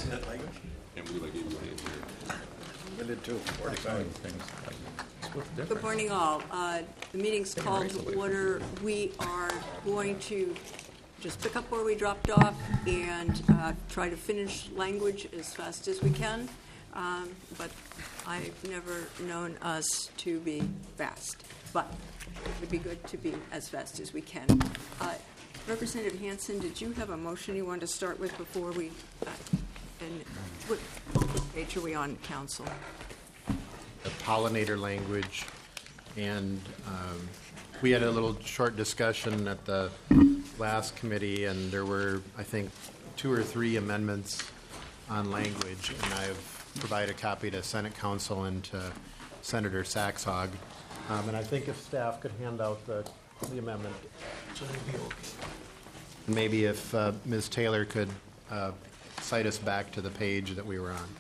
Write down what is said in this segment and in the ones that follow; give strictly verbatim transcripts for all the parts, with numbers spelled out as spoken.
that language? Can't believe I gave you a hand here. I did too. forty-five. Good morning, all. Uh, the meeting's called to order. We are going to just pick up where we dropped off and uh, try to finish language as fast as we can. Um, but I've never known us to be fast. But it would be good to be as fast as we can. Uh, Representative Hansen, did you have a motion you wanted to start with before we? Uh, and what, what page are we on, Council? The pollinator language, and um, we had a little short discussion at the last committee, and there were, I think, two or three amendments on language, and I've provided a copy to Senate Council and to Senator Saxhog. Um, and I think if staff could hand out the, the amendment. So it'll be okay. Maybe if uh, Miz Taylor could uh, cite us back to the page that we were on.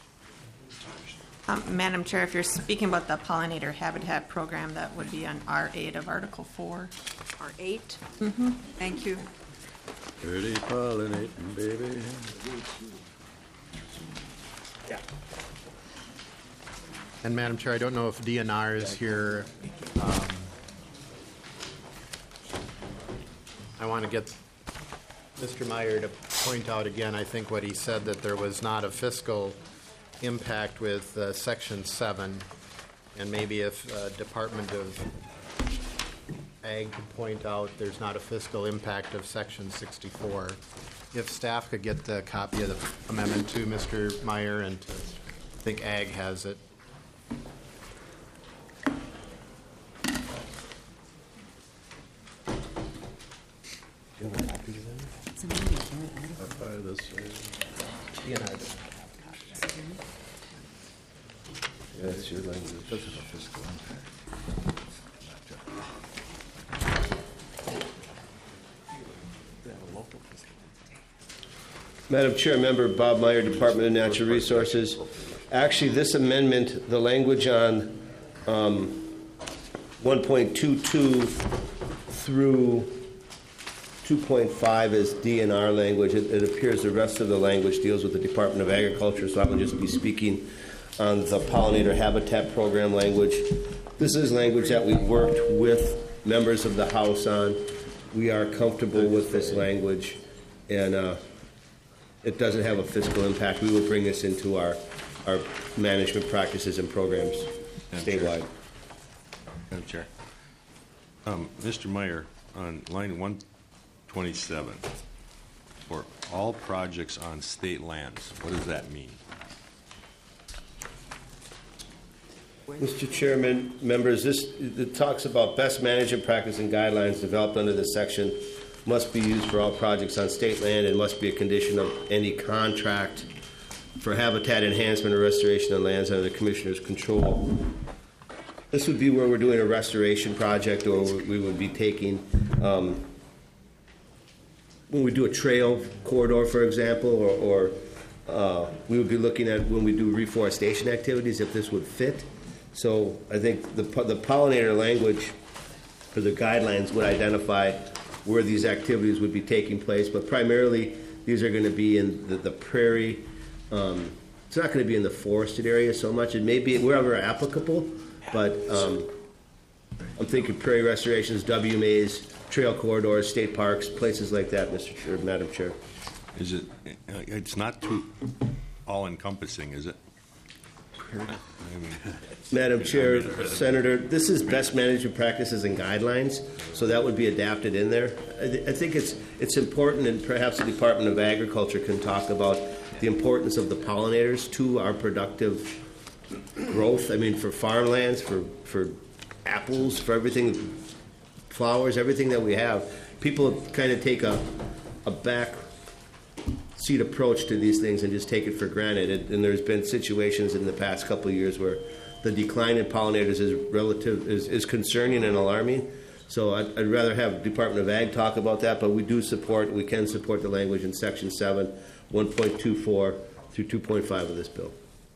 Um, Madam Chair, if you're speaking about the pollinator habitat program, that would be on R eight of Article four. R eight? Mm-hmm. Thank you. Pretty pollinating, baby. Yeah. And Madam Chair, I don't know if D N R is here. Um, I want to get Mister Meyer to point out again, I think what he said, that there was not a fiscal impact with uh, Section seven, and maybe if uh, Department of Ag could point out there's not a fiscal impact of Section sixty-four. If staff could get the copy of the amendment to Mister Meyer, and to, I think Ag has it. You have a copy of that? Up by this way. D N R. Yeah, it's your language. Doesn't have physical impact. Madam Chair, Member Bob Meyer, Department of Natural Resources. Actually, this amendment, the language on um, one point two two through two point five is D N R language. It, it appears the rest of the language deals with the Department of Agriculture, so I will just be speaking on the pollinator habitat program language. This is language that we worked with members of the House on. We are comfortable with this language, and uh, it doesn't have a fiscal impact. We will bring this into our, our management practices and programs statewide. Madam Chair. Um, Mister Meyer, on line one twenty-seven, for all projects on state lands, what does that mean? Mister Chairman, members, this it talks about best management practice and guidelines developed under this section must be used for all projects on state land and must be a condition of any contract for habitat enhancement or restoration on lands under the Commissioner's control. This would be where we're doing a restoration project, or we would be taking, um, when we do a trail corridor, for example, or, or uh, we would be looking at when we do reforestation activities, if this would fit. So I think the, the pollinator language for the guidelines would identify where these activities would be taking place, but primarily these are going to be in the, the prairie. Um, it's not going to be in the forested area so much. It may be wherever applicable, but um, I'm thinking prairie restorations, W M As, trail corridors, state parks, places like that, Mister Chair, Madam Chair. Is it, it's not too all-encompassing, is it? I mean, Madam Chair, Senator, this is best management practices and guidelines, so that would be adapted in there. I, th- I think it's it's important, and perhaps the Department of Agriculture can talk about the importance of the pollinators to our productive growth. I mean, for farmlands, for for apples, for everything, flowers, everything that we have. People kind of take a a back seat approach to these things and just take it for granted. And, and there's been situations in the past couple of years where the decline in pollinators is relative is, is concerning and alarming. So I'd, I'd rather have Department of Ag talk about that, but we do support, we can support the language in Section seven, one point two four through two point five of this bill.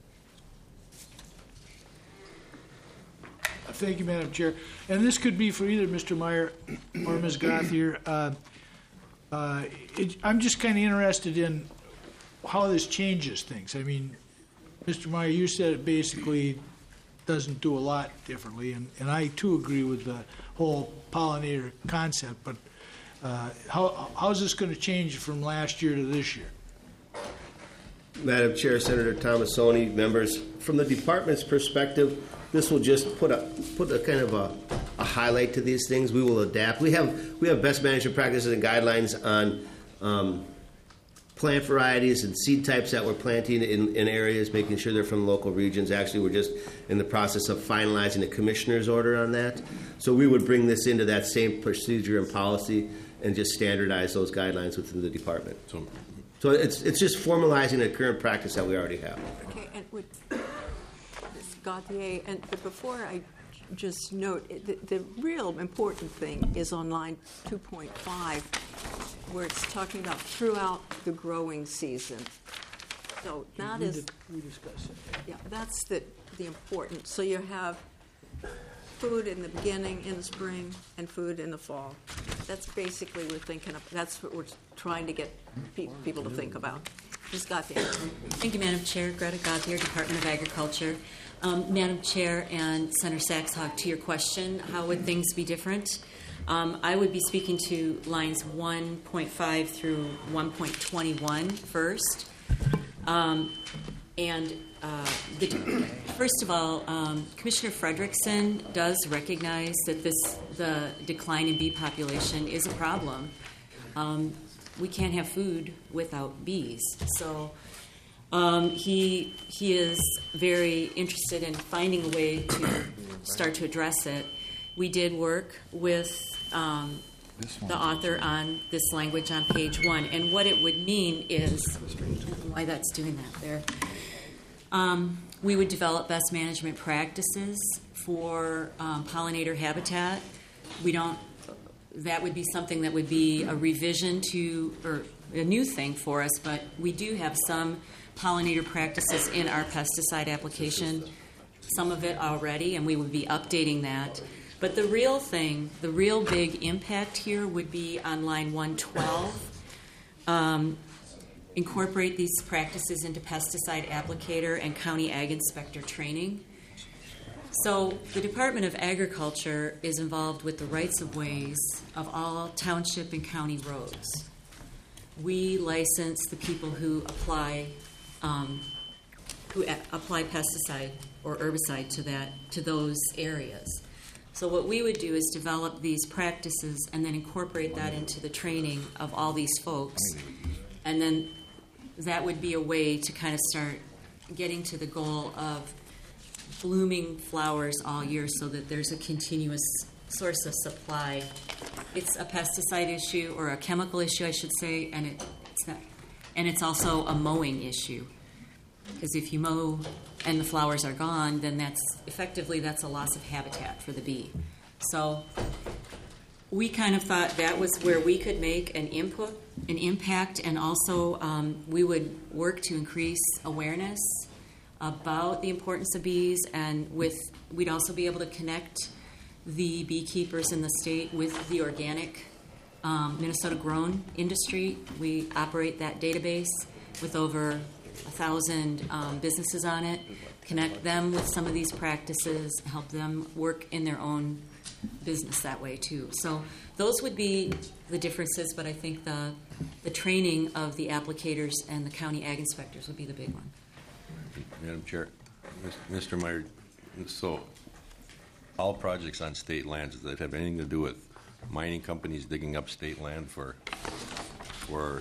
Thank you, Madam Chair. And this could be for either Mister Meyer or Miz Gothier. Uh, uh, it, I'm just kind of interested in how this changes things. I mean, Mister Meyer, you said it basically doesn't do a lot differently, and, and I too agree with the whole pollinator concept, but uh, how, how's this going to change from last year to this year? Madam Chair, Senator Thomasoni, members, from the department's perspective, this will just put a put a kind of a, a highlight to these things. We will adapt. We have we have best management practices and guidelines on um, plant varieties and seed types that we're planting in, in areas, making sure they're from local regions. Actually, we're just in the process of finalizing a commissioner's order on that. So we would bring this into that same procedure and policy and just standardize those guidelines within the department. So, so it's it's just formalizing a current practice that we already have. Okay, and with Miz Gauthier, and but before I just note, the, the real important thing is on line two point five, where it's talking about throughout the growing season. So that We is, did- we discussed it. yeah, that's the, the important. So you have food in the beginning, in the spring, and food in the fall. That's basically we're thinking of, that's what we're trying to get pe- people to think about. Miz Gauthier. Thank you, Madam Chair. Greta Gauthier, Department of Agriculture. Um, Madam Chair and Senator Saxhawk, to your question, how would things be different? Um, I would be speaking to lines one point five through one point twenty-one first. Um, and uh, the, first of all, um, Commissioner Frederickson does recognize that this the decline in bee population is a problem. Um, we can't have food without bees. So um, he he is very interested in finding a way to start to address it. We did work with um, the author on this language on page one, and what it would mean is why that's doing that there. Um, we would develop best management practices for um, pollinator habitat. We don't. That would be something that would be a revision to, or a new thing for us, but we do have some pollinator practices in our pesticide application, some of it already, and we would be updating that. But the real thing, the real big impact here would be on line one twelve. Um, incorporate these practices into pesticide applicator and county ag inspector training. So the Department of Agriculture is involved with the rights-of-ways of all township and county roads. We license the people who apply um, who a- apply pesticide or herbicide to that to those areas. So what we would do is develop these practices and then incorporate that into the training of all these folks, and then that would be a way to kind of start getting to the goal of blooming flowers all year so that there's a continuous source of supply. It's a pesticide issue, or a chemical issue, I should say, and it, it's not, and it's also a mowing issue. Because if you mow and the flowers are gone, then that's effectively that's a loss of habitat for the bee. So we kind of thought that was where we could make an input, an impact, and also um, we would work to increase awareness about the importance of bees, and with we'd also be able to connect the beekeepers in the state with the organic um, Minnesota grown industry. We operate that database with over a thousand um, businesses on it, connect them with some of these practices, help them work in their own business that way too. So those would be the differences, but I think the the training of the applicators and the county ag inspectors would be the big one. Madam Chair, Mister Meyer, so all projects on state lands that have anything to do with mining companies digging up state land for, for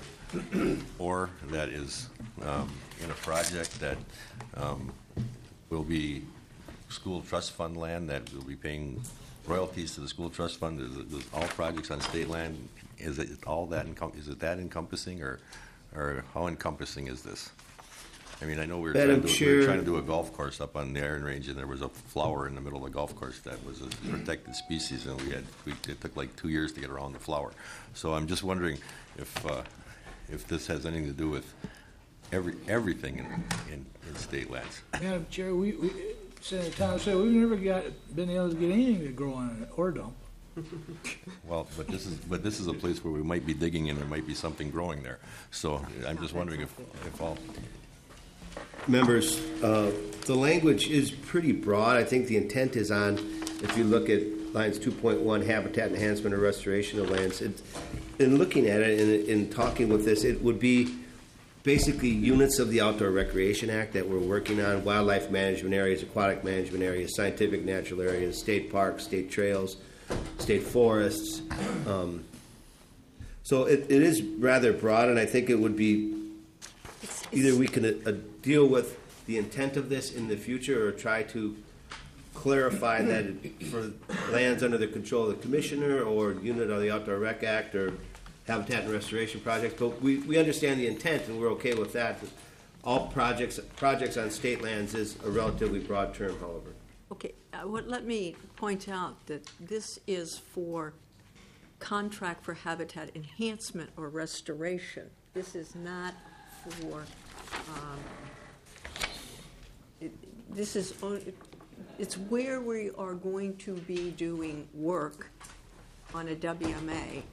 or that is um, in a project that um, will be school trust fund land that will be paying royalties to the school trust fund. Is it, is all projects on state land, is it all that encom- is it that encompassing, or or how encompassing is this? I mean, I know we were, trying to, do, we were trying to do a golf course up on the Iron Range, and there was a flower in the middle of the golf course that was a protected species, and we had we, it took like two years to get around the flower. So I'm just wondering if uh, if this has anything to do with every everything in, in, in state lands. Madam Chair, we, we Senator Thomas said we've never got been able to get anything to grow on an ore dump. Well, but this is, but this is a place where we might be digging and there might be something growing there. So I'm just wondering if, if all, Members, uh, the language is pretty broad. I think the intent is on, if you look at lines two point one, habitat enhancement or restoration of lands, it, in looking at it and in talking with this, it would be basically units of the Outdoor Recreation Act that we're working on, wildlife management areas, aquatic management areas, scientific natural areas, state parks, state trails, state forests. Um, so it, it is rather broad, and I think it would be either we can uh, deal with the intent of this in the future or try to clarify that it, for lands under the control of the commissioner or unit of the Outdoor Rec Act or habitat and restoration projects. But we, we understand the intent and we're okay with that. All projects projects on state lands is a relatively broad term, however. Okay, uh, what, let me point out that this is for contract for habitat enhancement or restoration. This is not for, um, it, this is, on- it's where we are going to be doing work on a W M A.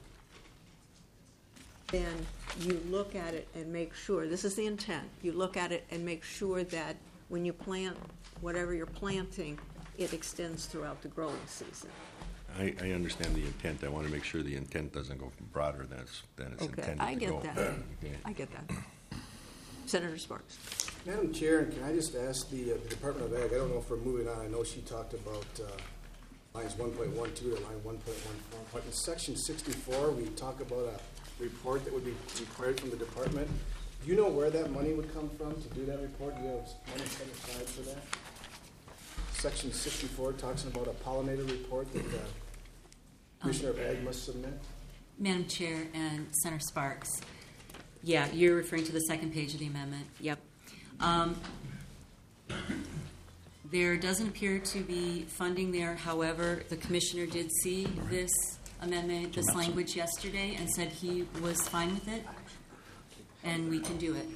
Then you look at it and make sure, this is the intent, you look at it and make sure that when you plant whatever you're planting, it extends throughout the growing season. I, I understand the intent. I want to make sure the intent doesn't go broader than it's, than it's Okay, intended I to get go. that. Okay. I get that. Senator Sparks. Madam Chair, can I just ask the, uh, the Department of Ag, I don't know if we're moving on, I know she talked about uh, lines one point one two to line one point one four, but in section sixty-four, we talk about a report that would be required from the department. Do you know where that money would come from to do that report? Do you have money set aside for that? Section sixty-four talks about a pollinator report that the Commissioner of Ag must submit. Madam Chair and Senator Sparks, yeah, you're referring to the second page of the amendment. Yep. Um, there doesn't appear to be funding there. However, the commissioner did see this amendment, this language yesterday, and said he was fine with it, and we can do it.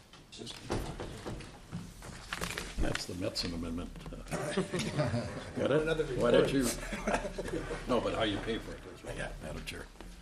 That's the Metzen amendment. Got it? Why don't you? No, but how you pay for it is right. Yeah, Madam Chair.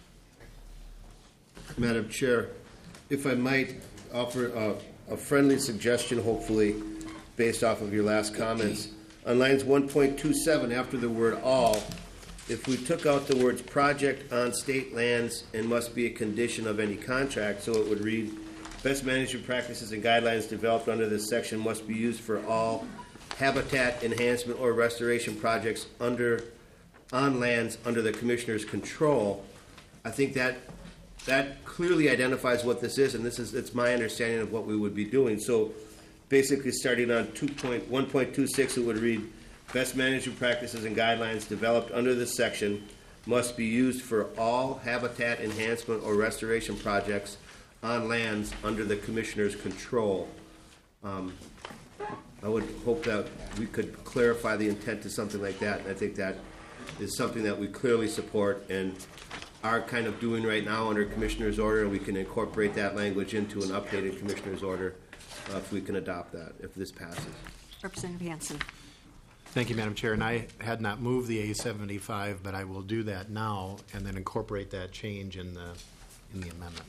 Madam Chair, if I might offer a, a friendly suggestion, hopefully, based off of your last comments. On lines one point two seven, after the word all, if we took out the words project on state lands and must be a condition of any contract, so it would read, best management practices and guidelines developed under this section must be used for all habitat enhancement or restoration projects under, on lands under the Commissioner's control. I think that that clearly identifies what this is, and this is, it's my understanding of what we would be doing. So basically, starting on two point one point two six, it would read, best management practices and guidelines developed under this section must be used for all habitat enhancement or restoration projects on lands under the Commissioner's control. Um, I would hope that we could clarify the intent to something like that, and I think that is something that we clearly support and are kind of doing right now under Commissioner's order, and we can incorporate that language into an updated Commissioner's order uh, if we can adopt that, if this passes. Representative Hansen. Thank you, Madam Chair. And I had not moved the A seventy-five, but I will do that now and then incorporate that change in the in the amendment.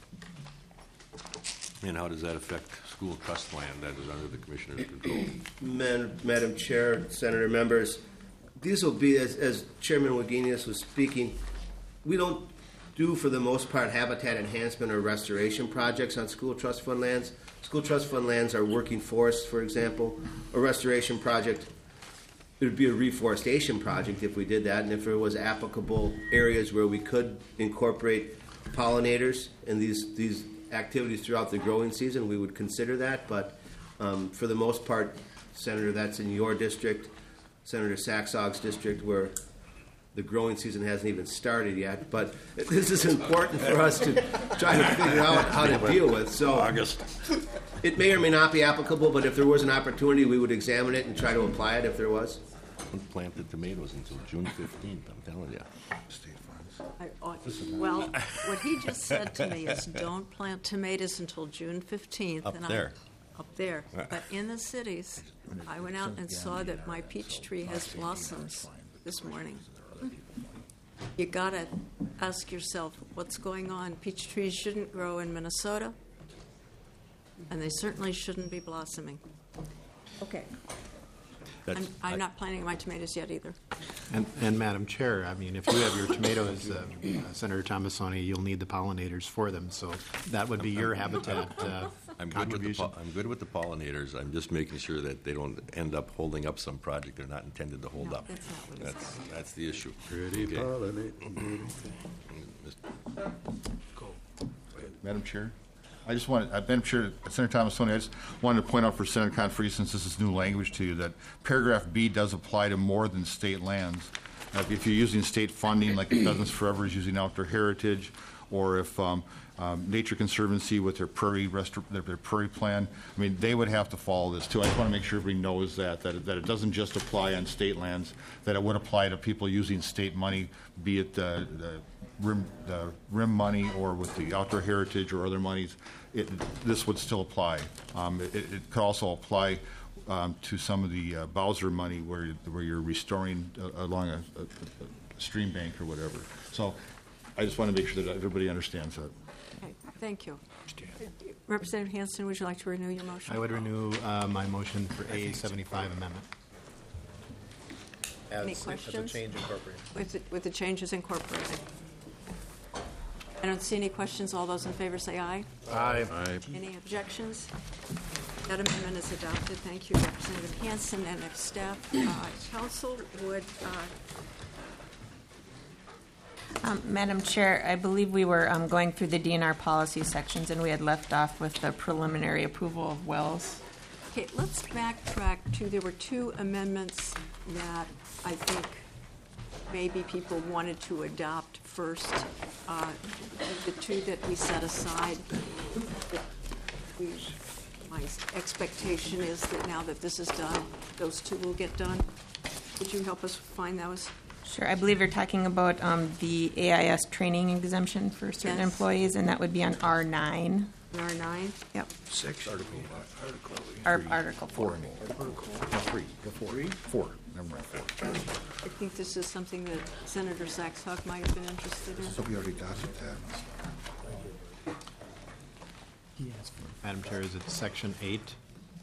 And how does that affect school trust land that is under the Commissioner's control? Man, Madam Chair, Senator members, these will be, as, as Chairman Wagenius was speaking, we don't do, for the most part, habitat enhancement or restoration projects on school trust fund lands. School trust fund lands are working forests, for example. A restoration project, it would be a reforestation project if we did that, and if there was applicable areas where we could incorporate pollinators in these, these activities throughout the growing season, we would consider that. But um, for the most part, Senator, that's in your district, Senator Saxog's district, where the growing season hasn't even started yet. But this is important for us to try to figure out how to deal with. So August. It may or may not be applicable, but if there was an opportunity, we would examine it and try to apply it if there was. Don't plant the tomatoes until June fifteenth, I'm telling you. I ought, well, what he just said to me is don't plant tomatoes until June fifteenth. Up and there. I, up there. But in the cities, I went out and saw that my peach tree has blossoms this morning. you gotta ask yourself, what's going on? Peach trees shouldn't grow in Minnesota, and they certainly shouldn't be blossoming. Okay. I'm, That's- I'm not planting my tomatoes yet either. And, and Madam Chair, I mean, if you have your tomatoes, uh, uh, Senator Thomasoni, you'll need the pollinators for them, so that would be your habitat uh, I'm good with the, contribution. pol- I'm good with the pollinators. I'm just making sure that they don't end up holding up some project they're not intended to hold No, up. that's not what it That's, that's the issue. Pretty Okay. pollinate. Madam Chair, I just wanted, uh, Madam Chair, Senator Thomasoni, I just wanted to point out for Senator Conferee, since this is new language to you, that paragraph B does apply to more than state lands. Uh, If you're using state funding, like Pheasants Forever is using outdoor heritage, or if um, um, Nature Conservancy with their prairie restor- their, their prairie plan, I mean, they would have to follow this too. I just want to make sure everybody knows that, that it, that it doesn't just apply on state lands, that it would apply to people using state money, be it the, the RIM, the RIM money or with the outdoor heritage or other monies. It, this would still apply. Um, it, it could also apply um, to some of the uh, Bowser money where where you're restoring uh, along a, a, a stream bank or whatever. So I just want to make sure that everybody understands that. Okay, thank you. Representative Hanson, would you like to renew your motion? I would renew uh, my motion for A seventy-five amendment. As, Any as a questions? change incorporated. With, the- with the changes incorporated. I don't see any questions. All those in favor say aye. Aye. Any objections? That amendment is adopted. Thank you, Representative Hanson. And if staff, uh, council would, uh, Um, Madam Chair, I believe we were um, going through the D N R policy sections, and we had left off with the preliminary approval of wells. okay, let's backtrack to, there were two amendments that I think maybe people wanted to adopt first. Uh, The two that we set aside, that we, my expectation is that now that this is done, those two will get done. Would you help us find those? Sure, I believe you're talking about um, the A I S training exemption for certain Yes. employees, and that would be on R nine. R nine? Yep, Six. Article. Article. or Article four. Four, I mean. No, three, the four. Four, never mind, four. I think this is something that Senator Saxhawk might have been interested in. So we already got to that. Madam Chair, is it section eight?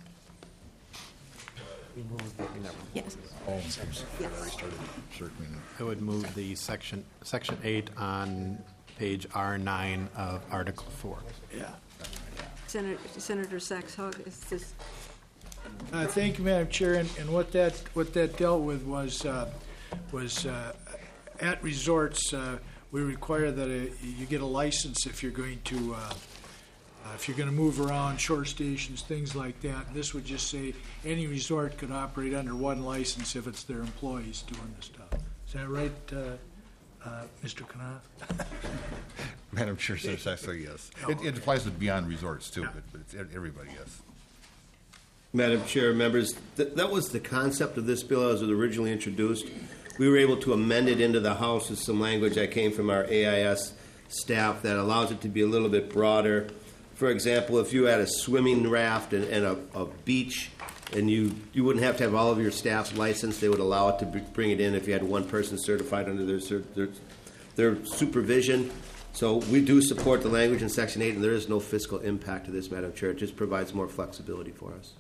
Yes. Oh, I'm sorry, I already started circling it. I would move the section, section eight on page R nine of Article four. Yeah. Senator, Senator Saxhawk, is this, Uh, Thank you, Madam Chair, and and what that, what that dealt with was, uh, was uh, at resorts, uh, we require that uh, you get a license if you're going to, uh, uh, if you're going to move around, shore stations, things like that. This would just say any resort could operate under one license if it's their employees doing the stuff. Is that right, uh, uh, Mister Knopf? Madam Chair, Senator Saxon, yes. It, it applies to beyond resorts too, but, but it's everybody, yes. Madam Chair, members, th- that was the concept of this bill as it was originally introduced. We were able to amend it into the House with some language that came from our A I S staff that allows it to be a little bit broader. For example, if you had a swimming raft and, and a, a beach, and you, you wouldn't have to have all of your staff's licensed, they would allow it to be, bring it in if you had one person certified under their, cer- their, their supervision. So we do support the language in Section eight, and there is no fiscal impact to this, Madam Chair. It just provides more flexibility for us.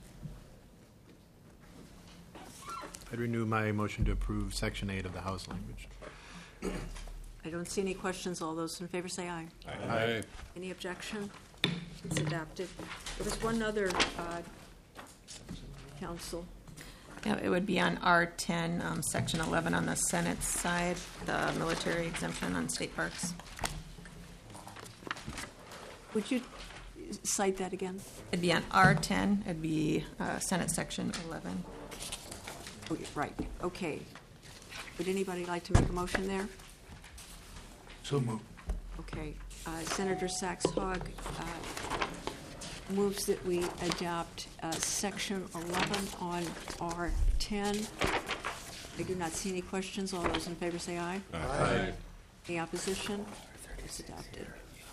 I'd renew my motion to approve section eight of the House language. I don't see any questions. All those in favor say aye. Aye. Any objection? It's adopted. There was one other, uh, council. Yeah, it would be on R ten, um, section eleven on the Senate side, the military exemption on state parks. Would you cite that again? It'd be on R ten, it'd be uh, Senate section eleven. Oh, yeah, right, okay. Would anybody like to make a motion there? So moved. Okay. Uh, Senator Saxhawk uh, moves that we adopt uh, section eleven on R ten. I do not see any questions. All those in favor say aye. Aye. Any opposition? It's adopted.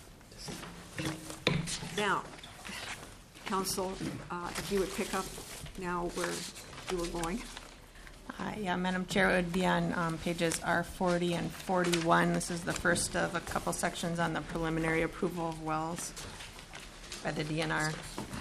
Now, council, uh, if you would pick up now where you were going. Uh, Yeah, Madam Chair, it would be on um, pages R forty and forty-one. This is the first of a couple sections on the preliminary approval of wells by the D N R.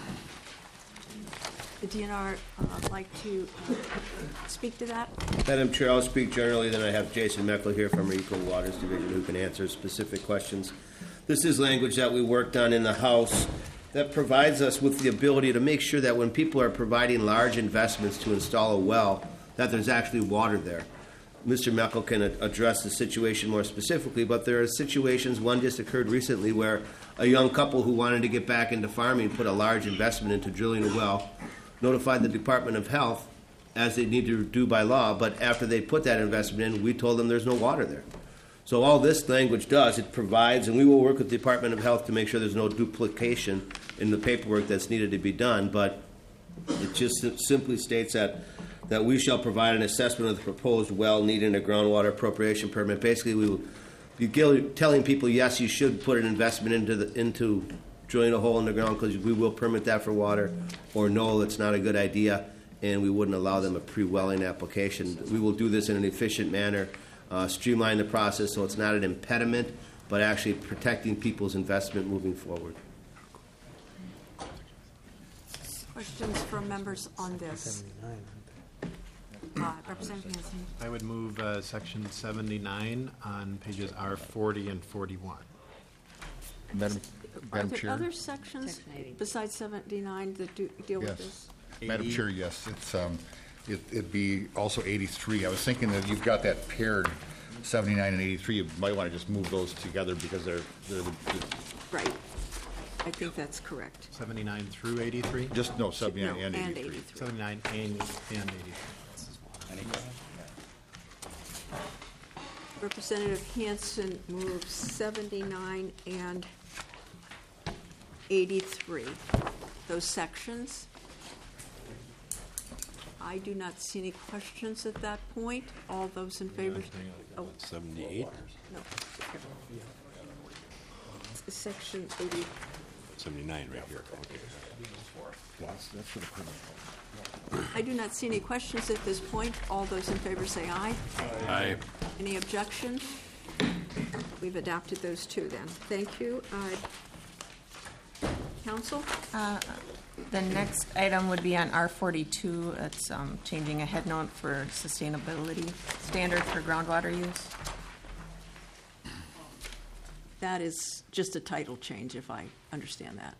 The D N R uh, like to uh, speak to that? Madam Chair, I'll speak generally, then I have Jason Meckel here from our Equal Waters Division who can answer specific questions. This is language that we worked on in the House that provides us with the ability to make sure that when people are providing large investments to install a well, that there's actually water there. Mister Meckel can a- address the situation more specifically, but there are situations, one just occurred recently, where a young couple who wanted to get back into farming put a large investment into drilling a well, notified the Department of Health, as they need to do by law, but after they put that investment in, we told them there's no water there. So all this language does, it provides, and we will work with the Department of Health to make sure there's no duplication in the paperwork that's needed to be done, but it just simply states that, that we shall provide an assessment of the proposed well needing a groundwater appropriation permit. Basically, we will be gil- telling people, yes, you should put an investment into the, into drilling a hole in the ground because we will permit that for water, or no, it's not a good idea, and we wouldn't allow them a pre-welling application. We will do this in an efficient manner, uh, streamline the process so it's not an impediment, but actually protecting people's investment moving forward. Questions from members on this? Uh, Representative Hanson. I would move uh, section seventy-nine on pages R forty and forty-one. Madam, Are Madam there Chair. other sections Section eighty. besides seventy-nine that do deal with Yes. this? Madam Chair, yes, it's, um, it, it'd be also eighty-three. I was thinking that you've got that paired, seventy-nine and eighty-three. You might want to just move those together because they're, they're the, Right. I think that's correct. seventy-nine through eighty-three? just, no, seventy-nine No, and and eighty-three. eighty-three. seventy-nine and, and eighty-three. Representative Hanson moves seventy-nine and eighty-three. Those sections. I do not see any questions at that point. All those in favor? Oh, seventy-eight, no. Section eighty. seventy-nine right here, okay. I do not see any questions at this point. All those in favor say aye. Aye. Any objection? We've adopted those two then. Thank you. Uh, Council? The next item would be on R forty-two. It's um, changing a head note for sustainability standard for groundwater use. That is just a title change, if I understand that.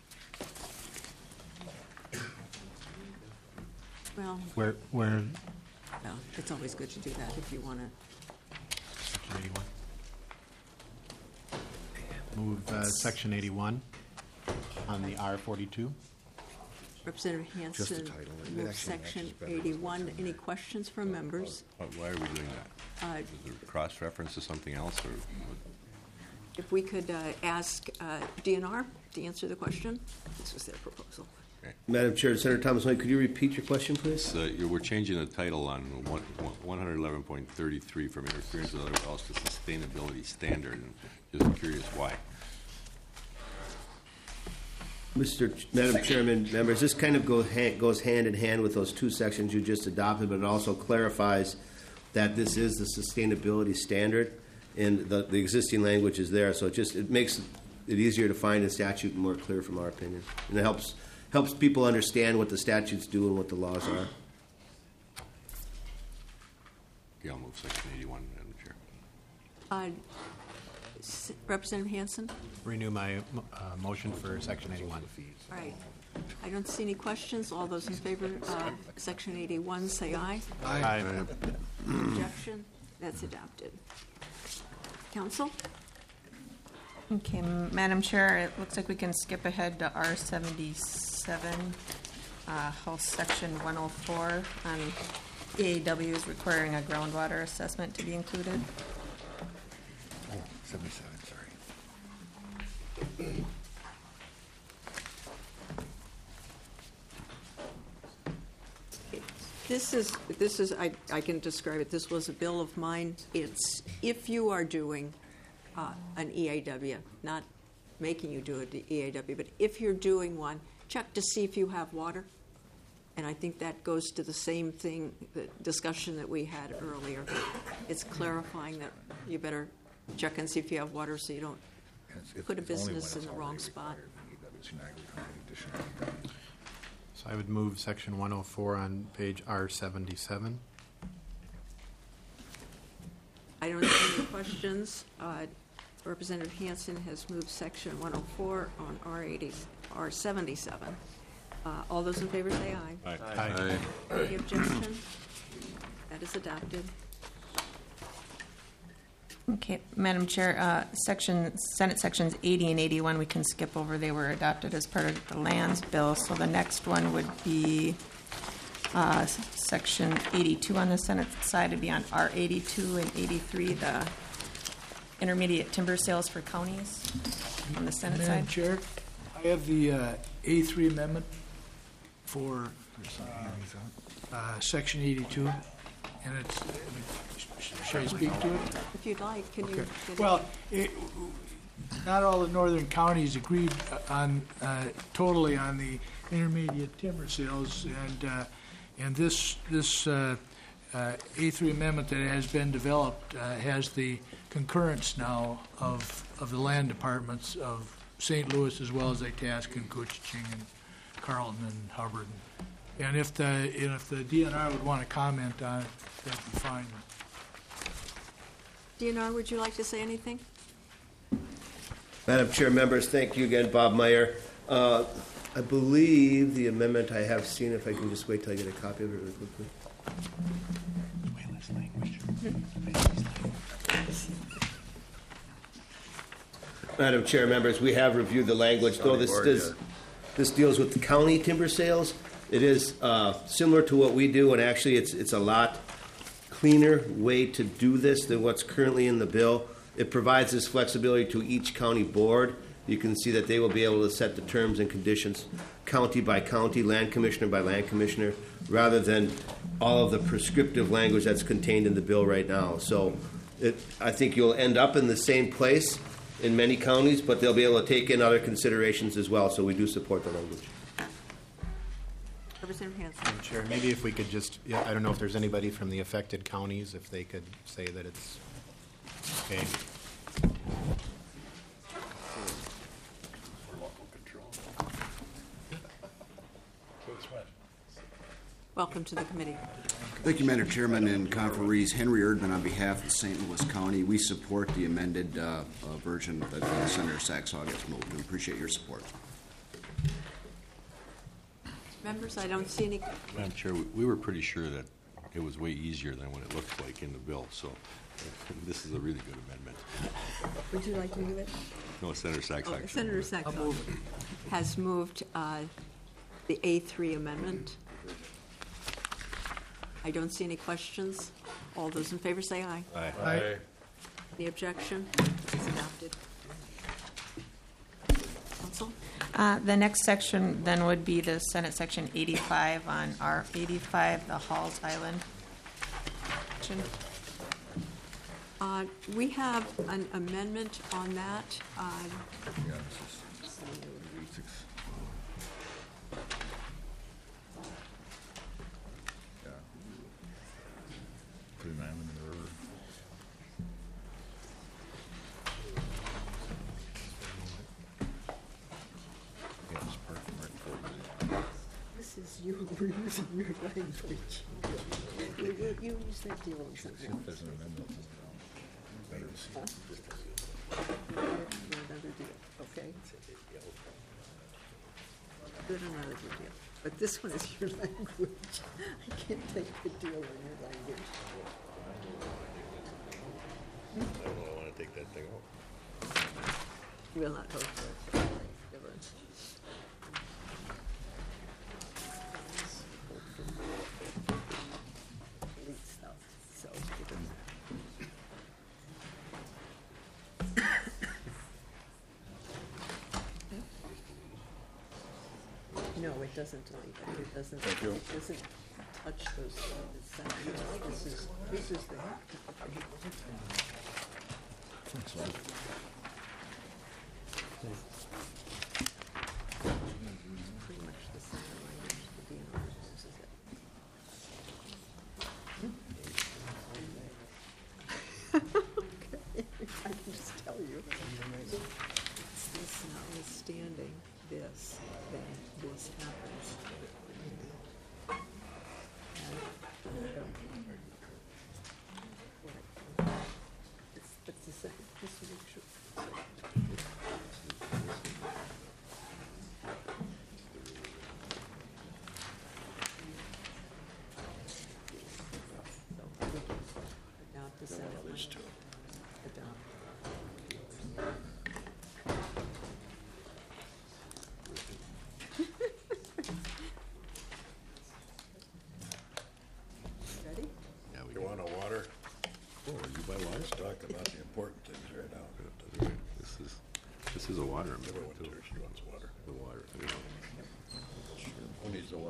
Well, Where, where, no, it's always good to do that if you want to. section eighty-one? Move uh, section eighty-one on the R forty-two. Representative Hanson moves section eighty-one. Any questions from members? Why why are we doing that? Uh, Is there cross-reference to something else, or? If we could uh, ask uh, D N R to answer the question. This was their proposal. Madam Chair, Senator Thomas, could you repeat your question, please? So you're, we're changing the title on one, one eleven point thirty-three from interference with other wells to sustainability standard, and just curious why. Mister Ch- Madam Chairman, members, this kind of go ha- goes hand in hand with those two sections you just adopted, but it also clarifies that this is the sustainability standard, and the, the existing language is there, so it just it makes it easier to find in statute and more clear from our opinion, and it helps helps people understand what the statutes do and what the laws are. Okay, I'll move section eighty-one, Madam Chair. Uh, S- Representative Hanson? Renew my uh, motion for section eighty-one. All right. I don't see any questions. All those in favor of section eighty-one, say aye. Aye. Objection? That's adopted. Council? Okay, M- Madam Chair, it looks like we can skip ahead to R seventy-seven, uh, House Section one oh four on E A Ws requiring a groundwater assessment to be included. Oh, seventy-seven, sorry. This is, this is, I, I can describe it, this was a bill of mine. It's if you are doing uh, an E A W, not making you do an E A W, but if you're doing one, check to see if you have water And I think that goes to the same thing, the discussion that we had earlier. It's clarifying that you better check and see if you have water so you don't put a business in the wrong spot. So I would move section one oh four on page R seventy-seven. I don't see any questions. Uh, Representative Hanson has moved section one oh four on R eighty, R seventy-seven. Uh, All those in favor say aye. Aye. Any objection? That is adopted. Okay, Madam Chair, uh, section, Senate sections eighty and eighty-one, we can skip over. They were adopted as part of the lands bill. So the next one would be uh, section eighty-two on the Senate side would be on R eighty-two and eighty-three, the intermediate timber sales for counties on the Senate Madam side. Chair, I have the uh, A three amendment for uh, uh, section eighty-two, and it's, should I speak to it? If you'd like, can you? Okay. get it? Well, it, not all the northern counties agreed on, uh, totally on the intermediate timber sales, and, uh, and this, this uh, uh, A three amendment that has been developed uh, has the concurrence now of, of the land departments of Saint Louis as well as Itasca and Coaching and Carlton and Hubbard. And if the, and if the D N R would want to comment on it, that'd be fine. D N R, would you like to say anything? Madam Chair, members, thank you again, Bob Meyer. Uh, I believe the amendment I have seen, if I can just wait till I get a copy of it really quickly. Madam Chair, members, we have reviewed the language, though this does, this deals with the county timber sales. It is uh, similar to what we do, and actually it's, it's a lot cleaner way to do this than what's currently in the bill. It provides this flexibility to each county board. You can see that they will be able to set the terms and conditions county by county, land commissioner by land commissioner, rather than all of the prescriptive language that's contained in the bill right now. So it, I think you'll end up in the same place in many counties, but they'll be able to take in other considerations as well, so we do support the language. Representative Hanson. Madam Chair, maybe if we could just, yeah, I don't know if there's anybody from the affected counties, if they could say that it's okay. Welcome to the committee. Thank you, Madam Chairman and conferees. Henry Erdman on behalf of Saint Louis County. We support the amended uh, uh, version that uh, Senator Saxhog has moved. We appreciate your support. Members, I don't see any. Madam Chair, we- we were pretty sure that it was way easier than what it looks like in the bill, so uh, this is a really good amendment. Would you like to move it? No, Senator Sachs Oh, actually. Senator Saxon has moved uh, the A three amendment. I don't see any questions. All those in favor say aye. Aye. Aye. Any objection? It's adopted. Council? Uh, The next section then would be the Senate Section eighty-five on R eighty-five, the Halls Island. section. Uh, We have an amendment on that. Uh, Yeah, this is eighty-six. Yeah. Put an island in the river. Yeah, it's parking right before it. This is you using your language. You you- you use that deal on See if something. there's an amendment. Better to see. Another deal, okay? Good, another deal. But this one is your language. I can't take the deal on your language. I don't know, I want to take that thing off. Will not vote for it. Never. Delete stuff, so it doesn't- No, it doesn't delete it. It doesn't. Thank you. It doesn't touch those. uh, the sections. This is, this is the. Thanks, Lon. Pretty much the same language the D N R uses.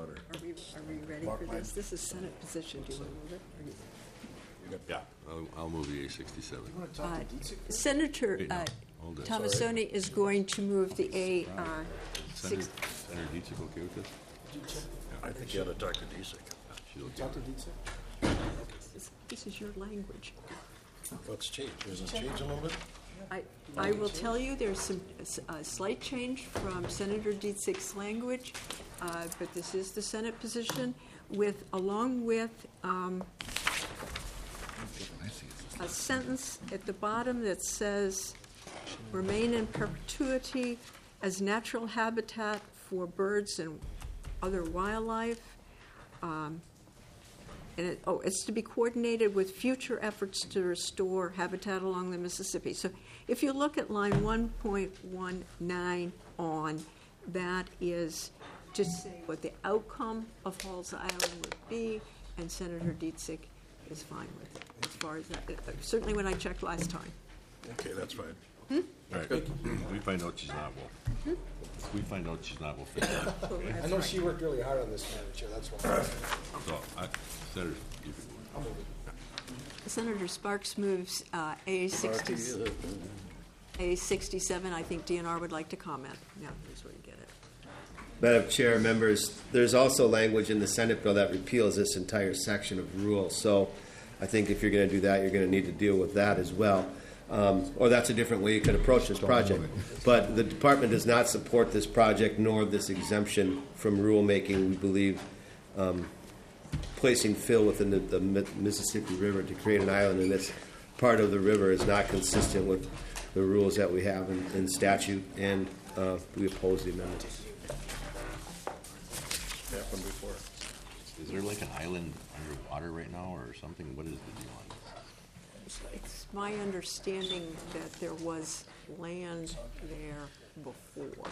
order. Are we, are we ready for this? This is Senate position. Do you want to move it? Or do you- Yeah. I'll, I'll move the A sixty-seven. Uh, Senator Wait, no. uh, Hold it. Thomasoni is going to move the A uh, Senator, six. Senator Dietzick okay with this? I think you ought to talk to Deesick. She's okay Talk to with it. Dietzick? This- This is your language. What's changed? Has it changed a little bit? I, I will tell you, there's some, a slight change from Senator Dietsick's language, uh, but this is the Senate position with, along with um, a sentence at the bottom that says, remain in perpetuity as natural habitat for birds and other wildlife. Um, And it, oh, it's to be coordinated with future efforts to restore habitat along the Mississippi. So if you look at line one point one nine on, that is to say what the outcome of Halls Island would be, and Senator Dietsick is fine with it, as far as that, certainly when I checked last time. Okay, that's fine. All right, we find out she's not, we'll, if we find out she's not, we'll fix it. I know she worked really hard on this, Madam Chair, that's why. So, I, Senator, you can move it. Senator Sparks moves uh, A sixty, A sixty-seven. I think D N R would like to comment. No, here's where you get it. Madam Chair, members, there's also language in the Senate bill that repeals this entire section of rules. So I think if you're going to do that, you're going to need to deal with that as well. Um, or that's a different way you could approach this project. But the department does not support this project nor this exemption from rulemaking. We believe um, placing fill within the, the Mississippi River to create an island in this part of the river is not consistent with the rules that we have in, in statute, and uh, we oppose the amendment. Happened before. Is there like an island underwater right now or something? What is the deal on this? It's my understanding that there was land there before.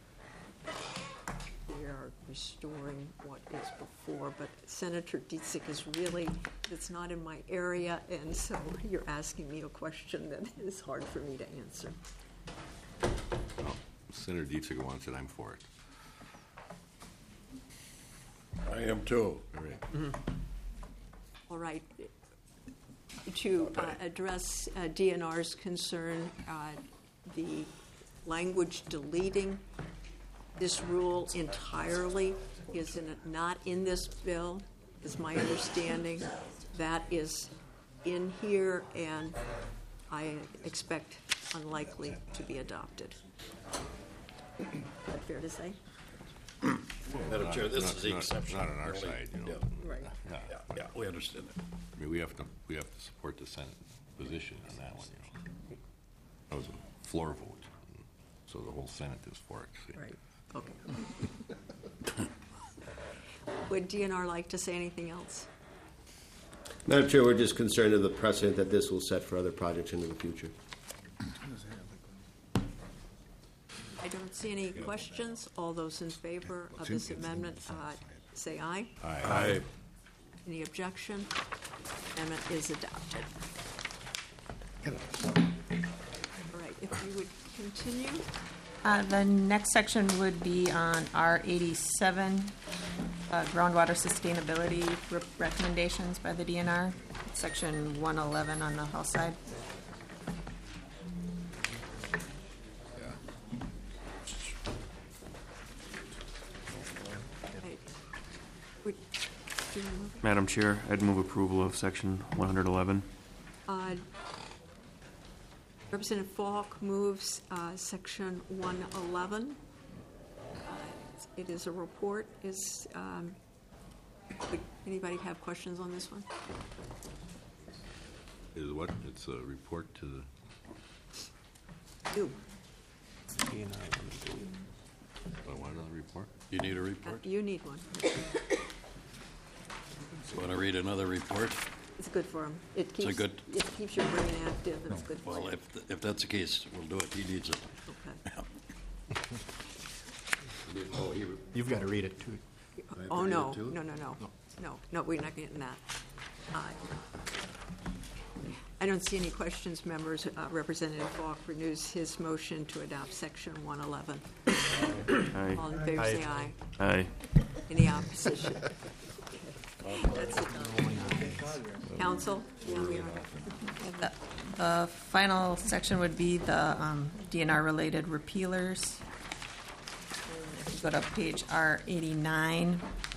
We are restoring what is before, but Senator Dietsick is really, it's not in my area, and so you're asking me a question that is hard for me to answer. Well, Senator Dietzick wants it, I'm for it. I am too. All right. All right. To uh, address uh, D N R's concern, uh, the language deleting this rule entirely is in, not in this bill, is my understanding. That is in here, and I expect unlikely to be adopted. Is that fair to say? Madam Chair, this Not- is the not- exception. Not on our Only- side, you know. yeah. Right. Yeah. Yeah, yeah, we understand that. I mean, we have to, we have to support the Senate position on that one, you know. That was a floor vote, so the whole Senate is for it. see. Right. Okay. Would D N R like to say anything else? Madam Chair, we're just concerned of the precedent that this will set for other projects into the future. I don't see any questions. All those in favor of this amendment, uh, say aye. Aye. Any objection? Amendment is adopted. All right, if you would continue. Uh, The next section would be on R eighty-seven, uh, groundwater sustainability re- recommendations by the D N R, section one eleven on the House side. Right. Would- do you move it? Madam Chair, I'd move approval of section one eleven. Uh, Representative Falk moves uh, section one eleven. It is a report. Is, um, would anybody have questions on this one? Is what? It's a report to the, You. I want another report? You need a Uh, report? You need one. Want to read another report? It's good for him. It a keeps, good- it keeps your brain active. It's good for Well, you. if, if that's the case, we'll do it. He needs it. Okay. You've got to read it, too. Oh, no, no, no, no. No, no, we're not getting that. Uh, I don't see any questions, members. Uh, Representative Falk renews his motion to adopt section one eleven. Aye. All in favor, say aye. Aye. Any opposition? That's it. Council? Yeah, we are. The, the final section would be the um, D N R-related repealers. And if you go to page R eighty-nine,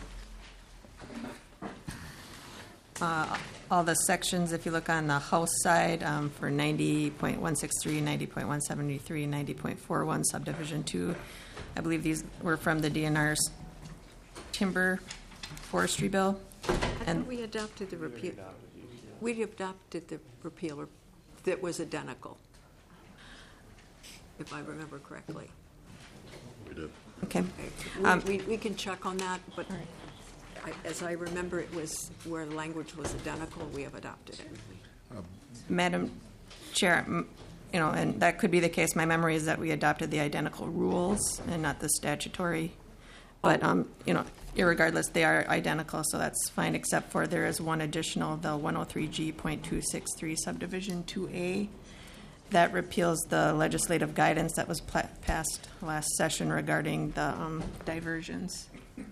uh, all the sections, if you look on the House side, um, for ninety point one six three, ninety point one seven three, ninety point four one subdivision two, I believe these were from the D N R's timber forestry bill. I And thought we adopted the repeal. We adopted the repealer that was identical, if I remember correctly. We did. okay. We, Um, we, we can check on that, but I, as I remember, it was where the language was identical. We have adopted it. Madam Chair, m- you know, and that could be the case. My memory is that we adopted the identical rules and not the statutory. But, um, you know, irregardless, they are identical, so that's fine, except for there is one additional, the one oh three G point two six three subdivision two A. That repeals the legislative guidance that was pla- passed last session regarding the um, diversions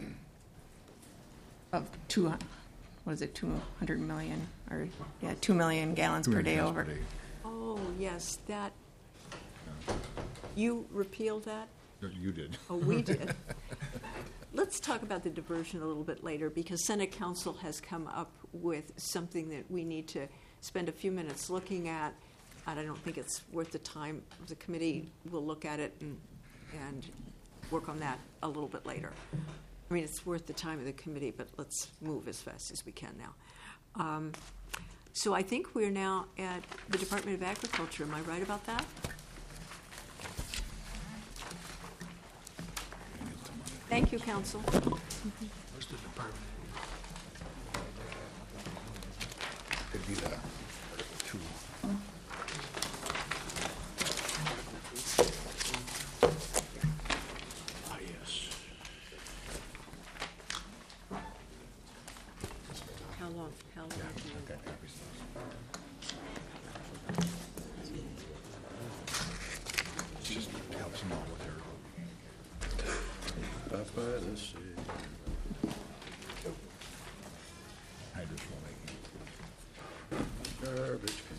of two, hu- what is it, two hundred million, or, yeah, two million gallons per day over. Oh, yes, that, you repealed that? You did. Oh, we did. Let's talk about the diversion a little bit later, because Senate Council has come up with something that we need to spend a few minutes looking at. And I don't think it's worth the time. The committee will look at it and, and work on that a little bit later. I mean, it's worth the time of the committee, but let's move as fast as we can now. Um, so I think we're now at the Department of Agriculture. Am I right about that? Thank you, Council. Where's the department? Could be the two. Ah, yes. How long? How long? do you- Just helps them out with their. Stop by this, see. hydrophonic. Garbage can.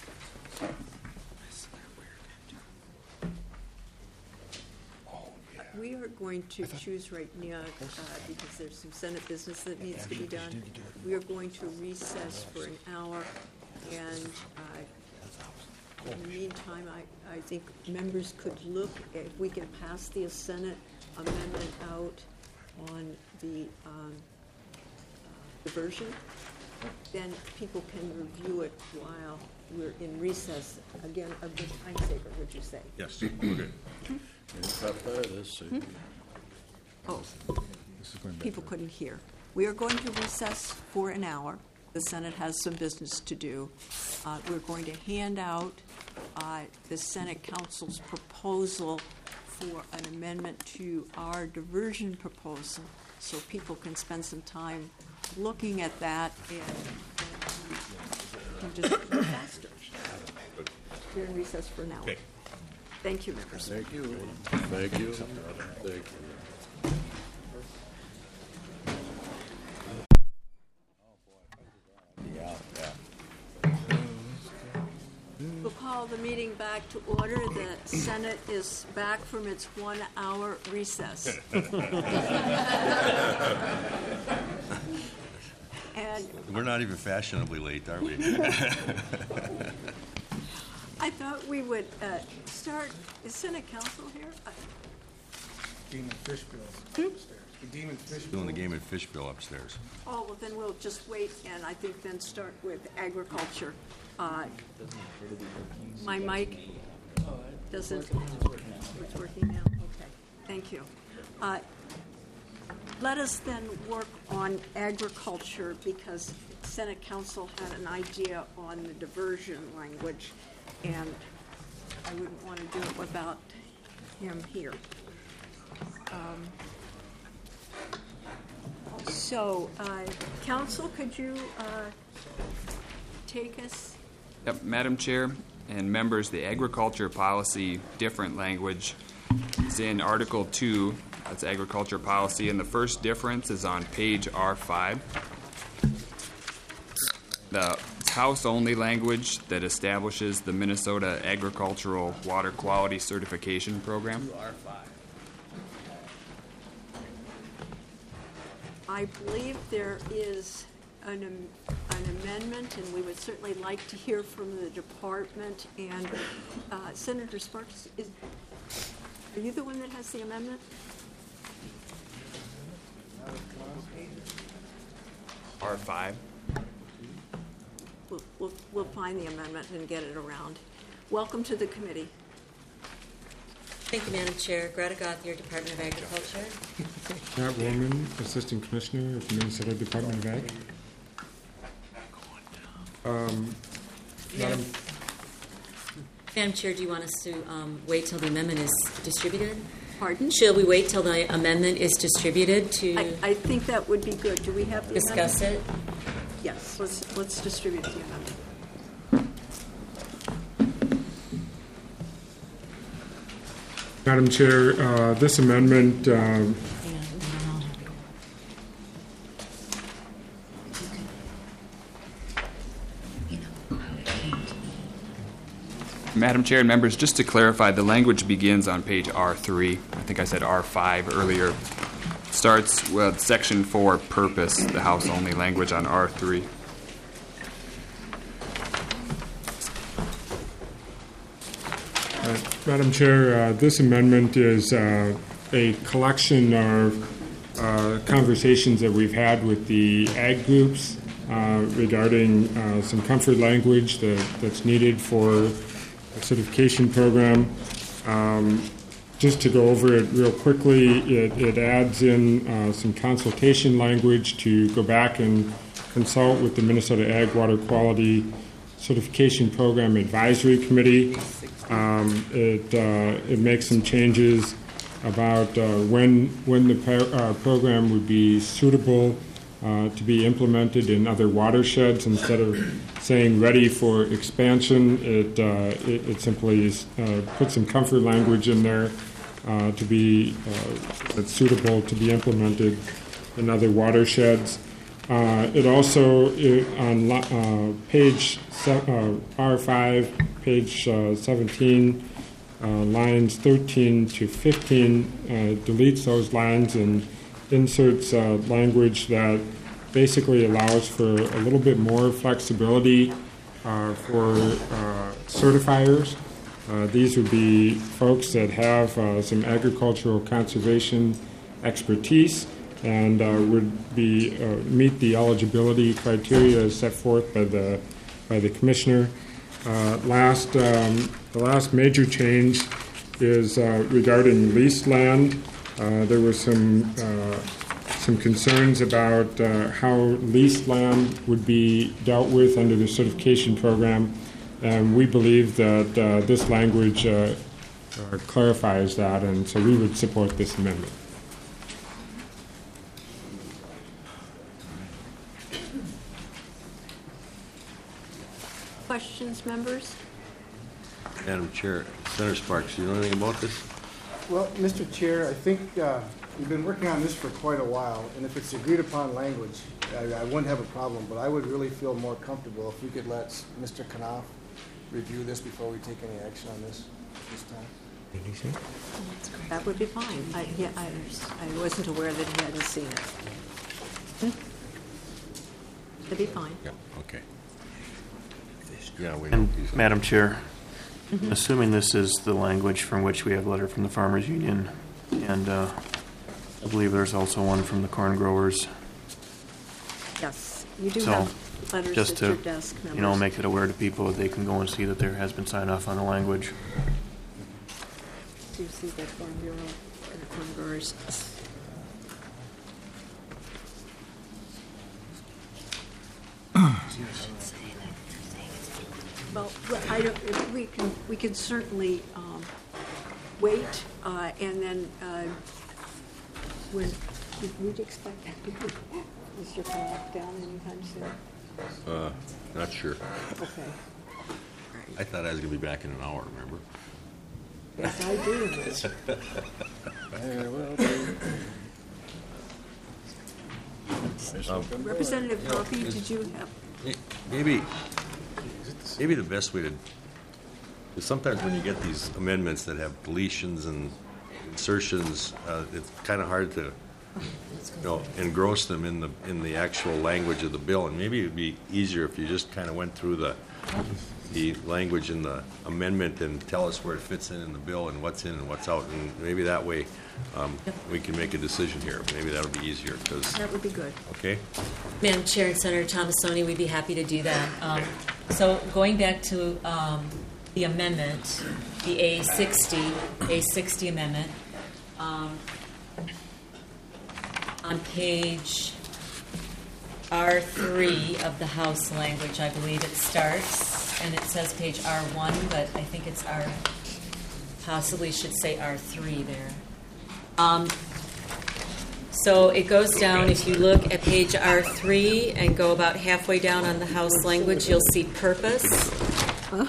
We are going to choose right now, uh, because there's some Senate business that needs to be done. We are going to recess for an hour, and uh, in the meantime, I, I think members could look, if we can pass the Senate amendment out on the um, uh, diversion, then people can review it while we're in recess. Again, a good time saver, would you say? Yes, we're good. Stop by this, see. Oh, This is going back people to- couldn't hear. We are going to recess for an hour. The Senate has some business to do. Uh, We're going to hand out uh, the Senate Council's proposal for an amendment to our diversion proposal, so people can spend some time looking at that and and just go faster. We're in recess for an hour. Okay. Thank you, members. Thank you. Thank you. Thank you. We'll call the meeting back to order. The Senate is back from its one-hour recess. And We're not even fashionably late, are we? I thought we would uh, start, is Senate Council here? Uh, Demon Fish Bill upstairs. The Demon Fish Doing the game at Fishbill upstairs. Oh, well, then we'll just wait, and I think then start with agriculture. Uh, My mic doesn't, it's working now? Okay, thank you. Uh, Let us then work on agriculture, because Senate Council had an idea on the diversion language, and I wouldn't want to do it without him here. Um, So, uh, Council, could you uh, take us? Yep, Madam Chair and members, the agriculture policy different language is in Article two, That's agriculture policy, and the first difference is on page R five. The house-only language that establishes the Minnesota Agricultural Water Quality Certification Program. I believe there is an, am- an amendment, and we would certainly like to hear from the department. And uh, Senator Sparks, is, are you the one that has the amendment? R five. We'll, we'll, we'll find the amendment and get it around. Welcome to the committee. Thank you, Madam Chair. Greta Gauthier, Department of Agriculture. Matt Roman, Assistant Commissioner of the Minnesota Department of Ag. Um, Madam, Madam Chair, do you want us to um, wait till the amendment is distributed? Pardon? Shall we wait till the amendment is distributed to I, I think that would be good. Do we have the discuss amendment? it? Yes, let's, let's distribute the amendment. Madam Chair, uh, this amendment, um, Madam Chair and members, just to clarify, the language begins on page R three. I think I said R five earlier. Starts with section four, purpose, the house-only language on R three. uh, Madam Chair, uh, this amendment is uh, a collection of uh, conversations that we've had with the ag groups uh, regarding uh, some comfort language that, that's needed for the certification program. Um, Just to go over it real quickly, it, it adds in uh, some consultation language to go back and consult with the Minnesota Ag Water Quality Certification Program Advisory Committee. Um, it, uh, it makes some changes about uh, when, when the pro- uh, program would be suitable uh, to be implemented in other watersheds. Instead of saying ready for expansion, it, uh, it, it simply uh, puts some comfort language in there uh, to be uh, that's suitable to be implemented in other watersheds. Uh, it also, it, on uh, page se- uh, R five, page uh, seventeen, uh, lines thirteen to fifteen, uh, deletes those lines and inserts uh, language that basically allows for a little bit more flexibility uh, for uh, certifiers. Uh, these would be folks that have uh, some agricultural conservation expertise and uh, would be uh, meet the eligibility criteria as set forth by the by the commissioner. Uh, last, um, the last major change is uh, regarding leased land. Uh, there was some uh, some concerns about uh, how leased land would be dealt with under the certification program, and we believe that uh, this language uh, uh, clarifies that, and so we would support this amendment. Questions, members? Madam Chair, Senator Sparks, you know anything about this? Well, Mister Chair, I think uh, we've been working on this for quite a while, and if it's agreed upon language, I, I wouldn't have a problem, but I would really feel more comfortable if we could let Mister Knopf review this before we take any action on this this time. That would be fine. I, yeah, I, I wasn't aware that he hadn't seen it. Hmm? It'd be fine. Yeah, okay. Yeah, we And do something. Madam Chair, Mhm. assuming this is the language from which we have a letter from the Farmers Union, and uh, I believe there's also one from the corn growers. Yes, you do So, have letters just at to, your desk, members. you know, make it aware to people that they can go and see that there has been signed off on the language. Do you see the Farm Bureau, or the Farm Growers? Well, well, I don't, if we can, we can certainly um, wait, uh, and then, uh, when, did we expect Mister Clark down anytime soon? Uh, not sure. Okay. I thought I was gonna be back in an hour, remember? Yes, I do. Representative Coffey, did you have? Maybe, maybe the best way to, because sometimes when you get these amendments that have deletions and insertions, uh, it's kind of hard to, you know, engross them in the, in the actual language of the bill. And maybe it'd be easier if you just kind of went through the, the language in the amendment and tell us where it fits in in the bill and what's in and what's out. And maybe that way um, we can make a decision here. Maybe that'll be easier, because. That would be good. Okay? Madam Chair and Senator Thomasoni, we'd be happy to do that. Um, so going back to um, the amendment, the A sixty, A sixty amendment, um, on page R three of the House language, I believe it starts, and it says page R one, but I think it's R, possibly should say R three there. Um, so it goes down, if you look at page R three and go about halfway down on the House language, you'll see purpose. Huh?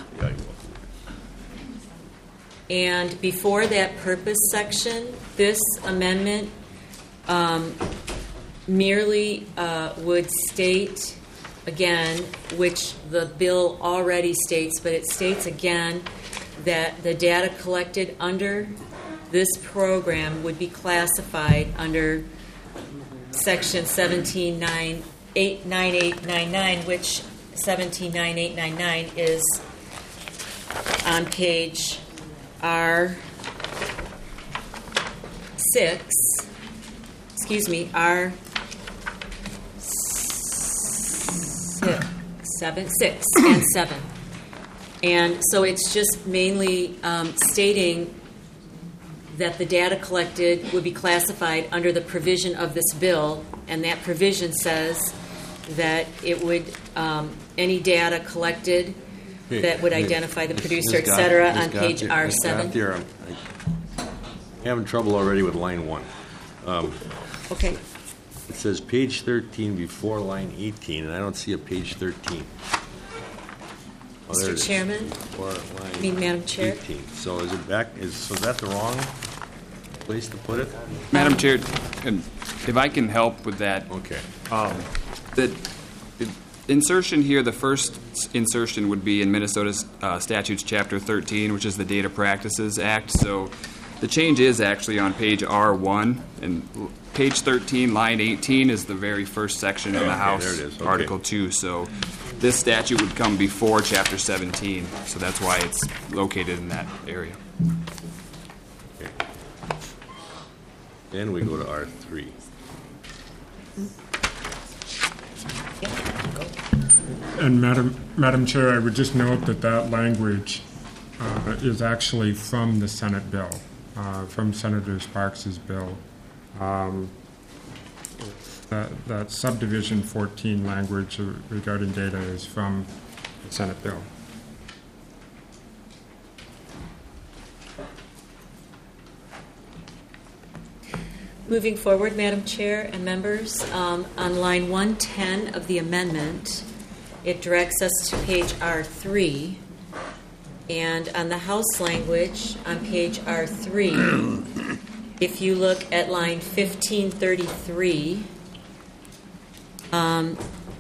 And before that purpose section, this amendment um, merely uh, would state again, which the bill already states, but it states again that the data collected under this program would be classified under section seventeen nine eight nine eight nine nine, which seventeen nine eight nine nine is on page R six, excuse me, R six, seven, six and seven. And so it's just mainly um, stating that the data collected would be classified under the provision of this bill, and that provision says that it would, um, any data collected Hey, that would hey, identify the Miz- producer, Miz et cetera, Goth- on Miz page Gothier- R Miz seven. Gothier, I'm I'm having trouble already with line one. Um, Okay. It says page thirteen before line eighteen, and I don't see a page thirteen. Oh, there it Mister is. Chairman? Before line I mean, Madam Chair? eighteen. So is it back, is, so is that the wrong place to put it? Madam Chair, and if I can help with that. Okay. Um, the, the insertion here, the first insertion would be in Minnesota uh, Statutes Chapter thirteen, which is the Data Practices Act. So the change is actually on page R one, and l- page thirteen, line eighteen is the very first section in the Okay, House, there it is. Okay. Article two. So this statute would come before Chapter seventeen, so that's why it's located in that area. Okay. Then we go to R three. And Madam, Madam Chair, I would just note that that language uh, is actually from the Senate bill, uh, from Senator Sparks's bill. Um, that, that subdivision fourteen language regarding data is from the Senate bill. Moving forward, Madam Chair and members, um, on line one ten of the amendment, it directs us to page R three. And on the House language, on page R three, if you look at line fifteen thirty-three, um,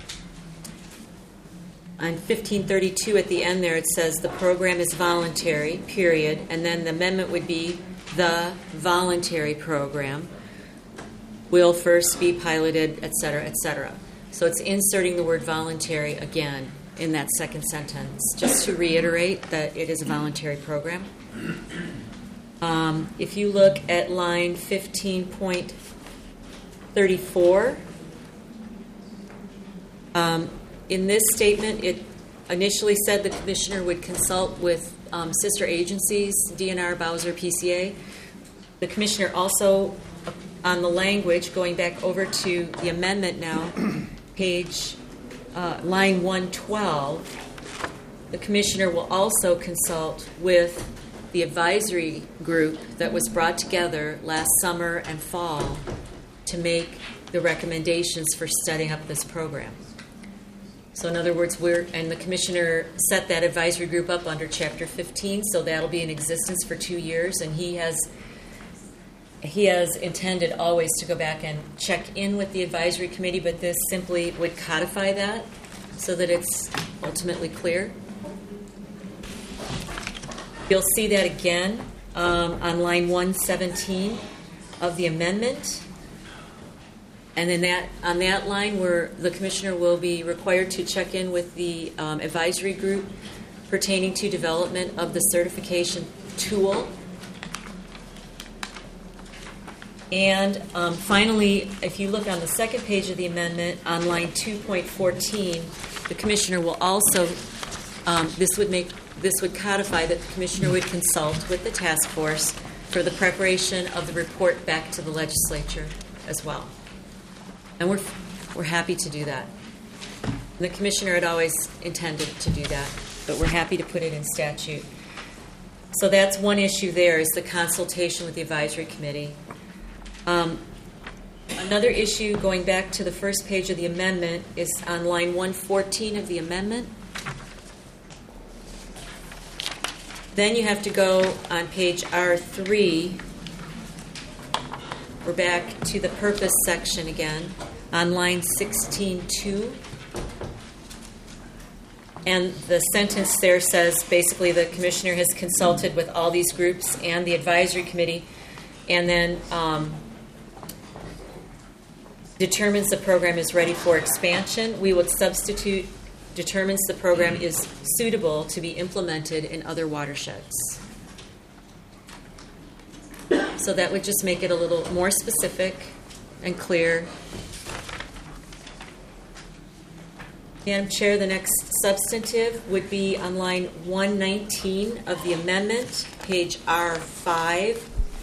on fifteen thirty-two at the end there, it says the program is voluntary, period, and then the amendment would be the voluntary program will first be piloted, et cetera, et cetera. So it's inserting the word voluntary again in that second sentence, just to reiterate that it is a voluntary program. Um, if you look at line fifteen point thirty-four, um, in this statement, it initially said the commissioner would consult with um, sister agencies, D N R, Bowser, P C A. The commissioner also, on the language, going back over to the amendment now, page uh, line one twelve, the commissioner will also consult with the advisory group that was brought together last summer and fall to make the recommendations for setting up this program. So in other words, we're, and the commissioner set that advisory group up under Chapter fifteen, so that'll be in existence for two years, and he has he has intended always to go back and check in with the advisory committee, but this simply would codify that so that it's ultimately clear. You'll see that again um, on line one seventeen of the amendment. And then that on that line, where the commissioner will be required to check in with the um, advisory group pertaining to development of the certification tool. And um, finally, if you look on the second page of the amendment, on line two point fourteen, the commissioner will also um, this would make this would codify that the commissioner would consult with the task force for the preparation of the report back to the legislature as well. And we're, we're happy to do that. The commissioner had always intended to do that, but we're happy to put it in statute. So that's one issue there, is the consultation with the advisory committee. Um, another issue, going back to the first page of the amendment, is on line one fourteen of the amendment. Then you have to go on page R three. We're back to the purpose section again on line sixteen two. And the sentence there says basically the commissioner has consulted with all these groups and the advisory committee, and then um, determines the program is ready for expansion. We would substitute determines the program is suitable to be implemented in other watersheds. So that would just make it a little more specific and clear. Madam Chair, the next substantive would be on line one nineteen of the amendment, page R five.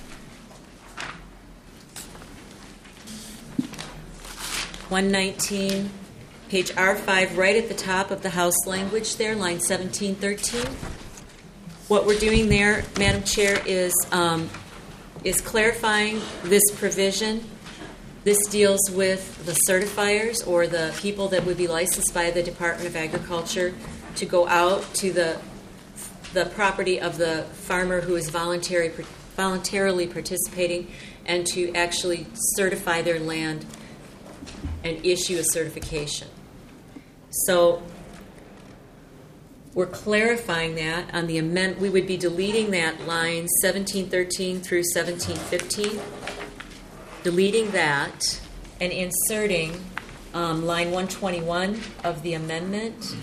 one nineteen, page R five, right at the top of the House language there, line seventeen thirteen. What we're doing there, Madam Chair, is um, is clarifying this provision. This deals with the certifiers or the people that would be licensed by the Department of Agriculture to go out to the the property of the farmer who is voluntary, voluntarily participating and to actually certify their land and issue a certification. So we're clarifying that on the amendment. We would be deleting that line seventeen thirteen through seventeen fifteen, deleting that, and inserting um, line one twenty-one of the amendment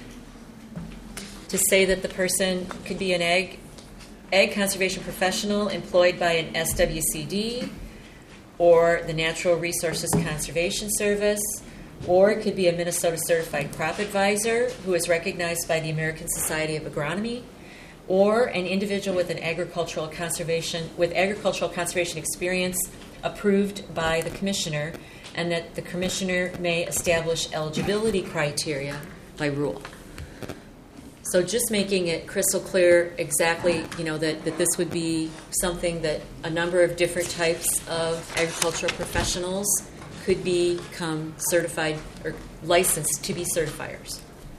to say that the person could be an ag, ag conservation professional employed by an S W C D or the Natural Resources Conservation Service, or it could be a Minnesota Certified Crop Advisor who is recognized by the American Society of Agronomy, or an individual with an agricultural conservation with agricultural conservation experience approved by the commissioner, and that the commissioner may establish eligibility criteria by rule. So just making it crystal clear exactly, you know, that, that this would be something that a number of different types of agricultural professionals could become certified or licensed to be certifiers.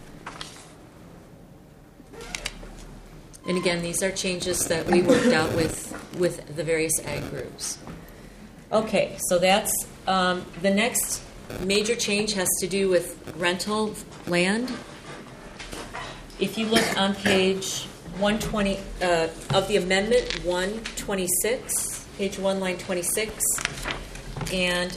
And again, these are changes that we worked out with, with the various ag groups. Okay, so that's um, the next major change has to do with rental land. If you look on page one twenty uh, of the amendment, one twenty-six, page one, line twenty-six, and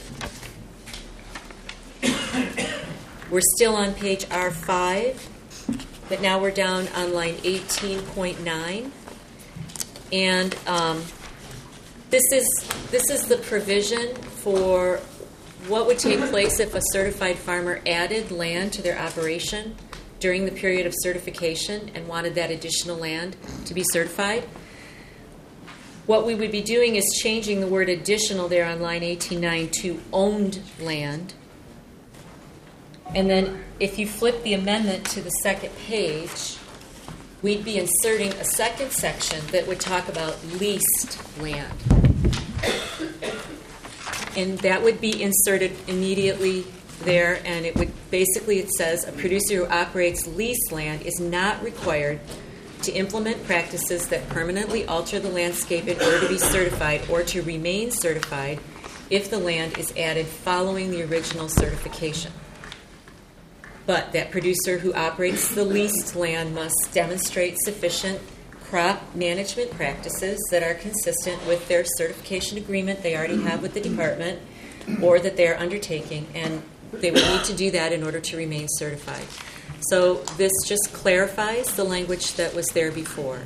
we're still on page R five, but now we're down on line eighteen point nine, and um, this is this is the provision for what would take place if a certified farmer added land to their operation during the period of certification and wanted that additional land to be certified. What we would be doing is changing the word additional there on line eighteen nine to owned land. And then if you flip the amendment to the second page, we'd be inserting a second section that would talk about leased land. And that would be inserted immediately there, and it would, basically it says, a producer who operates leased land is not required to implement practices that permanently alter the landscape in order to be certified or to remain certified if the land is added following the original certification. But that producer who operates the leased land must demonstrate sufficient crop management practices that are consistent with their certification agreement they already have with the department or that they are undertaking, and they would need to do that in order to remain certified. So this just clarifies the language that was there before.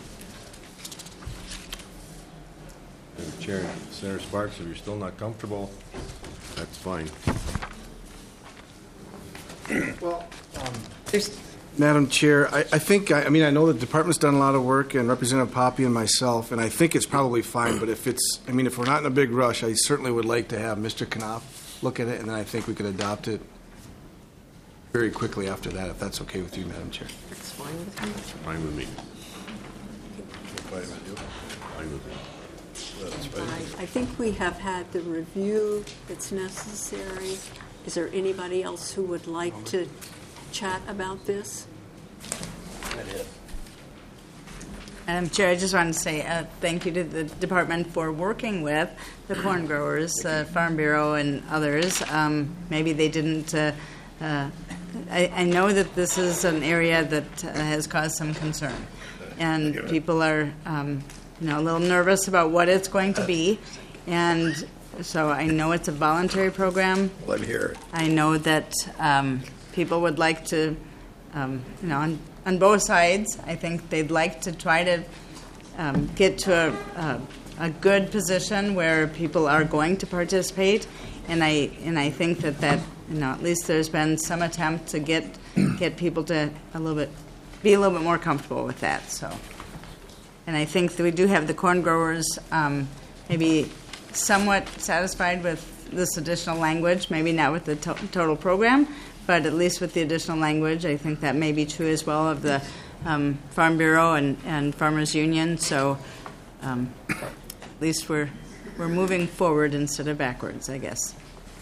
Madam Chair, Senator Sparks, if you're still not comfortable, that's fine. Well, um, There's Madam Chair, I, I think, I, I mean, I know the department's done a lot of work, and Representative Poppy and myself, and I think it's probably fine, but if it's, I mean, if we're not in a big rush, I certainly would like to have Mister Knopf look at it, and then I think we could adopt it very quickly after that, if that's okay with you, Madam Chair. That's fine with me. Fine with me. Fine with you? Fine with me. That's fine. I, I think we have had the review that's necessary. Is there anybody else who would like to chat about this? Madam Chair, I just wanted to say uh, thank you to the department for working with the corn growers, uh, Farm Bureau, and others. Um, maybe they didn't. Uh, uh, I, I know that this is an area that uh, has caused some concern, and people are, um, you know, a little nervous about what it's going to be, and so I know it's a voluntary program. Let me hear it. I know that um, people would like to, um, you know, on, on both sides, I think they'd like to try to um, get to a, a, a good position where people are going to participate, and I and I think that that, you know, at least there's been some attempt to get get people to a little bit be a little bit more comfortable with that. So, and I think that we do have the corn growers um, maybe somewhat satisfied with this additional language, maybe not with the to- total program, but at least with the additional language. I think that may be true as well of the um, Farm Bureau and, and Farmers Union. So um, at least we're we're moving forward instead of backwards, I guess.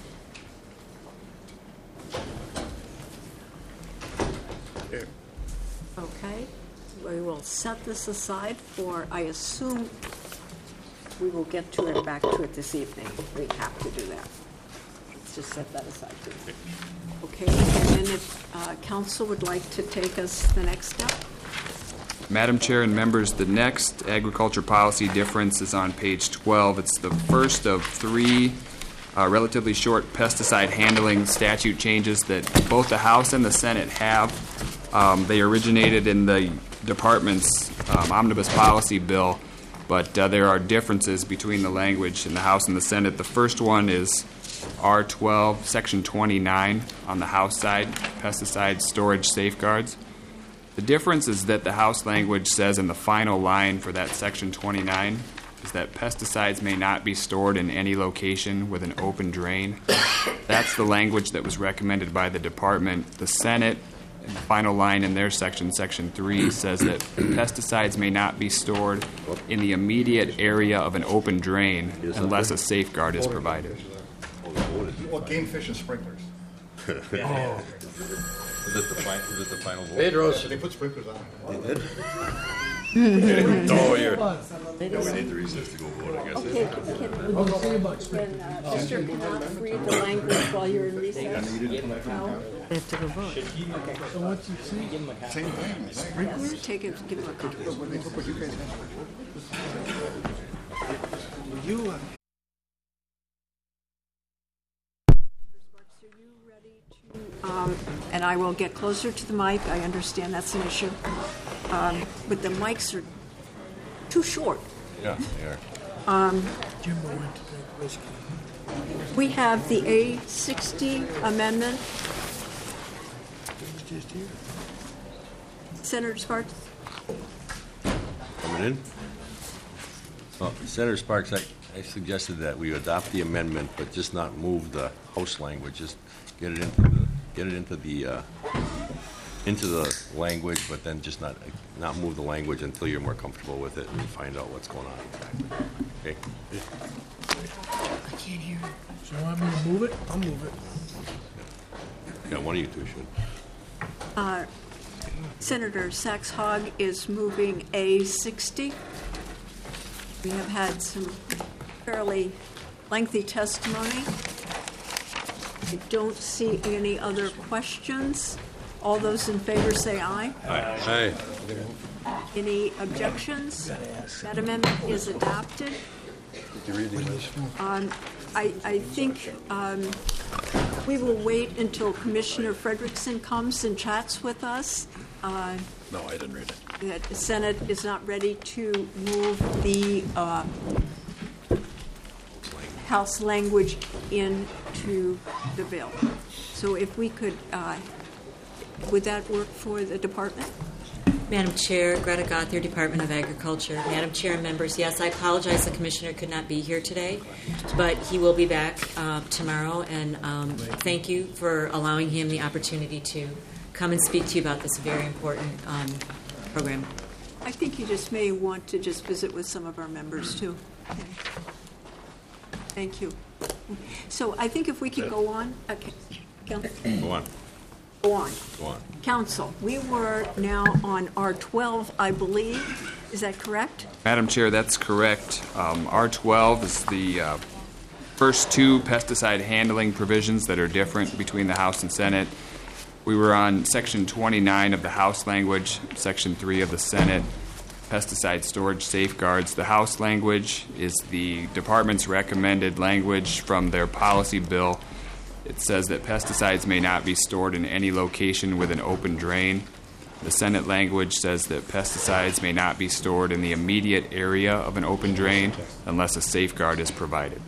Okay, we will set this aside for, I assume, we will get to it, back to it this evening. We have to do that. Let's just set that aside too. Okay, and then if uh, council would like to take us the next step? Madam Chair and members, the next agriculture policy difference is on page twelve. It's the first of three uh, relatively short pesticide handling statute changes that both the House and the Senate have. Um, they originated in the department's um, omnibus policy bill, but uh, there are differences between the language in the House and the Senate. The first one is R twelve, Section twenty-nine on the House side, pesticide storage safeguards. The difference is that the House language says in the final line for that Section twenty-nine is that pesticides may not be stored in any location with an open drain. That's the language that was recommended by the department. The Senate, in the final line in their section, Section three, says that pesticides may not be stored in the immediate area of an open drain unless a safeguard is provided. Well, game fish and sprinklers. Oh. Is it the final, is it the final vote? Pedro's. They put sprinklers on. They did? No, you're, yeah, we need to recess to go vote, I guess. Okay, can, can uh, Mister Knopf read the language while you're in recess? No? They have to go vote. Okay. So what's it say? Same thing. Sprinklers? Yes, take it, give him a copy. You, uh, Um, and I will get closer to the mic. I understand that's an issue. Um, but the mics are too short. Yeah, they are. Um, Jim went to drink whiskey. we have the A sixty amendment. It's just here. Senator Sparks? Coming in? Well, Senator Sparks, I, I suggested that we adopt the amendment, but just not move the House language, just get it into the, get it into the, uh, into the language, but then just not, not move the language until you're more comfortable with it and find out what's going on exactly. Okay? I can't hear. So you want me to move it? I'll move it. Yeah, one of you two should. Uh, Senator Sachs-Hog is moving A sixty. We have had some fairly lengthy testimony. I don't see any other questions. All those in favor say aye. Aye. Any objections? That amendment is adopted. Um, I, I think um, we will wait until Commissioner Frederickson comes and chats with us. Uh, No, I didn't read it. That the Senate is not ready to move the uh, House language into the bill. So if we could, uh, would that work for the department? Madam Chair, Greta Gothier, Department of Agriculture. Madam Chair and members, yes, I apologize the Commissioner could not be here today, but he will be back uh, tomorrow, and um, thank you for allowing him the opportunity to come and speak to you about this very important um, program. I think you just may want to just visit with some of our members, too. Okay. Thank you. So I think if we could go on. Okay. Council. Go on. Go on. Go on. Council, we were now on R twelve, I believe. Is that correct? Madam Chair, that's correct. Um, R twelve is the uh, first two pesticide handling provisions that are different between the House and Senate. We were on Section twenty-nine of the House language, Section three of the Senate, pesticide storage safeguards. The House language is the department's recommended language from their policy bill. It says that pesticides may not be stored in any location with an open drain. The Senate language says that pesticides may not be stored in the immediate area of an open drain unless a safeguard is provided.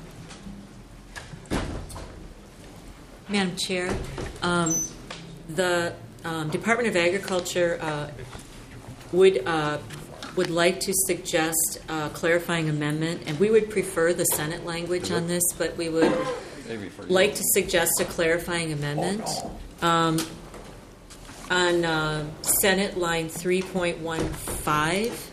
Madam Chair, um, the um, Department of Agriculture uh, would uh, would like to suggest a clarifying amendment, and we would prefer the Senate language on this, but we would like to suggest a clarifying amendment. Um, on uh, Senate line three point one five,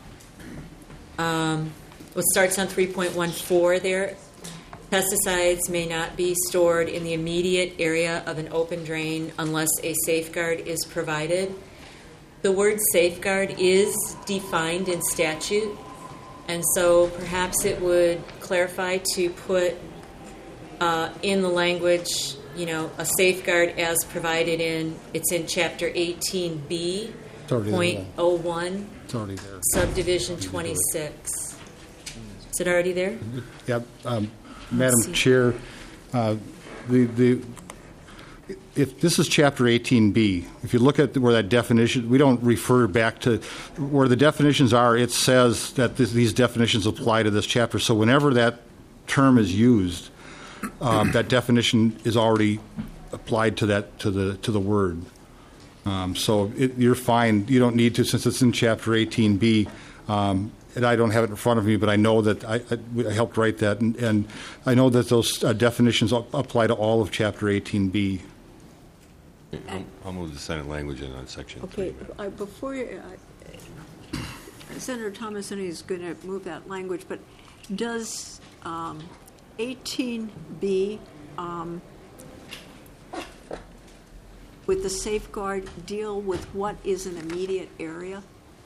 um, it starts on three point one four there. Pesticides may not be stored in the immediate area of an open drain unless a safeguard is provided. The word safeguard is defined in statute, and so perhaps it would clarify to put uh, in the language, you know, a safeguard as provided in, it's in Chapter eighteen B, point oh one, It's already there. subdivision twenty-six. Is it already there? Yep. Um, Madam Chair, uh, the, the, if this is Chapter eighteen B, if you look at where that definition, we don't refer back to where the definitions are, it says that this, these definitions apply to this chapter. So whenever that term is used, um, that definition is already applied to that, to the, to the word. Um, so it, you're fine. You don't need to, since it's in Chapter eighteen B. Um, and I don't have it in front of me, but I know that I, I, I helped write that, and, and I know that those uh, definitions apply to all of Chapter eighteen B. I'll, I'll move the Senate language in on Section three. Okay, uh, before, you, uh, Senator Thomason is going to move that language, but does um, eighteen B um, with the safeguard deal with what is an immediate area?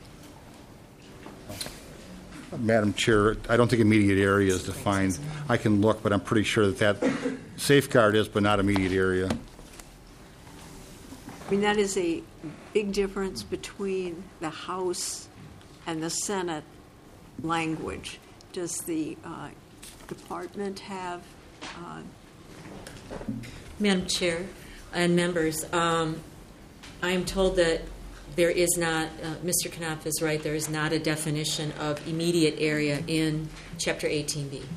Madam Chair, I don't think immediate area is defined. I can look, but I'm pretty sure that that safeguard is, but not immediate area. I mean, that is a big difference between the House and the Senate language. Does the uh, department have? Uh, Madam Chair and members, um, I am told that there is not, uh, Mister Knopf is right, there is not a definition of immediate area in Chapter eighteen B.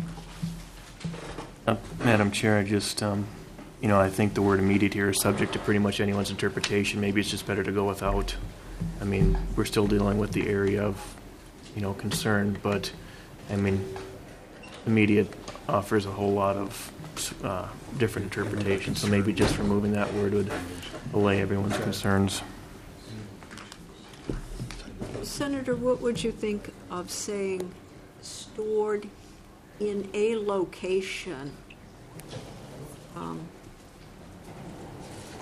Uh, Madam Chair, I just, um, you know, I think the word immediate here is subject to pretty much anyone's interpretation. Maybe it's just better to go without. I mean, we're still dealing with the area of, you know, concern, but, I mean, immediate offers a whole lot of uh, different interpretations. So maybe just removing that word would allay everyone's concerns. Senator, what would you think of saying stored in a location? Um,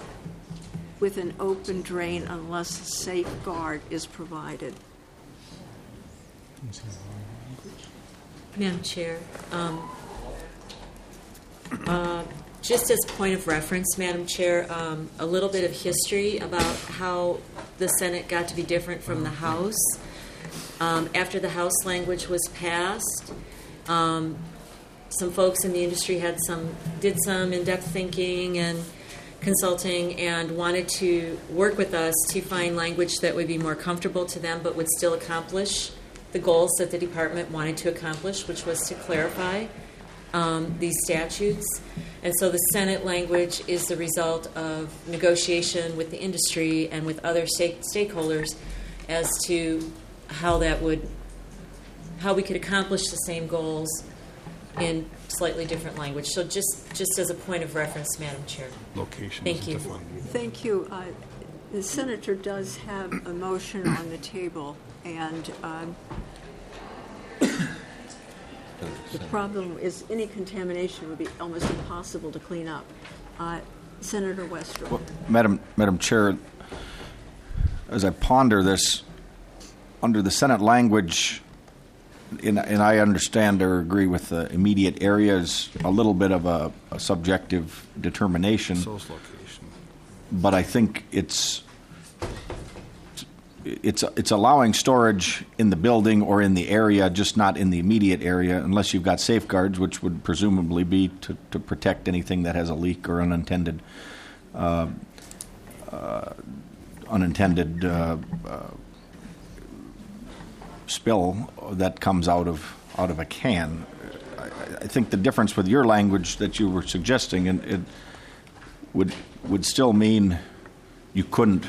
with an open drain unless a safeguard is provided. Madam Chair, um, uh, just as point of reference, Madam Chair, um, a little bit of history about how the Senate got to be different from the House. Um, after the House language was passed, um, some folks in the industry had some did some in-depth thinking and consulting and wanted to work with us to find language that would be more comfortable to them but would still accomplish the goals that the department wanted to accomplish, which was to clarify um, these statutes. And so the Senate language is the result of negotiation with the industry and with other stake- stakeholders as to how that would, how we could accomplish the same goals in slightly different language. So just, just as a point of reference, Madam Chair. Location. Thank you. Thank you. Uh, the Senator does have a motion on the table, and um, the problem is any contamination would be almost impossible to clean up. Uh, Senator Westrow. Well, Madam, Madam Chair, as I ponder this, under the Senate language, and, and I understand or agree with the immediate areas, a little bit of a, a subjective determination. Source location. But I think it's it's it's allowing storage in the building or in the area, just not in the immediate area, unless you've got safeguards, which would presumably be to, to protect anything that has a leak or unintended uh, uh, unintended uh, uh, spill that comes out of out of a can. I, I think the difference with your language that you were suggesting, and it would would still mean you couldn't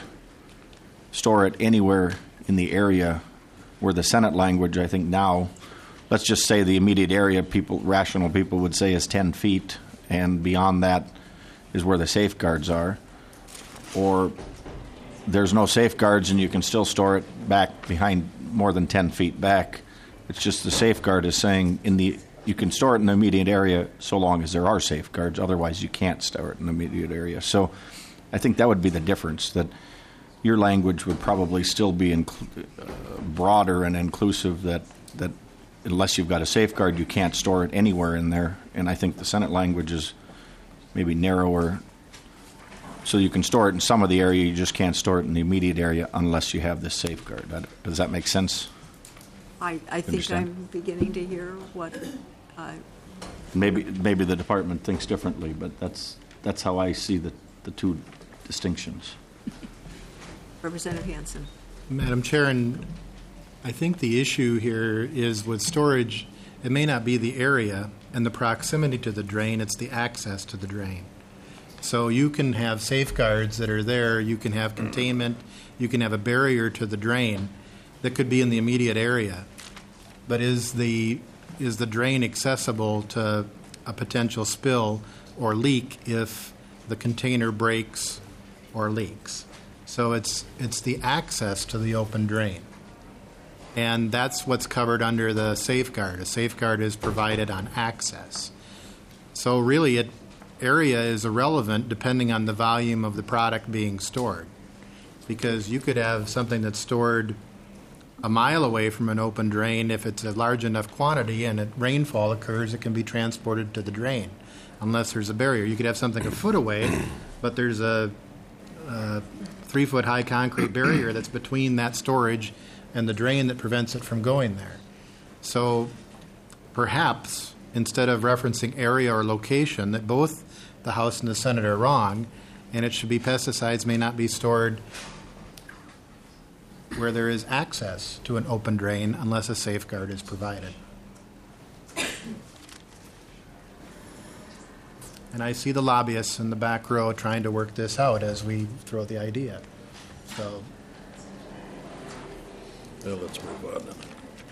store it anywhere in the area where the Senate language, I think now, let's just say the immediate area, people, rational people would say is ten feet, and beyond that is where the safeguards are. Or there's no safeguards and you can still store it back behind more than ten feet back. It's just the safeguard is saying in the you can store it in the immediate area so long as there are safeguards. Otherwise, you can't store it in the immediate area. So I think that would be the difference, that your language would probably still be inclu- uh, broader and inclusive, that, that unless you've got a safeguard, you can't store it anywhere in there. And I think the Senate language is maybe narrower, so you can store it in some of the area, you just can't store it in the immediate area unless you have this safeguard. Does that make sense? I, I think Understand? I'm beginning to hear what uh, Maybe maybe the department thinks differently, but that's that's how I see the, the two distinctions. Representative Hansen. Madam Chair, and I think the issue here is with storage, it may not be the area and the proximity to the drain, it's the access to the drain. So you can have safeguards that are there, you can have containment, you can have a barrier to the drain that could be in the immediate area. But is the is the drain accessible to a potential spill or leak if the container breaks or leaks? So it's it's the access to the open drain. And that's what's covered under the safeguard. A safeguard is provided on access. So really, it, area is irrelevant depending on the volume of the product being stored. Because you could have something that's stored a mile away from an open drain. If it's a large enough quantity and a rainfall occurs, it can be transported to the drain, unless there's a barrier. You could have something a foot away, but there's a, a three-foot high concrete barrier that's between that storage and the drain that prevents it from going there. So perhaps, instead of referencing area or location, that both the House and the Senate are wrong, and it should be pesticides may not be stored where there is access to an open drain unless a safeguard is provided. And I see the lobbyists in the back row trying to work this out as we throw the idea. So, Well, let's move on then.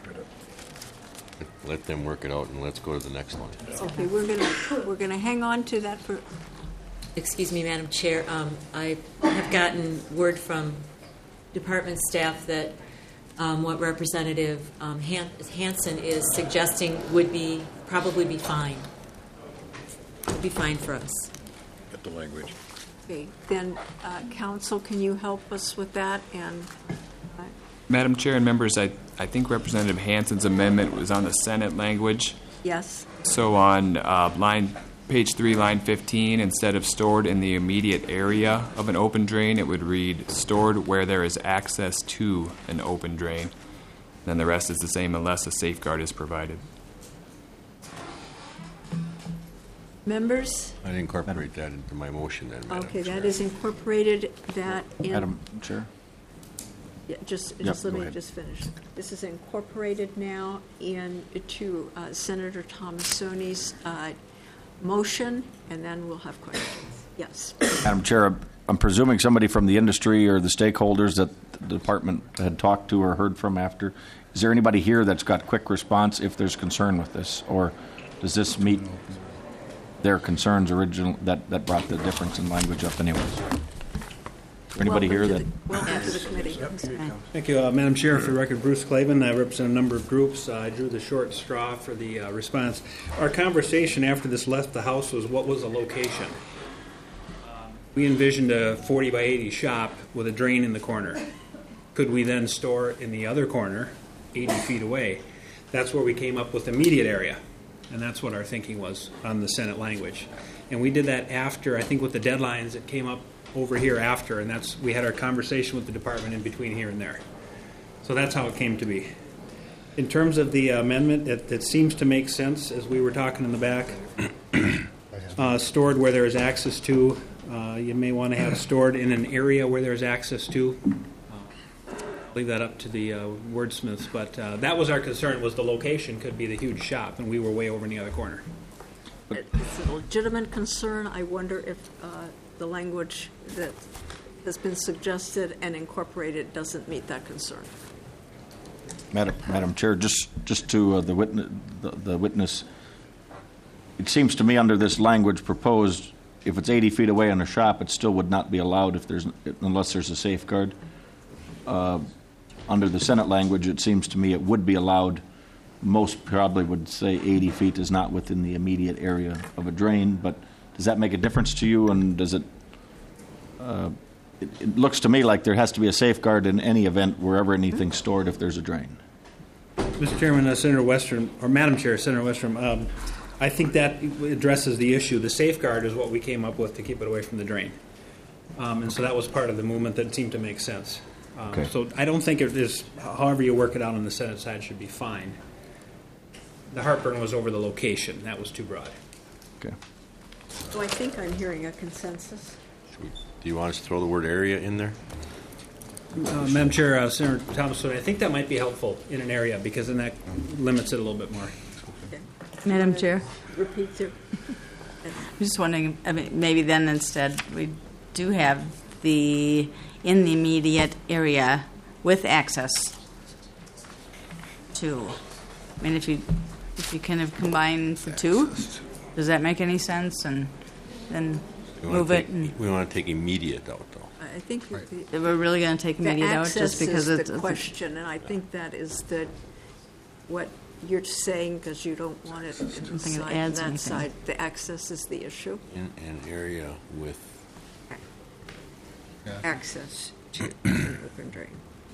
Let them work it out, and let's go to the next one. Okay, we're gonna we're gonna hang on to that for. Excuse me, Madam Chair. Um, I have gotten word from department staff that um, what Representative um, Han- Hansen is suggesting would be probably be fine. Would be fine for us. Get the language. Okay, then, uh, council, can you help us with that? And uh, Madam Chair and members, I, I think Representative Hanson's amendment was on the Senate language. yes, So on uh, line, page three, line fifteen, instead of stored in the immediate area of an open drain, it would read stored where there is access to an open drain. Then the rest is the same unless a safeguard is provided. members? I'd incorporate that into my motion then, Madam Okay, Chair. that is incorporated, that in. Madam Chair? Yeah, just, Yep, just let go me ahead. just finish. This is incorporated now into uh, Senator Thomasoni's uh, motion, and then we'll have questions. Yes. Madam Chair, I'm presuming somebody from the industry or the stakeholders that the department had talked to or heard from after. Is there anybody here that's got quick response if there's concern with this? Or does this meet their concerns original, that, that brought the difference in language up anyways? Is there anybody here that? Welcome to the committee. Thank you, uh, Madam Chair. For the record, Bruce Clavin. I represent a number of groups. Uh, I drew the short straw for the uh, response. Our conversation after this left the House was what was the location. Um, we envisioned a forty by eighty shop with a drain in the corner. Could we then store it in the other corner, eighty feet away? That's where we came up with immediate area. And that's what our thinking was on the Senate language. And we did that after, I think with the deadlines, it came up over here after, and that's, we had our conversation with the department in between here and there. So that's how it came to be. In terms of the amendment, it, it seems to make sense, as we were talking in the back. Uh, stored where there is access to, uh, you may want to have stored in an area where there's access to. Leave that up to the uh, wordsmiths, but uh, that was our concern, was the location could be the huge shop, and we were way over in the other corner. It's a legitimate concern. I wonder if uh, the language that has been suggested and incorporated doesn't meet that concern. Madam, Madam Chair, just, just to uh, the witness, the, the witness, it seems to me under this language proposed, if it's eighty feet away in a shop, it still would not be allowed if there's, unless there's a safeguard. Uh, under the Senate language, it seems to me it would be allowed. Most probably would say eighty feet is not within the immediate area of a drain, but does that make a difference to you, and does it, uh, it, it looks to me like there has to be a safeguard in any event wherever anything's stored if there's a drain. Mister Chairman, uh, Senator Westrom, or Madam Chair, Senator Westrom, um, I think that addresses the issue. The safeguard is what we came up with to keep it away from the drain. Um, and so that was part of the movement that seemed to make sense. Um, Okay. So I don't think it is, however you work it out on the Senate side should be fine. The heartburn was over the location. That was too broad. Okay. So I think I'm hearing a consensus. Do you want us to throw the word area in there? Uh, Madam Chair, uh, Senator Thomas, I think that might be helpful in an area because then that limits it a little bit more. Madam Chair, Repeat it. I'm just wondering, I mean, maybe then instead we do have the, in the immediate area with access to. I mean, if you, if you kind of combine the two, does that make any sense? And then We wanna move take- it and. We want to take immediate out, though. I think that the, We're really going to take the immediate out access just because is it's. the question, and I think that is the, what you're saying, because you don't want it in think the it side, adds that anything. side. The access is the issue. In an area with, Access to an open drain.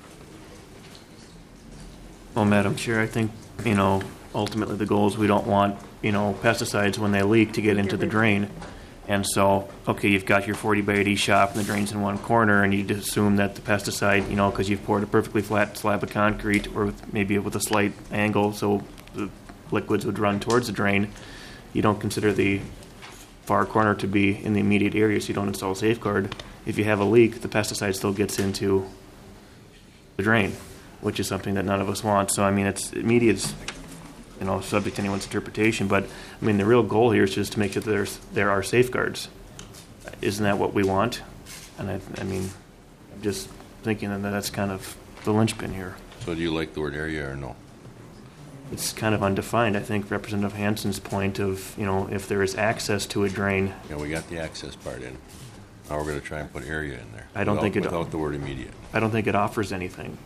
Well, Madam Chair, I think, you know, ultimately the goal is we don't want, you know, pesticides when they leak to get into the drain. And so, okay, you've got your forty by eighty shop and the drain's in one corner, and you just assume that the pesticide, you know, because you've poured a perfectly flat slab of concrete or with, maybe with a slight angle so the liquids would run towards the drain, you don't consider the far corner to be in the immediate area, so you don't install a safeguard. If you have a leak, the pesticide still gets into the drain, which is something that none of us want. So, I mean, it's immediate, you know, subject to anyone's interpretation. But, I mean, the real goal here is just to make sure that there's, there are safeguards. Isn't that what we want? And, I, I mean, I'm just thinking that that's kind of the linchpin here. so do you like the word area or no? It's kind of undefined. I think Representative Hanson's point of, you know, if there is access to a drain. Yeah, we got the access part in. Now we're going to try and put area in there. I don't without- think it- Without the word immediate. I don't think it offers anything.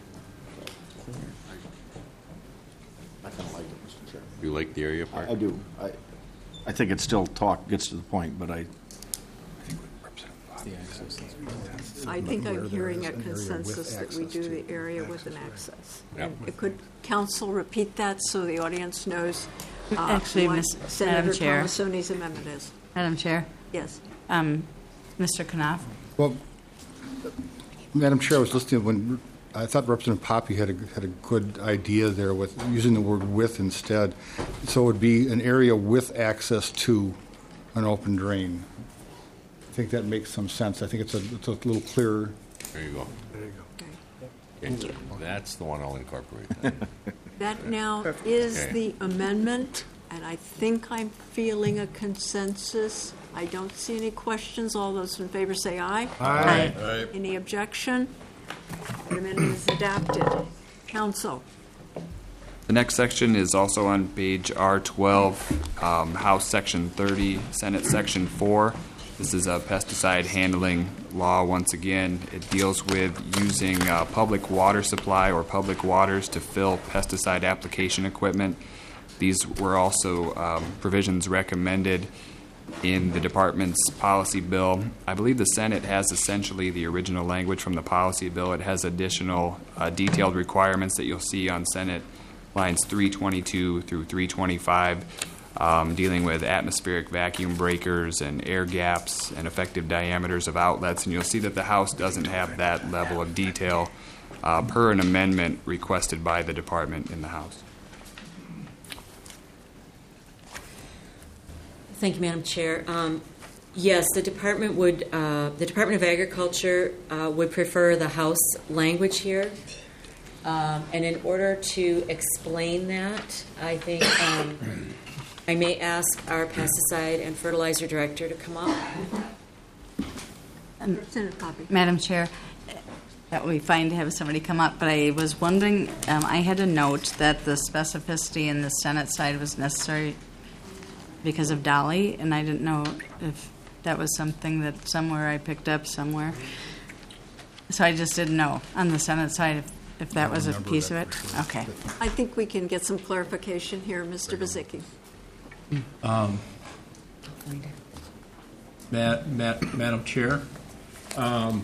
I kind of like it, Mister Chairman. You like the area part? I do. I, I think it still talk, gets to the point, but I, I think I'm hearing a consensus that we do the area with an access. Yep. And Could council repeat that so the audience knows uh, Actually, what Miss- Senator Madam Chair. Thomasoni's amendment is? Madam Chair? Yes. Um, Mister Knopf? Well, Madam Chair, I was listening when, I thought Representative Poppy had a, had a good idea there with using the word with instead. So it would be an area with access to an open drain. I think that makes some sense. I think it's a, it's a little clearer. There you go. There you go. Okay. That's the one I'll incorporate. then. That now is Okay. the amendment, and I think I'm feeling a consensus. I don't see any questions. All those in favor say aye. Aye. Aye. Any objection? The amendment is adopted. Council. The next section is also on page R twelve, um, House Section thirty, Senate Section four. This is a pesticide handling law. Once again, it deals with using uh, public water supply or public waters to fill pesticide application equipment. These were also um, provisions recommended in the department's policy bill. I believe the Senate has essentially the original language from the policy bill. It has additional uh, detailed requirements that you'll see on Senate lines three twenty-two through three twenty-five, um, dealing with atmospheric vacuum breakers and air gaps and effective diameters of outlets. And you'll see that the House doesn't have that level of detail uh, per an amendment requested by the department in the House. Thank you, Madam Chair. Um, yes, the department would, uh, the Department of Agriculture uh, would prefer the House language here. Um, and in order to explain that, I think um, I may ask our pesticide and fertilizer director to come up. Representative Poppy. Madam Chair, that would be fine to have somebody come up, but I was wondering, um, I had a note that the specificity in the Senate side was necessary because of Dolly, and I didn't know if that was something that somewhere I picked up somewhere. So I just didn't know on the Senate side if, if that was a piece of it. Okay. I think we can get some clarification here. Mister Bazicki. Um, Ma- Ma- Madam Chair, um,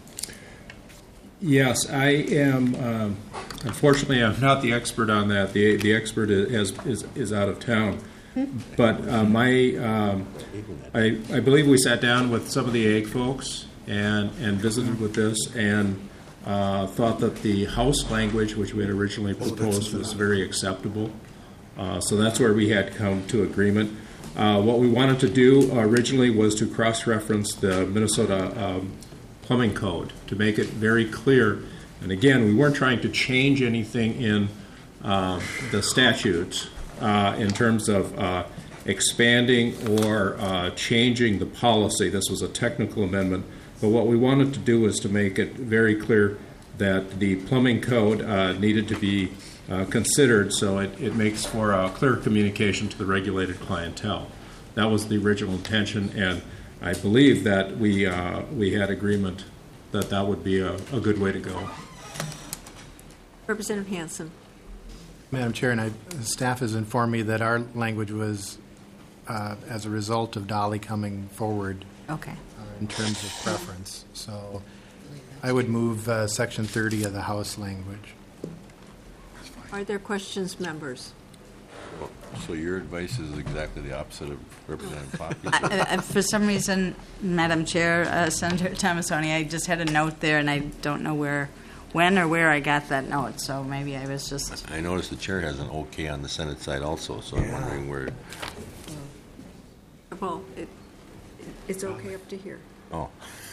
yes, I am. Um, unfortunately, I'm not the expert on that. The the expert is is, is out of town. But uh, my, um, I, I believe we sat down with some of the ag folks and and visited with this and uh, thought that the House language, which we had originally proposed, was very acceptable. Uh, so that's where we had come to agreement. Uh, what we wanted to do originally was to cross-reference the Minnesota um, plumbing code to make it very clear. And again, we weren't trying to change anything in uh, the statutes uh, in terms of uh, expanding or uh, changing the policy. This was a technical amendment. But what we wanted to do was to make it very clear that the plumbing code uh, needed to be Uh, considered, so it, it makes for a clear communication to the regulated clientele. That was the original intention, and I believe that we uh, we had agreement that that would be a, a good way to go. Representative Hansen. Madam Chair, and I, staff has informed me that our language was uh, as a result of Dolly coming forward. Okay. Uh, in terms of preference. So I would move uh, Section thirty of the House language. Are there questions, members? So your advice is exactly the opposite of Representative Poppy? I, I, for some reason, Madam Chair, uh, Senator Thomasoni, I just had a note there, and I don't know where, when or where I got that note. So maybe I was just. I noticed the chair has an okay on the Senate side also, so I'm wondering where. Well, it, it's okay up to here. Oh.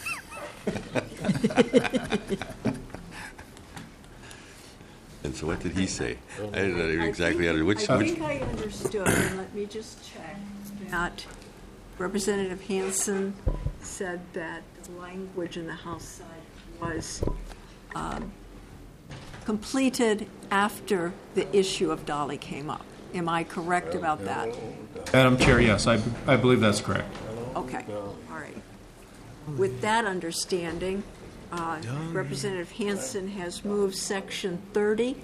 And so what did he say? I didn't know exactly I think, how to, which, I which, think I understood, and let me just check, that Representative Hansen said that the language in the House side was um, completed after the issue of Dolly came up. Am I correct about that? Madam Chair, yes, I, I believe that's correct. Okay, all right. With that understanding, uh, Representative Hansen has moved Section thirty,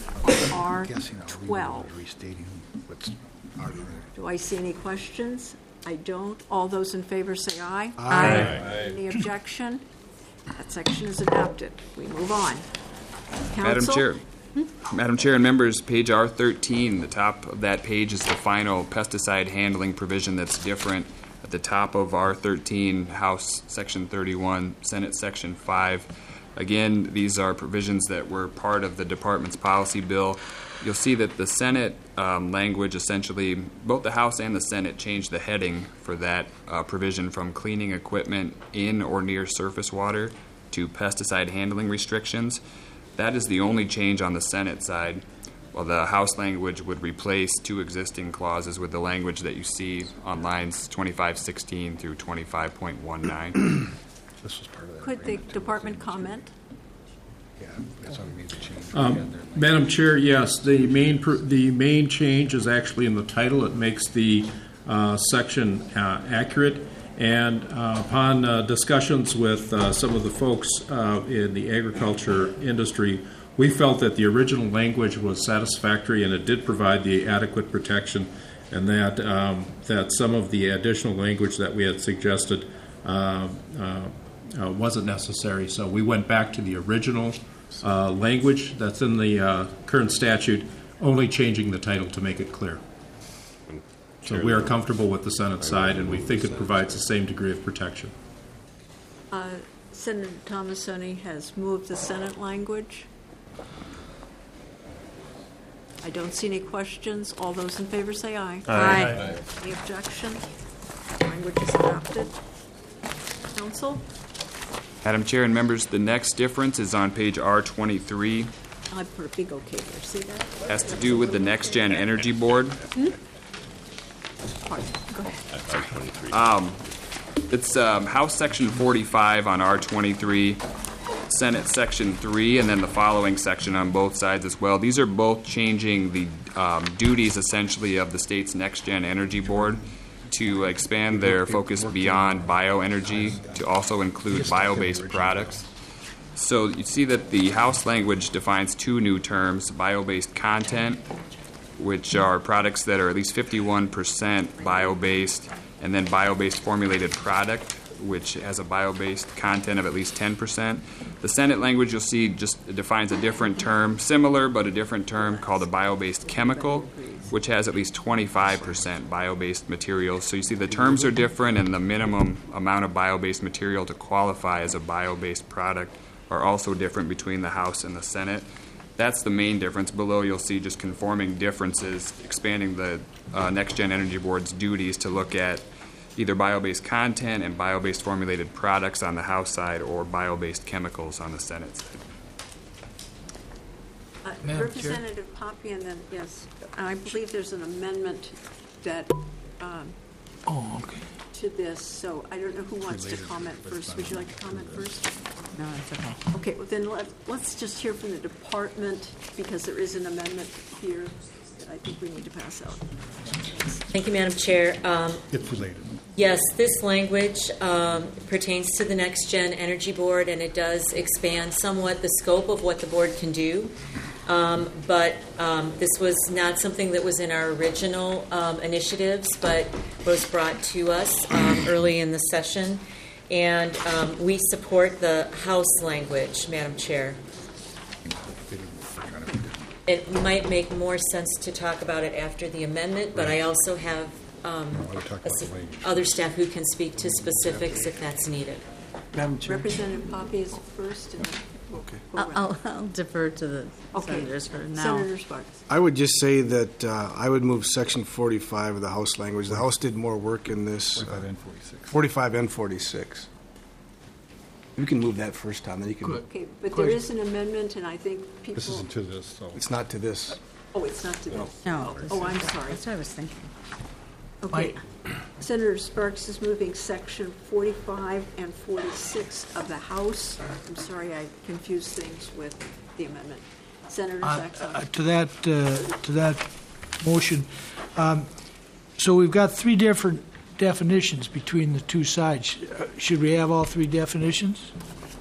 R twelve. Do I see any questions? I don't. All those in favor say aye. Aye. Any objection? That section is adopted. We move on. Madam Council? Chair. Madam Chair and members, page R thirteen, the top of that page is the final pesticide handling provision that's different. At the top of R thirteen, House Section thirty-one, Senate Section five. Again, these are provisions that were part of the department's policy bill. You'll see that the Senate um, language, essentially, both the House and the Senate changed the heading for that uh, provision from cleaning equipment in or near surface water to pesticide handling restrictions. That is the only change on the Senate side, while the House language would replace two existing clauses with the language that you see on lines twenty-five sixteen through twenty-five point one nine. This was part of that. Could the department comment? Yeah, that's why we need to change. Um, Madam Chair, yes, the main, pr- the main change is actually in the title. It makes the uh, section uh, accurate. And uh, upon uh, discussions with uh, some of the folks uh, in the agriculture industry, we felt that the original language was satisfactory and it did provide the adequate protection, and that um, that some of the additional language that we had suggested uh, uh, uh, wasn't necessary. So we went back to the original uh, language that's in the uh, current statute, only changing the title to make it clear. So we are comfortable with the Senate side, and we think it provides the same degree of protection. Uh, Senator Thomasoni has moved the Senate language. I don't see any questions. All those in favor say aye. Aye. Aye. Any objection? Language is adopted. Council? Madam Chair and members, the next difference is on page R twenty-three. I put a big okay there. See that? Has to do with the Next Gen Energy Board. Hmm? Pardon. Go ahead. Um, it's um, House Section forty-five on R twenty-three, Senate Section three, and then the following section on both sides as well. These are both changing the um, duties, essentially, of the state's Next Gen Energy Board to expand their focus beyond bioenergy to also include bio-based products. So you see that the House language defines two new terms, bio-based content, which are products that are at least fifty-one percent bio-based, and then bio-based formulated product, which has a bio-based content of at least ten percent. The Senate language, you'll see, just defines a different term, similar but a different term, called a bio-based chemical, which has at least twenty-five percent bio-based material. So you see the terms are different, and the minimum amount of bio-based material to qualify as a bio-based product are also different between the House and the Senate. That's the main difference. Below, you'll see just conforming differences, expanding the uh, Next Gen Energy Board's duties to look at either bio-based content and bio-based formulated products on the House side or bio-based chemicals on the Senate side. Uh, Madam Representative Poppy, and then, yes, I believe there's an amendment that, um, Oh, okay. to this, so I don't know who wants to comment first. Would you like to comment first? No, that's okay. Okay, well then let, let's just hear from the department, because there is an amendment here that I think we need to pass out. Thank you, Madam Chair. Um, It's related. Yes, this language um, pertains to the Next Gen Energy Board, and it does expand somewhat the scope of what the board can do. Um, but um, this was not something that was in our original um, initiatives, but was brought to us um, early in the session. And um, we support the House language, Madam Chair. It might make more sense to talk about it after the amendment, but I also have um, s- other staff who can speak to specifics if that's needed. Madam Chair. Representative Poppy is first, and then Okay. I'll, I'll, I'll defer to the Okay. senators for now. Senator Sparks. I would just say that uh, I would move section forty-five of the House language. The House did more work in this. forty-five uh, and forty-six. forty-five and forty-six. You can move that first, Tom, then you can. Good. Okay, but there is an amendment, and I think people. This isn't to this, so. It's not to this. Oh, it's not to this. No. Oh, I'm sorry. That's what I was thinking. Okay. Senator Sparks is moving section forty-five and forty-six of the House. I'm sorry, I confused things with the amendment. Senator Uh, Saxon. uh, To that, uh, to that motion, um, so we've got three different definitions between the two sides. Uh, Should we have all three definitions?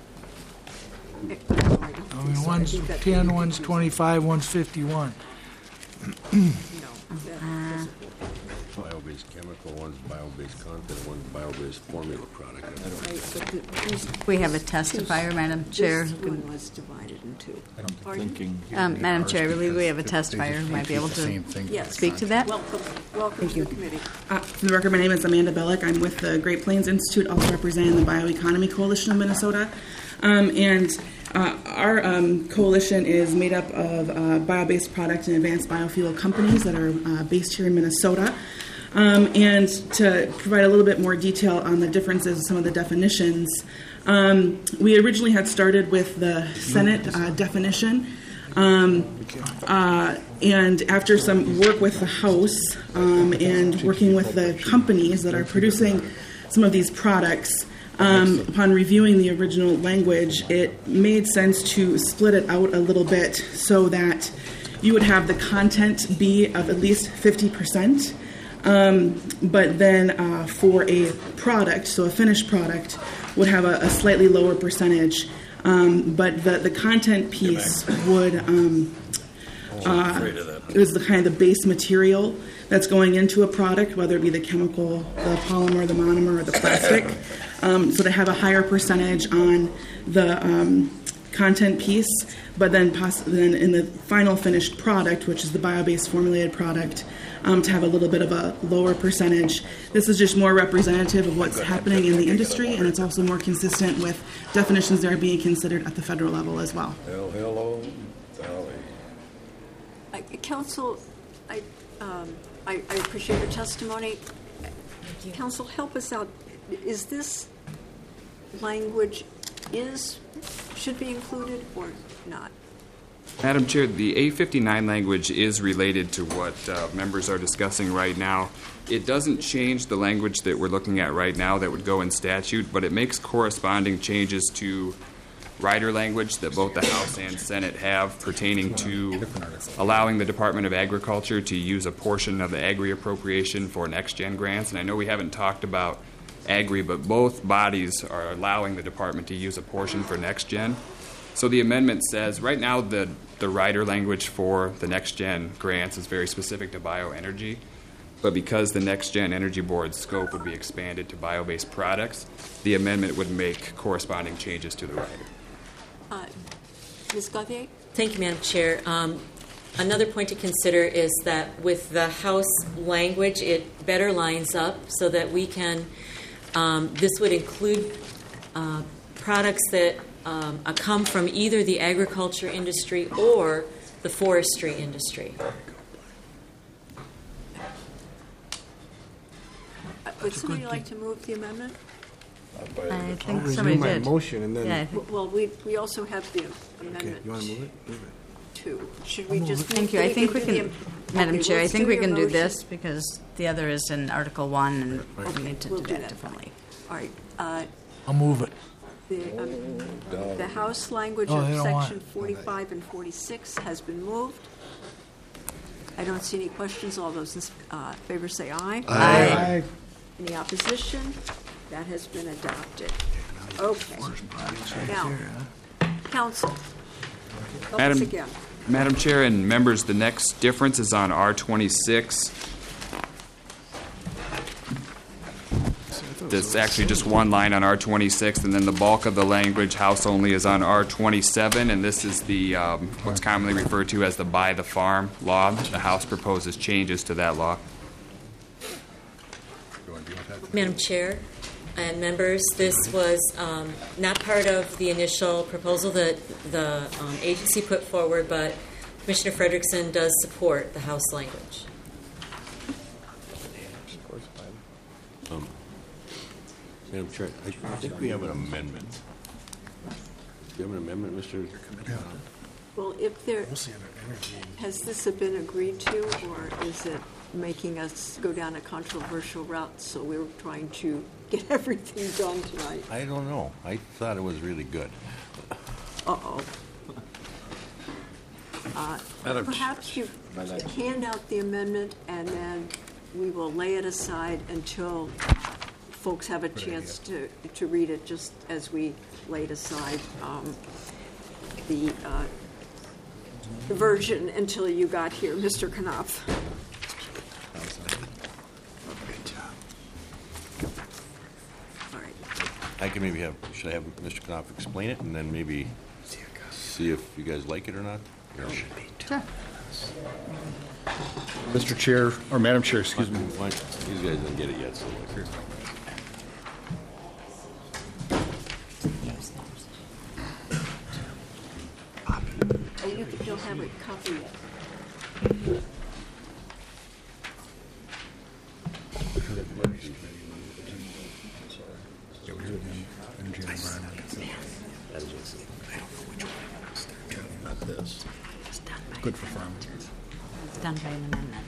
I mean, one's ten, one's twenty-five, one's fifty-one. No, that doesn't work. bio-based chemical, one's bio-based content, one's bio-based formula product. Right, but the- these- We have a testifier, Madam Chair. This who can- one was divided in two. Um, Madam Chair, I believe we have a testifier who might be able to Yes. speak to that. Welcome, welcome to the committee. Uh, For the record, my name is Amanda Bellick. I'm with the Great Plains Institute, also representing the Bioeconomy Coalition of Minnesota. Um, and uh, our um, coalition is made up of uh, bio-based product and advanced biofuel companies that are uh, based here in Minnesota. Um, and to provide a little bit more detail on the differences of some of the definitions, um, we originally had started with the Senate uh, definition. Um, uh, and after some work with the House um, and working with the companies that are producing some of these products, um, upon reviewing the original language, it made sense to split it out a little bit so that you would have the content be of at least fifty percent. Um, but then uh, for a product, so a finished product, would have a, a slightly lower percentage. Um, but the, the content piece would, um, uh, it was the kind of the base material that's going into a product, whether it be the chemical, the polymer, the monomer, or the plastic. Um, so to have a higher percentage on the um, content piece, but then, poss- then in the final finished product, which is the bio-based formulated product, um, to have a little bit of a lower percentage. This is just more representative of what's happening in the industry, and it's also more consistent with definitions that are being considered at the federal level as well. Hello, Sally. I- Counsel, I, um, I I appreciate your testimony. Counsel, help us out. Is this language is, should be included or not? Madam Chair, the A fifty-nine language is related to what uh, members are discussing right now. It doesn't change the language that we're looking at right now that would go in statute, but it makes corresponding changes to rider language that both the House and Senate have pertaining to allowing the Department of Agriculture to use a portion of the agri appropriation for next-gen grants. And I know we haven't talked about agri, but both bodies are allowing the department to use a portion for next-gen. So the amendment says, right now the, the rider language for the next-gen grants is very specific to bioenergy, but because the next-gen energy board's scope would be expanded to bio-based products, the amendment would make corresponding changes to the rider. Uh, Miz Gauthier? Thank you, Madam Chair. Um, another point to consider is that with the House language, it better lines up so that we can, um, this would include uh, products that um, uh, come from either the agriculture industry or the forestry industry. Uh, Would somebody like to move the amendment? I think I'll somebody resume my did. motion and then- Yeah, I think- Well, we, we also have the amendment. Okay, you want to move it? Move it. Two. Should we just? Thank you. I think we do the can, am- Madam Okay, Chair, I let's think we your can do motion. this because the other is in Article One and we need to We'll do do that that. differently. All right. uh, I'll move it. The, um, the House language Oh, they of don't want section forty-five and forty-six has been moved. I don't see any questions. All those in uh, favor say aye. Aye. Any opposition? That has been adopted. Okay. Now, Council, help us Madam, again. Madam Chair and members, the next difference is on R twenty-six. That's actually just one line on R twenty-six, and then the bulk of the language, House only, is on R twenty-seven, and this is the um, what's commonly referred to as the Buy the Farm law. The House proposes changes to that law. Madam Chair and members, this was um, not part of the initial proposal that the um, agency put forward, but Commissioner Frederickson does support the House language. Um, Madam Chair, I I think we have an amendment. Do you have an amendment, Mister Well, if there, has this been agreed to, or is it making us go down a controversial route, so we're trying to get everything done tonight? I don't know. I thought it was really good. Uh-oh. Uh, Madam Perhaps you hand out the amendment, and then we will lay it aside until folks have a chance to, to read it, just as we laid aside um, the uh, version until you got here. Mister Knopf. I can maybe have, should I have Mister Knopf explain it, and then maybe see if you guys like it or not? Or- Sure. Mister Chair, or Madam Chair, excuse me. Why- These guys didn't get it yet, so like, Oh, you don't have a copy yet. Not this. Good for farming. It's done by an amendment.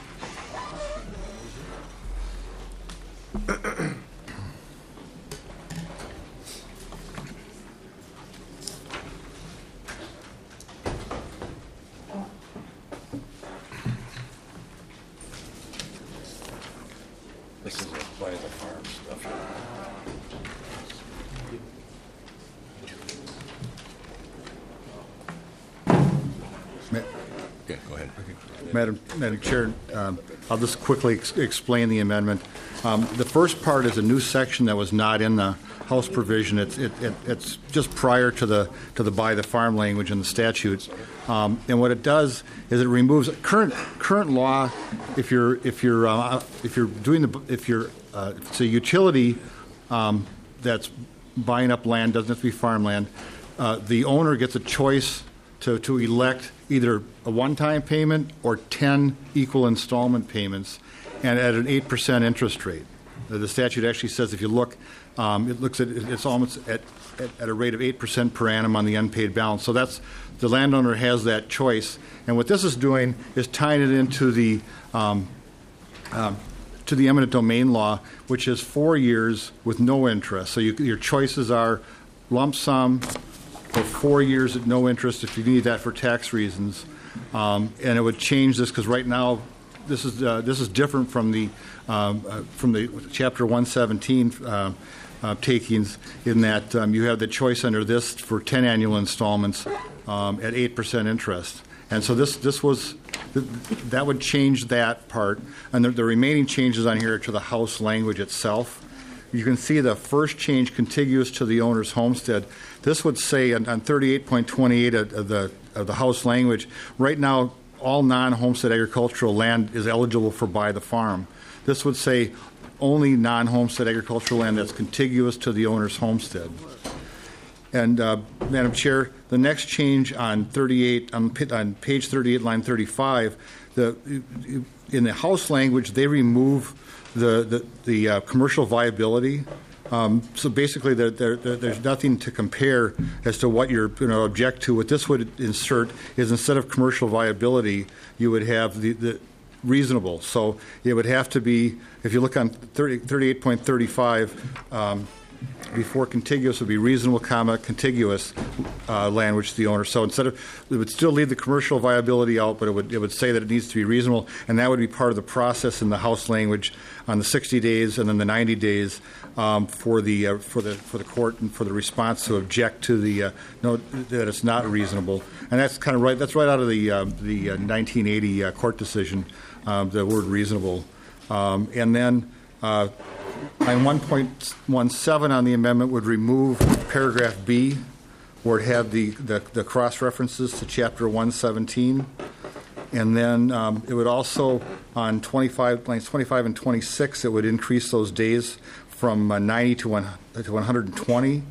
This is a by the farm stuff. Ma- yeah, go ahead. Madam, Madam Chair, um, I'll just quickly ex- explain the amendment. Um, The first part is a new section that was not in the House provision. It's, it, it, it's just prior to the, to the by the farm language in the statutes. Um, and what it does is it removes current, current law. If you're, if you're, uh, if you're doing the, if you're, uh, if it's a utility um, that's buying up land, doesn't have to be farmland, uh, the owner gets a choice to, to elect either a one-time payment or ten equal installment payments, and at an eight percent interest rate. The statute actually says, if you look, um, it looks at, it's almost at, at, at a rate of eight percent per annum on the unpaid balance. So that's, the landowner has that choice. And what this is doing is tying it into the, um, um, to the eminent domain law, which is four years with no interest. So you, your choices are lump sum, for four years at no interest if you need that for tax reasons. Um, and it would change this because right now this is uh, this is different from the um, uh, from the Chapter one seventeen uh, uh, takings in that um, you have the choice under this for ten annual installments um, at eight percent interest. And so this this was th- that would change that part. And the, the remaining changes on here are to the House language itself. You can see the first change contiguous to the owner's homestead. This would say on, on thirty-eight point twenty-eight of, of the of the House language, right now all non-homestead agricultural land is eligible for by the farm. This would say only non-homestead agricultural land that's contiguous to the owner's homestead. And uh, Madam Chair, the next change on thirty-eight on, on page thirty-eight, line thirty-five, the in the House language they remove the the, the uh, commercial viability. Um, so basically, there, there, there, there's nothing to compare as to what you're going to object to. What this would insert is instead of commercial viability, you would have the, the reasonable. So it would have to be, if you look on thirty, thirty-eight point thirty-five, um, before contiguous would be reasonable, comma, contiguous uh, land which the owner. So instead of, it would still leave the commercial viability out, but it would it would say that it needs to be reasonable, and that would be part of the process in the House language on the sixty days and then the ninety days um, for the uh, for the for the court and for the response to object to the uh, no that it's not reasonable, and that's kind of right. That's right out of the uh, the uh, nineteen eighty uh, court decision, um, the word reasonable, um, and then. Uh, Line one point one seven on the amendment would remove paragraph B, where it had the, the, the cross references to Chapter one seventeen. And then um, it would also, on twenty-five, lines twenty-five and twenty-six, it would increase those days from uh, ninety to, one, to one hundred twenty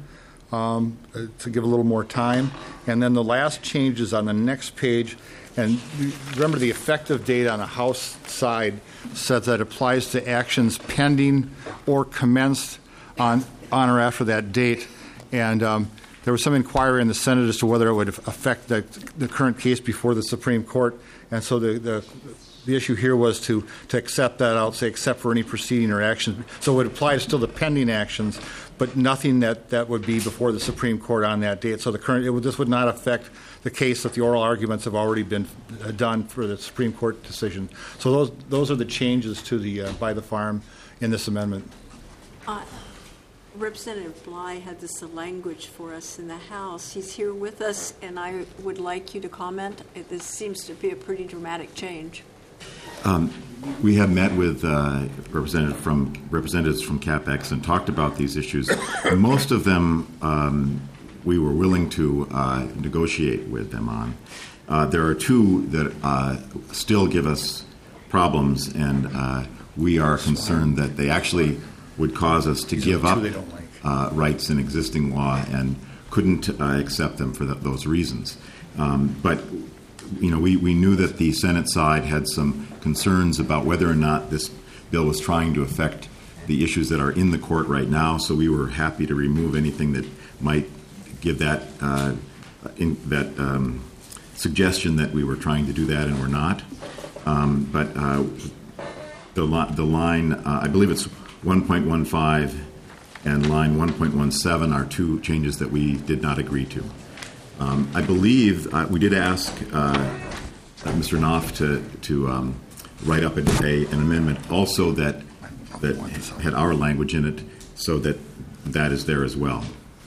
um, to give a little more time. And then the last change is on the next page. And remember, the effective date on the House side says that it applies to actions pending or commenced on, on or after that date. And um, there was some inquiry in the Senate as to whether it would affect the, the current case before the Supreme Court. And so the, the, the issue here was to, to accept that out, say, except for any proceeding or action. So it would apply to still the pending actions, but nothing that, that would be before the Supreme Court on that date. So the current, it would, this would not affect the case that the oral arguments have already been uh, done for the Supreme Court decision. So those those are the changes to the uh, by the farm in this amendment. Uh, Representative Bly had this language for us in the House. He's here with us, and I would like you to comment. It, this seems to be a pretty dramatic change. Um, we have met with uh, representative from, representatives from CapEx and talked about these issues. Most of them um, we were willing to uh, negotiate with them on. Uh, there are two that uh, still give us problems, and uh, we are concerned that they actually would cause us to give up uh, rights in existing law and couldn't uh, accept them for th- those reasons. Um, but you know, we, we knew that the Senate side had some concerns about whether or not this bill was trying to affect the issues that are in the court right now, so we were happy to remove anything that might give that uh, in, that um, suggestion that we were trying to do that, and we're not. Um, but uh, the, li- the line, uh, I believe it's one point one five and line one point one seven are two changes that we did not agree to. Um, I believe uh, we did ask uh, uh, Mister Knopf to to um, write up a, a, an amendment also that that had our language in it, so that that is there as well.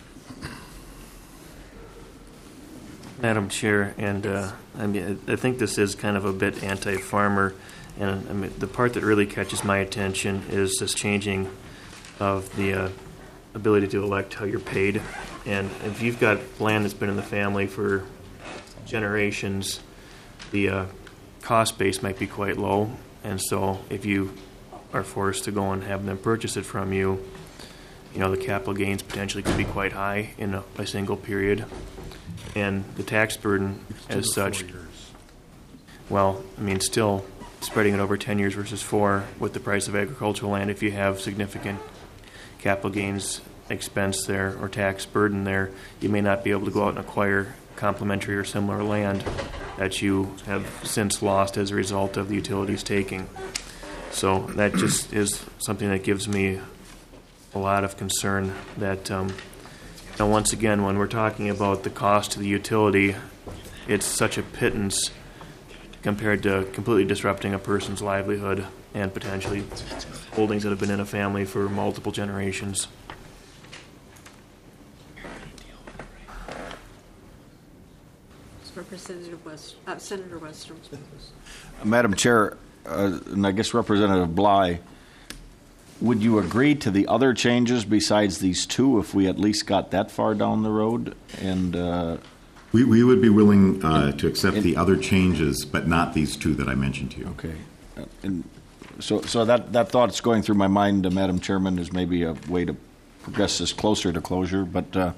Madam Chair, and uh, I mean, I think this is kind of a bit anti-farmer, and I mean, the part that really catches my attention is this changing of the uh, ability to elect how you're paid. And if you've got land that's been in the family for generations, the uh, cost base might be quite low, and so if you are forced to go and have them purchase it from you, you know, the capital gains potentially could be quite high in a, a single period. And the tax burden as such, well, I mean, still spreading it over ten years versus four with the price of agricultural land, if you have significant capital gains expense there or tax burden there, you may not be able to go out and acquire complementary or similar land that you have since lost as a result of the utilities taking. So that just is something that gives me a lot of concern that, um, and once again, when we're talking about the cost to the utility, it's such a pittance compared to completely disrupting a person's livelihood and potentially holdings that have been in a family for multiple generations. Representative West, uh, Senator Westrom. Madam Chair, uh, and I guess Representative Bly, would you agree to the other changes besides these two if we at least got that far down the road? And uh, we, we would be willing uh, to accept the other changes, but not these two that I mentioned to you. Okay. Uh, and so so that, that thought's going through my mind, uh, Madam Chairman, is maybe a way to progress this closer to closure. But uh,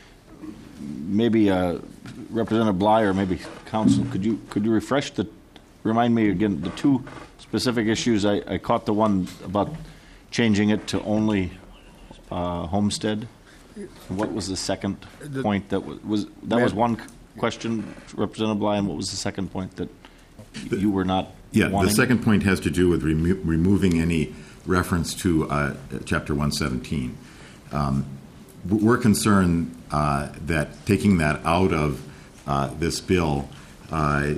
maybe uh, Representative Bly or maybe Council, could you could you refresh the, remind me again, the two specific issues? I, I caught the one about changing it to only uh, homestead. What was the second point that was, was that was one question, Representative Bly, and what was the second point that you were not Yeah, wanting? the second point has to do with remo- removing any reference to uh, Chapter one seventeen. Um, we're concerned uh, that taking that out of uh, this bill uh,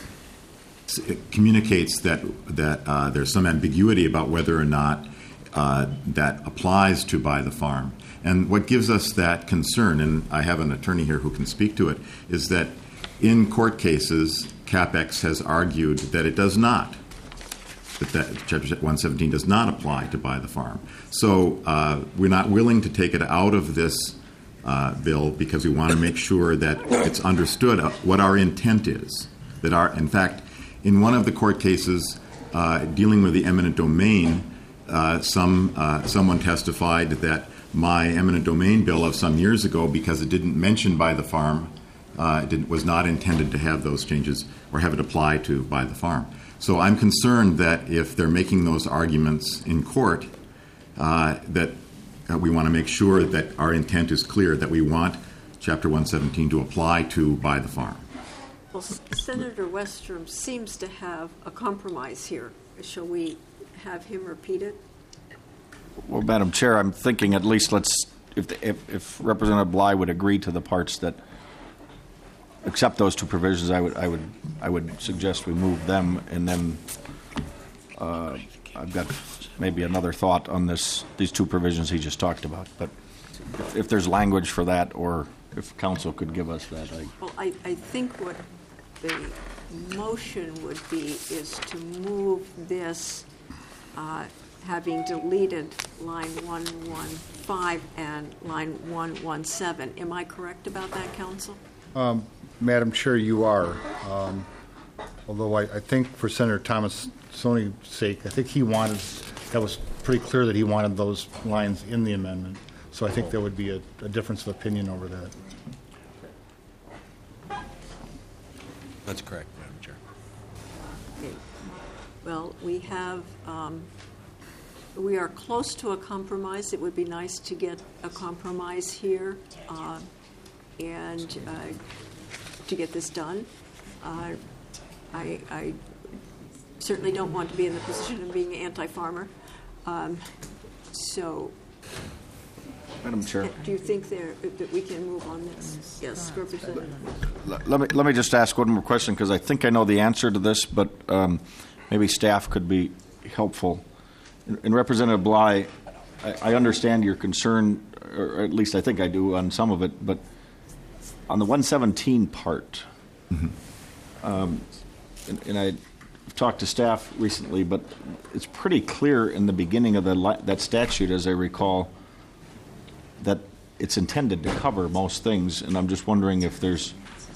it communicates that that uh, there's some ambiguity about whether or not uh, that applies to buy the farm. And what gives us that concern, and I have an attorney here who can speak to it, is that in court cases, CapEx has argued that it does not, that, that Chapter one seventeen does not apply to buy the farm. So uh, we're not willing to take it out of this uh, bill because we want to make sure that it's understood what our intent is. That our, in fact, in one of the court cases uh, dealing with the eminent domain, uh, some uh, someone testified that my eminent domain bill of some years ago, because it didn't mention buy the farm, uh, didn't, was not intended to have those changes or have it apply to buy the farm. So I'm concerned that if they're making those arguments in court, uh, that uh, we want to make sure that our intent is clear, that we want Chapter one seventeen to apply to buy the farm. Well, Senator Westrom seems to have a compromise here. Shall we have him repeat it? Well, Madam Chair, I'm thinking at least let's, if, the, if, if Representative Bly would agree to the parts that accept those two provisions, I would, I would, I would suggest we move them, and then uh, I've got maybe another thought on this, these two provisions he just talked about. But if, if there's language for that, or if Council could give us that, I. Well, I, I think what the motion would be is to move this, uh, having deleted line one one five and line one one seven. Am I correct about that, Counsel? Um, Madam Chair, you are. Um, although I, I think for Senator Thomas Sony's sake, I think he wanted, that was pretty clear that he wanted those lines in the amendment. So I think there would be a, a difference of opinion over that. That's correct, Madam Chair. Okay. Well, we have, um, we are close to a compromise. It would be nice to get a compromise here uh, and uh, to get this done. Uh, I, I certainly don't want to be in the position of being anti-farmer. Um, so, Madam Chair. do you think there that we can move on this? Yes, Representative. Let me, let me just ask one more question, because I think I know the answer to this, but um, maybe staff could be helpful. In, in Representative Bly, I, I understand your concern, or at least I think I do on some of it, but on the one seventeen part, mm-hmm. um, and, and I talked to staff recently, but it's pretty clear in the beginning of the, that statute, as I recall, that it's intended to cover most things, and I'm just wondering if there's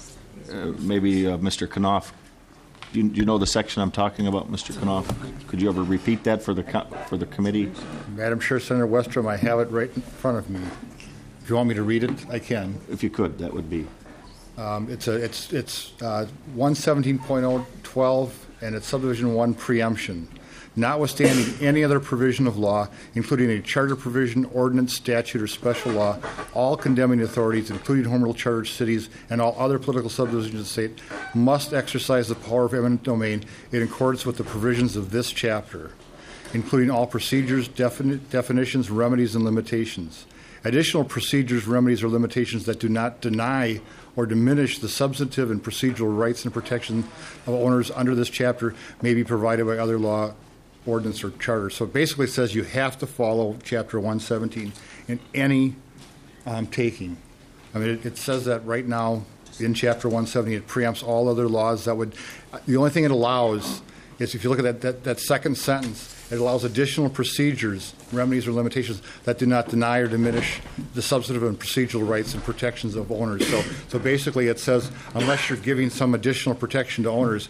uh, maybe uh, Mister Knopf. Do you, do you know the section I'm talking about, Mister Knopf? Could you ever repeat that for the co- for the committee? Madam Chair, Senator Westrom, I have it right in front of me. If you want me to read it, I can. If you could, that would be. Um, it's a it's it's uh, one seventeen point oh twelve, and it's subdivision one preemption. Notwithstanding any other provision of law, including a charter provision, ordinance, statute, or special law, all condemning authorities, including home rule charter cities and all other political subdivisions of the state, must exercise the power of eminent domain in accordance with the provisions of this chapter, including all procedures, defini- definitions, remedies, and limitations. Additional procedures, remedies, or limitations that do not deny or diminish the substantive and procedural rights and protection of owners under this chapter may be provided by other law, ordinance, or charter. So it basically says you have to follow Chapter one seventeen in any um, taking. I mean, it, it says that right now in Chapter one seventeen. It preempts all other laws that would. The only thing it allows is, if you look at that, that, that second sentence, it allows additional procedures, remedies, or limitations that do not deny or diminish the substantive and procedural rights and protections of owners. So, so basically it says unless you're giving some additional protection to owners,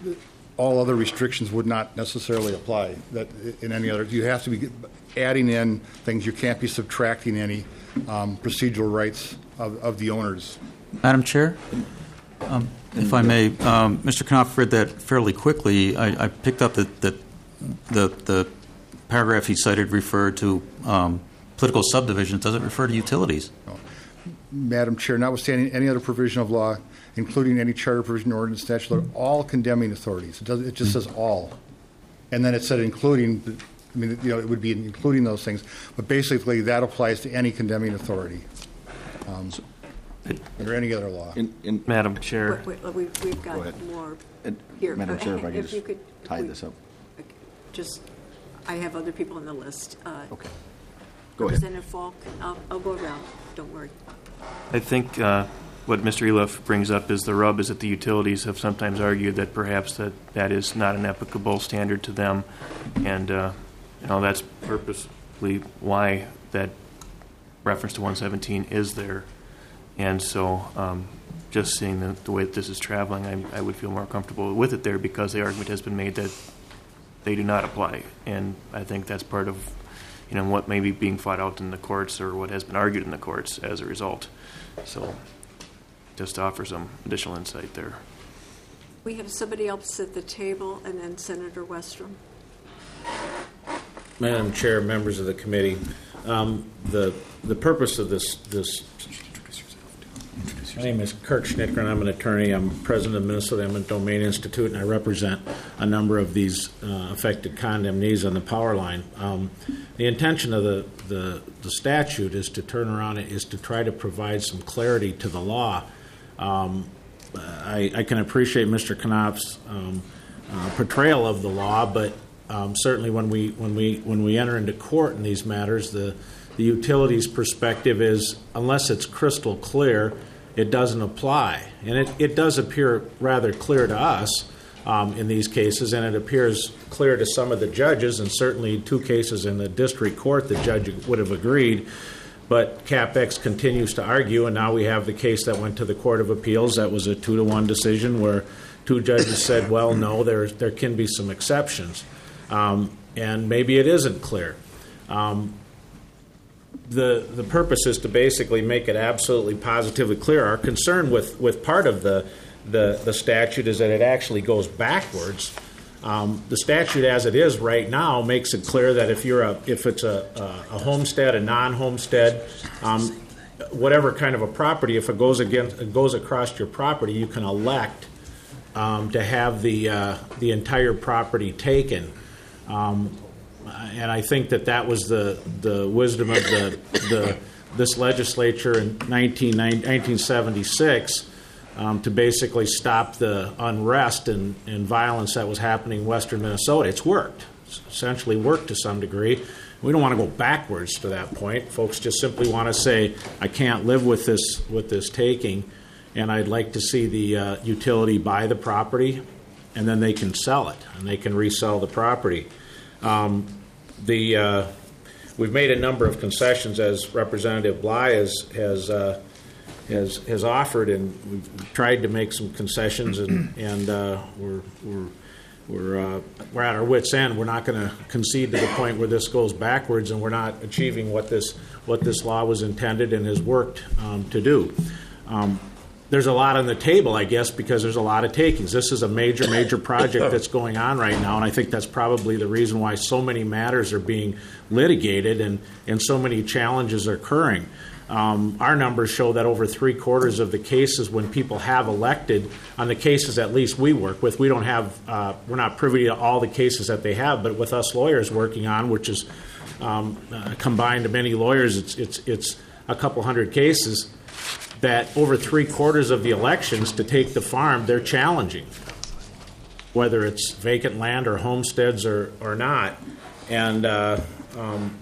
all other restrictions would not necessarily apply. That in any other, you have to be adding in things. You can't be subtracting any um, procedural rights of, of the owners. Madam Chair, um, if I may, um, Mister Knopf read that fairly quickly. I, I picked up that, that the the paragraph he cited referred to um, political subdivisions. Does it refer to utilities? No. Madam Chair, notwithstanding any other provision of law, including any charter provision, ordinance, statute, all condemning authorities. It, does, it just says all. And then it said including, I mean, you know, it would be including those things. But basically, that applies to any condemning authority um, under any other law. In, in Madam Chair. Wait, wait, we've, we've got Go more It, here. Madam Chair, if I could If just you could, tie we- this up. Just, I have other people on the list. Uh, Okay. Go ahead. Representative Falk, I'll, I'll go around. Don't worry. I think uh, what Mister Eloff brings up is the rub is that the utilities have sometimes argued that perhaps that, that is not an applicable standard to them, and uh, you know that's purposely why that reference to one seventeen is there. And so, um, just seeing the, the way that this is traveling, I, I would feel more comfortable with it there, because the argument has been made that they do not apply, and I think that's part of you know what may be being fought out in the courts, or what has been argued in the courts as a result. So, just to offer some additional insight there. We have somebody else at the table, and then Senator Westrom. Madam Chair, members of the committee, um, the the purpose of this this. My name is Kirk Schnicker, and I'm an attorney. I'm president of Minnesota Eminent Domain Institute, and I represent a number of these uh, affected condemnees on the power line. Um, the intention of the, the the statute is to turn around is to try to provide some clarity to the law. Um, I, I can appreciate Mister Knopf's um, uh, portrayal of the law, but um, certainly when we when we when we enter into court in these matters, the the utilities perspective is, unless it's crystal clear, it doesn't apply. And it, it does appear rather clear to us um, in these cases, and it appears clear to some of the judges, and certainly two cases in the district court the judge would have agreed. But CapEx continues to argue, and now we have the case that went to the Court of Appeals. That was a two to one decision where two judges said, well, no, there, there can be some exceptions. Um, and maybe it isn't clear. Um, the, the purpose is to basically make it absolutely positively clear. Our concern with, with part of the, the, the statute is that it actually goes backwards. Um, the statute as it is right now makes it clear that if you're a if it's a, a, a homestead, a non-homestead, um, whatever kind of a property, if it goes against it goes across your property, you can elect um, to have the uh, the entire property taken. Um, and I think that that was the the wisdom of the the this legislature in nineteen seventy-six. Um, to basically stop the unrest and, and violence that was happening in western Minnesota. It's worked. It's essentially worked to some degree. We don't want to go backwards to that point. Folks just simply want to say, I can't live with this with this taking, and I'd like to see the uh, utility buy the property, and then they can sell it, and they can resell the property. Um, the uh, we've made a number of concessions, as Representative Bly has has uh, has has offered, and we've tried to make some concessions, and and uh, we're we're we're uh, we're at our wits' end. We're not going to concede to the point where this goes backwards, and we're not achieving what this what this law was intended and has worked um, to do. Um, there's a lot on the table, I guess, because there's a lot of takings. This is a major, major project that's going on right now, and I think that's probably the reason why so many matters are being litigated and and so many challenges are occurring. Um, our numbers show that over three quarters of the cases when people have elected, on the cases at least we work with, we don't have, uh, we're not privy to all the cases that they have, but with us lawyers working on, which is um, uh, combined to many lawyers, it's, it's, it's a couple hundred cases, that over three quarters of the elections to take the farm, they're challenging, whether it's vacant land or homesteads or, or not. And uh, um,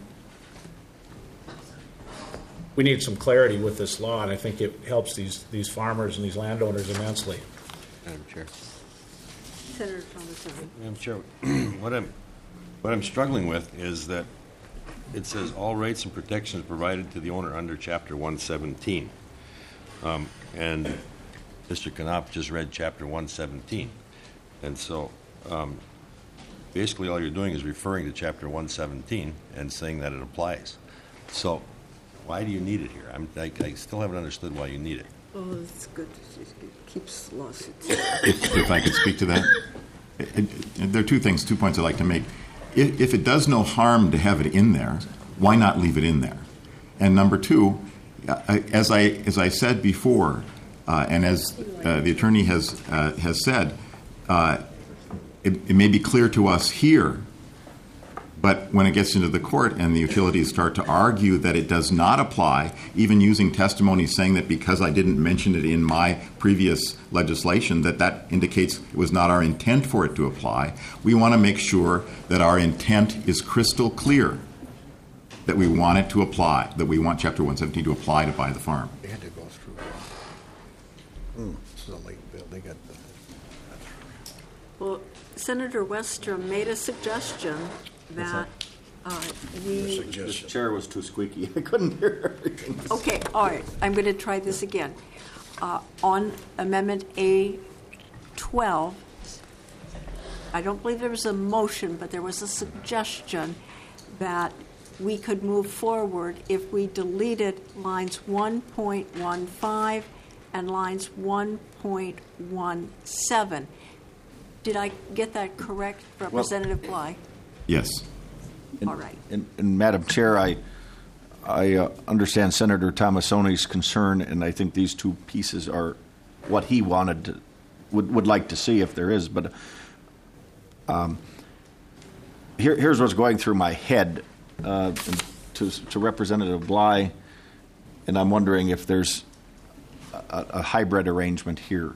we need some clarity with this law, and I think it helps these these farmers and these landowners immensely. Madam Chair. Senator Thomas. Madam Chair, what I'm what I'm struggling with is that it says all rights and protections provided to the owner under Chapter one seventeen, um, and Mister Knopf just read Chapter one seventeen, and so um, basically all you're doing is referring to Chapter one seventeen and saying that it applies. So why do you need it here? I'm, I, I still haven't understood why you need it. Oh, it's good. It keeps lawsuits. If, if I could speak to that. It, it, there are two things, two points I'd like to make. If, if it does no harm to have it in there, why not leave it in there? And number two, uh, as I as I said before, uh, and as uh, the attorney has uh, has said, uh, it, it may be clear to us here, but when it gets into the court and the utilities start to argue that it does not apply, even using testimony saying that because I didn't mention it in my previous legislation, that that indicates it was not our intent for it to apply, we want to make sure that our intent is crystal clear, that we want it to apply, that we want Chapter one seventeen to apply to buy the farm. They had to go through. Hmm. This is a late bill. They got the. Well, Senator Westrom made a suggestion that uh, we... The chair was too squeaky. I couldn't hear everything. Okay, all right. I'm going to try this again. Uh, on Amendment A twelve, I don't believe there was a motion, but there was a suggestion that we could move forward if we deleted lines one point one five and lines one point one seven. Did I get that correct, Representative well, Bly? Yes. And, All right. And, and Madam Chair, I I uh, understand Senator Tomassoni's concern, and I think these two pieces are what he wanted to, would would like to see if there is. But um, here, here's what's going through my head uh, to to Representative Bly, and I'm wondering if there's a, a hybrid arrangement here.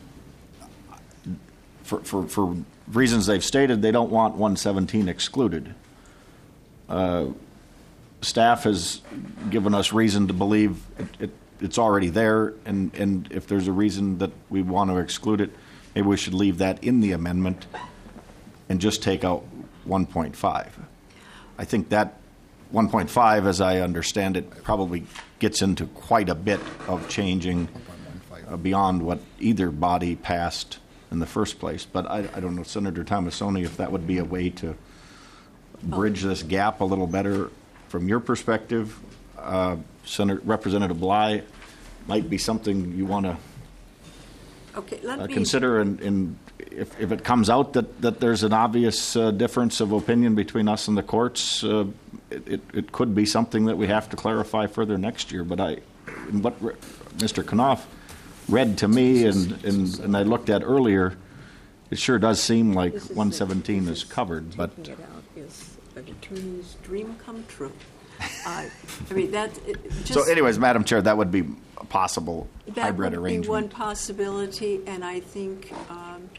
For, for, for reasons they've stated, they don't want one seventeen excluded. Uh, staff has given us reason to believe it, it, it's already there, and, and if there's a reason that we want to exclude it, maybe we should leave that in the amendment and just take out one point five. I think that one point five, as I understand it, probably gets into quite a bit of changing uh, beyond what either body passed in the first place. But I, I don't know, Senator Tomassoni, if that would be a way to bridge this gap a little better from your perspective. Uh, Senator Representative Bly, might be something you want to okay, let uh, me consider, and, and if, if it comes out that, that there's an obvious uh, difference of opinion between us and the courts, uh, it, it, it could be something that we have to clarify further next year. But I, in what re- Mister Knopf read to me and, and, and I looked at earlier, it sure does seem like one seventeen is covered. But taking it out is an attorney's dream come true. Uh, I mean, that it just, so, anyways, Madam Chair, that would be a possible hybrid that would arrangement. be one possibility, and I think um,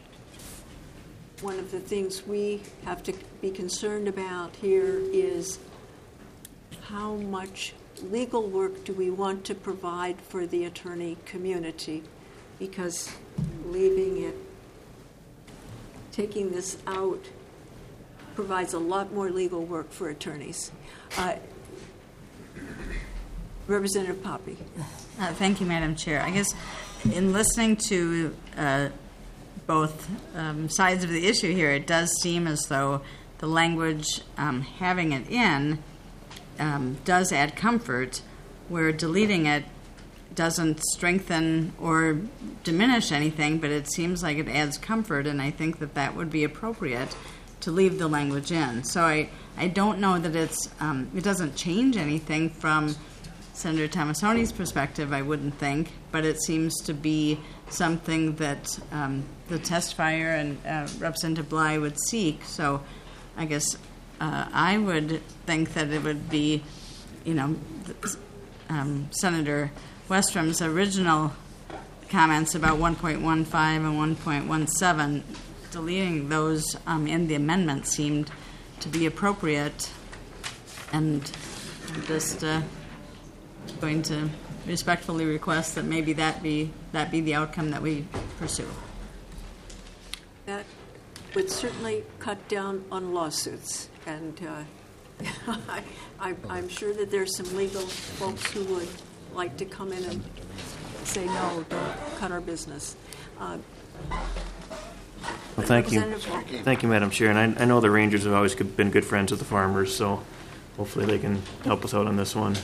one of the things we have to be concerned about here is how much legal work do we want to provide for the attorney community, because leaving it, taking this out, provides a lot more legal work for attorneys. Uh, Representative Poppy. Uh, thank you, Madam Chair. I guess in listening to uh, both um, sides of the issue here, it does seem as though the language um, having it in um, does add comfort, where deleting it doesn't strengthen or diminish anything, but it seems like it adds comfort, and I think that that would be appropriate to leave the language in. So I, I don't know that it's um, it doesn't change anything from Senator Tomassoni's perspective, I wouldn't think, but it seems to be something that um, the testifier and uh, Representative Bly would seek. So I guess uh, I would think that it would be, you know, um, Senator Westrum's original comments about one point one five and one point one seven, deleting those um, in the amendment seemed to be appropriate, and I'm just uh, going to respectfully request that maybe that be that be the outcome that we pursue. That would certainly cut down on lawsuits, and uh, I, I, I'm sure that there's some legal folks who would like to come in and say, no, don't cut our business. Uh, Well, thank you. Representative- Thank you, Madam Chair. And I, I know the Rangers have always been good friends with the farmers, so hopefully they can help us out on this one.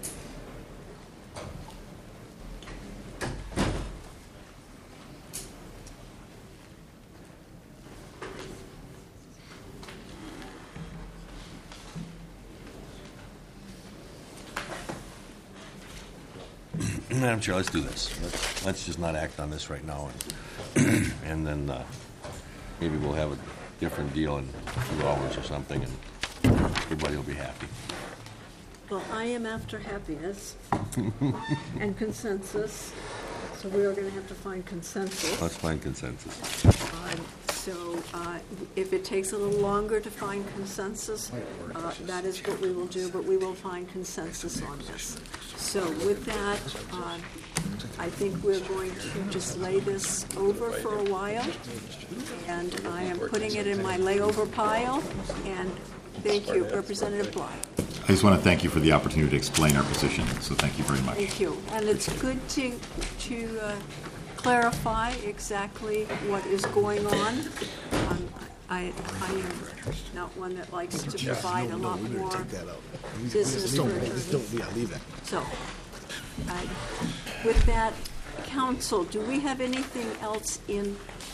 Madam Chair, let's do this. Let's, let's just not act on this right now, and, and then uh, maybe we'll have a different deal in a few hours or something, and everybody will be happy. Well, I am after happiness and consensus, so we are going to have to find consensus. Let's find consensus. Um, So uh, if it takes a little longer to find consensus, uh, that is what we will do, but we will find consensus on this. So with that, uh, I think we're going to just lay this over for a while, and I am putting it in my layover pile, and thank you, Representative Bly. I just want to thank you for the opportunity to explain our position, so thank you very much. Thank you. And it's good to, to uh, clarify exactly what is going on. Um, I, I am not one that likes to provide a lot more business for attorneys. So, uh, with that, counsel, do we have anything else in?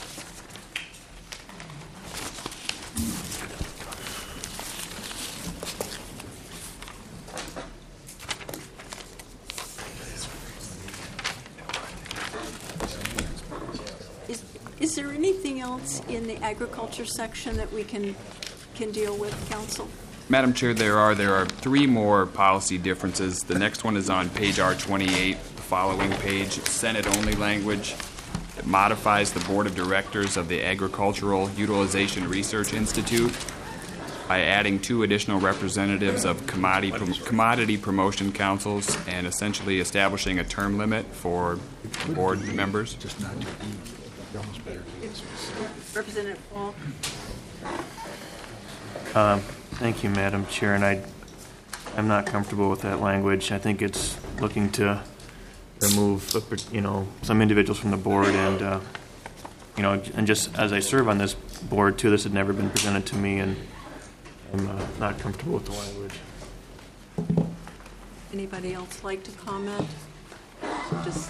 Is, is there anything else in the agriculture section that we can can deal with, counsel? Madam Chair, there are there are three more policy differences. The next one is on page R twenty-eight, the following page, Senate-only language. It modifies the Board of Directors of the Agricultural Utilization Research Institute. by adding two additional representatives of commodity, prom- commodity promotion councils and essentially establishing a term limit for board members. Representative Falk. Um, Thank you, Madam Chair, and I, I'm not comfortable with that language. I think it's looking to remove, you know, some individuals from the board, and, uh, you know, and just as I serve on this board, too, this had never been presented to me, and I'm uh, not comfortable with the language. Anybody else like to comment? Just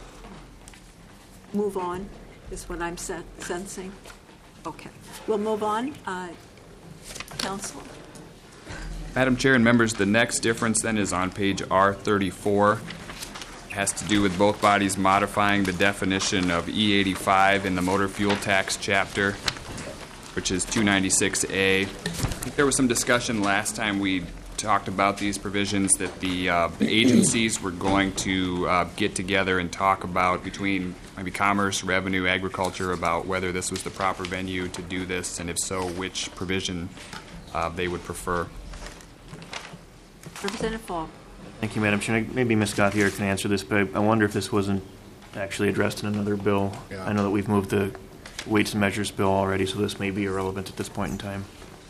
move on, is what I'm sen- sensing. Okay, we'll move on. Uh, Council. Madam Chair and members, the next difference then is on page R thirty-four. It has to do with both bodies modifying the definition of E eighty-five in the motor fuel tax chapter, which is two ninety-six A. I think there was some discussion last time we talked about these provisions that the, uh, the agencies were going to uh, get together and talk about between maybe commerce, revenue, agriculture, about whether this was the proper venue to do this, and if so, which provision uh, they would prefer. Representative Falk. Thank you, Madam Chair. Maybe Miz Gauthier can answer this, but I wonder if this wasn't actually addressed in another bill. Yeah. I know that we've moved the weights and measures bill already, so this may be irrelevant at this point in time.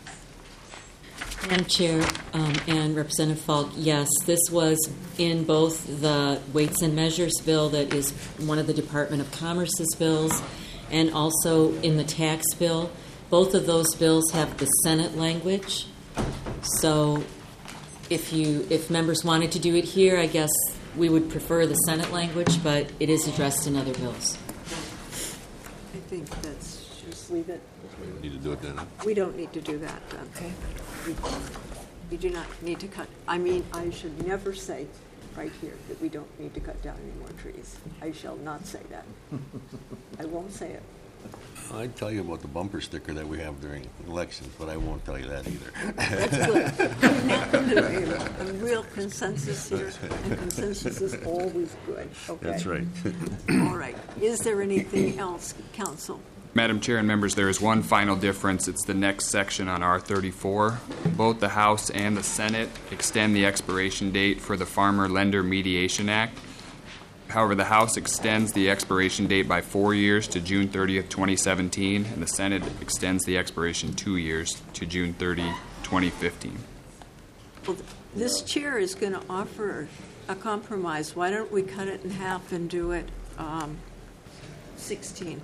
Madam Chair um, and Representative Falk, yes, this was in both the Weights and Measures bill that is one of the Department of Commerce's bills, and also in the tax bill. Both of those bills have the Senate language. So if you if members wanted to do it here, I guess we would prefer the Senate language, but it is addressed in other bills. I think that's, just leave it. We don't need to do it then. We don't need to do that, okay? We, we do not need to cut. I mean, I should never say right here that we don't need to cut down any more trees. I shall not say that. I won't say it. I'd tell you about the bumper sticker that we have during elections, but I won't tell you that either. That's good. A real consensus here, and consensus is always good, okay? That's right. All right. Is there anything else, Council? Madam Chair and members, there is one final difference. It's the next section on R thirty-four. Both the House and the Senate extend the expiration date for the Farmer Lender Mediation Act. However, the House extends the expiration date by four years to June thirtieth, twenty seventeen, and the Senate extends the expiration two years to June thirtieth, twenty fifteen. Well, this chair is going to offer a compromise. Why don't we cut it in half and do it um, sixteen?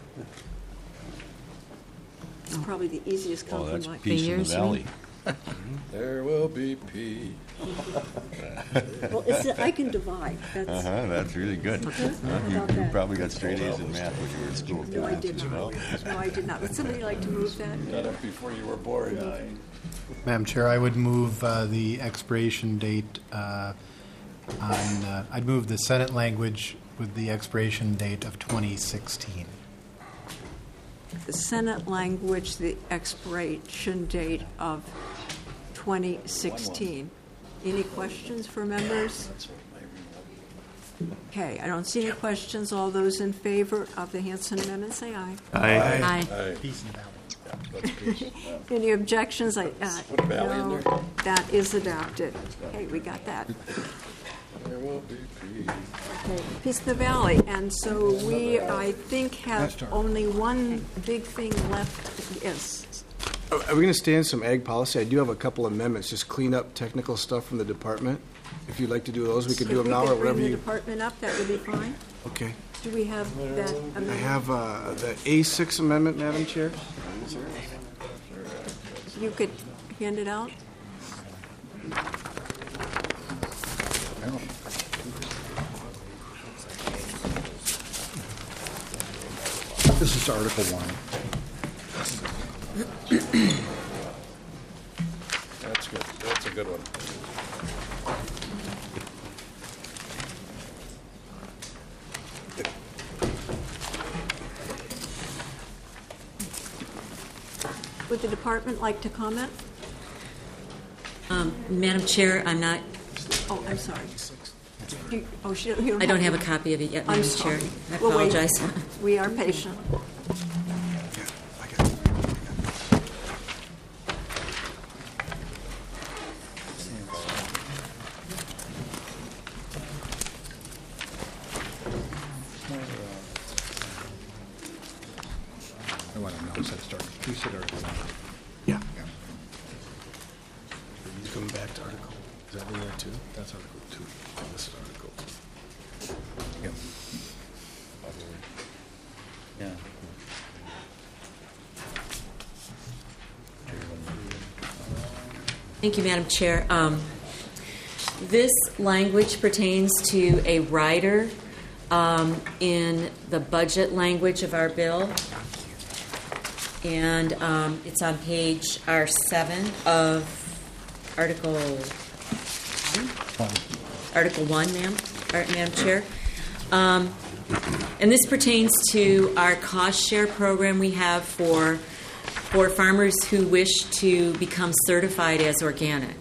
It's probably the easiest Oh, compromise. that's peace in the valley. There will be peace. Well, it's, I can divide. That's, Uh-huh, that's really good. Okay. Uh, How you, about you that? probably got straight A's in math when you were in school. No, I did not. No, I did not. Would somebody like to move that? Got it before you were born. Madam Chair, I would move uh, the expiration date uh, on, uh, I'd move the Senate language with the expiration date of twenty sixteen. The Senate language, the expiration date of twenty sixteen. Any questions for members? Okay, I don't see any questions. All those in favor of the Hanson Amendment, say aye. Aye. Aye. Aye. Peace in the valley. That's peace. Any objections? I, uh, Put a valley in no, there. that is adopted. Okay, we got that. There will be peace. Okay, Peace in the Valley. And so we, I think, have only one big thing left. Yes. Are are we going to stay in some ag policy? I do have a couple amendments, just clean up technical stuff from the department. If you'd like to do those, we could do them now or If we whatever could bring the you... department up, that would be fine. Okay. Do we have that I amendment? have uh, the A six amendment, Madam Chair. You could hand it out? This is Article One. That's good. That's a good one. Would the department like to comment? Um, Madam Chair, I'm not. Oh, I'm sorry. You, oh, she, you don't I don't have have a it. copy of it yet, I'm Madam sorry. Chair. I We'll wait. apologize. We are patient. No, it's that start. We said Article one. Yeah. Coming back to Article, is that in there too? That's Article two. This is Article. Yep. Yeah. Thank you, Madam Chair. Um, this language pertains to a rider um, in the budget language of our bill, and um, it's on page R seven of Article Article one, ma'am, or, Madam Chair. Um, and this pertains to our cost share program we have for for farmers who wish to become certified as organic.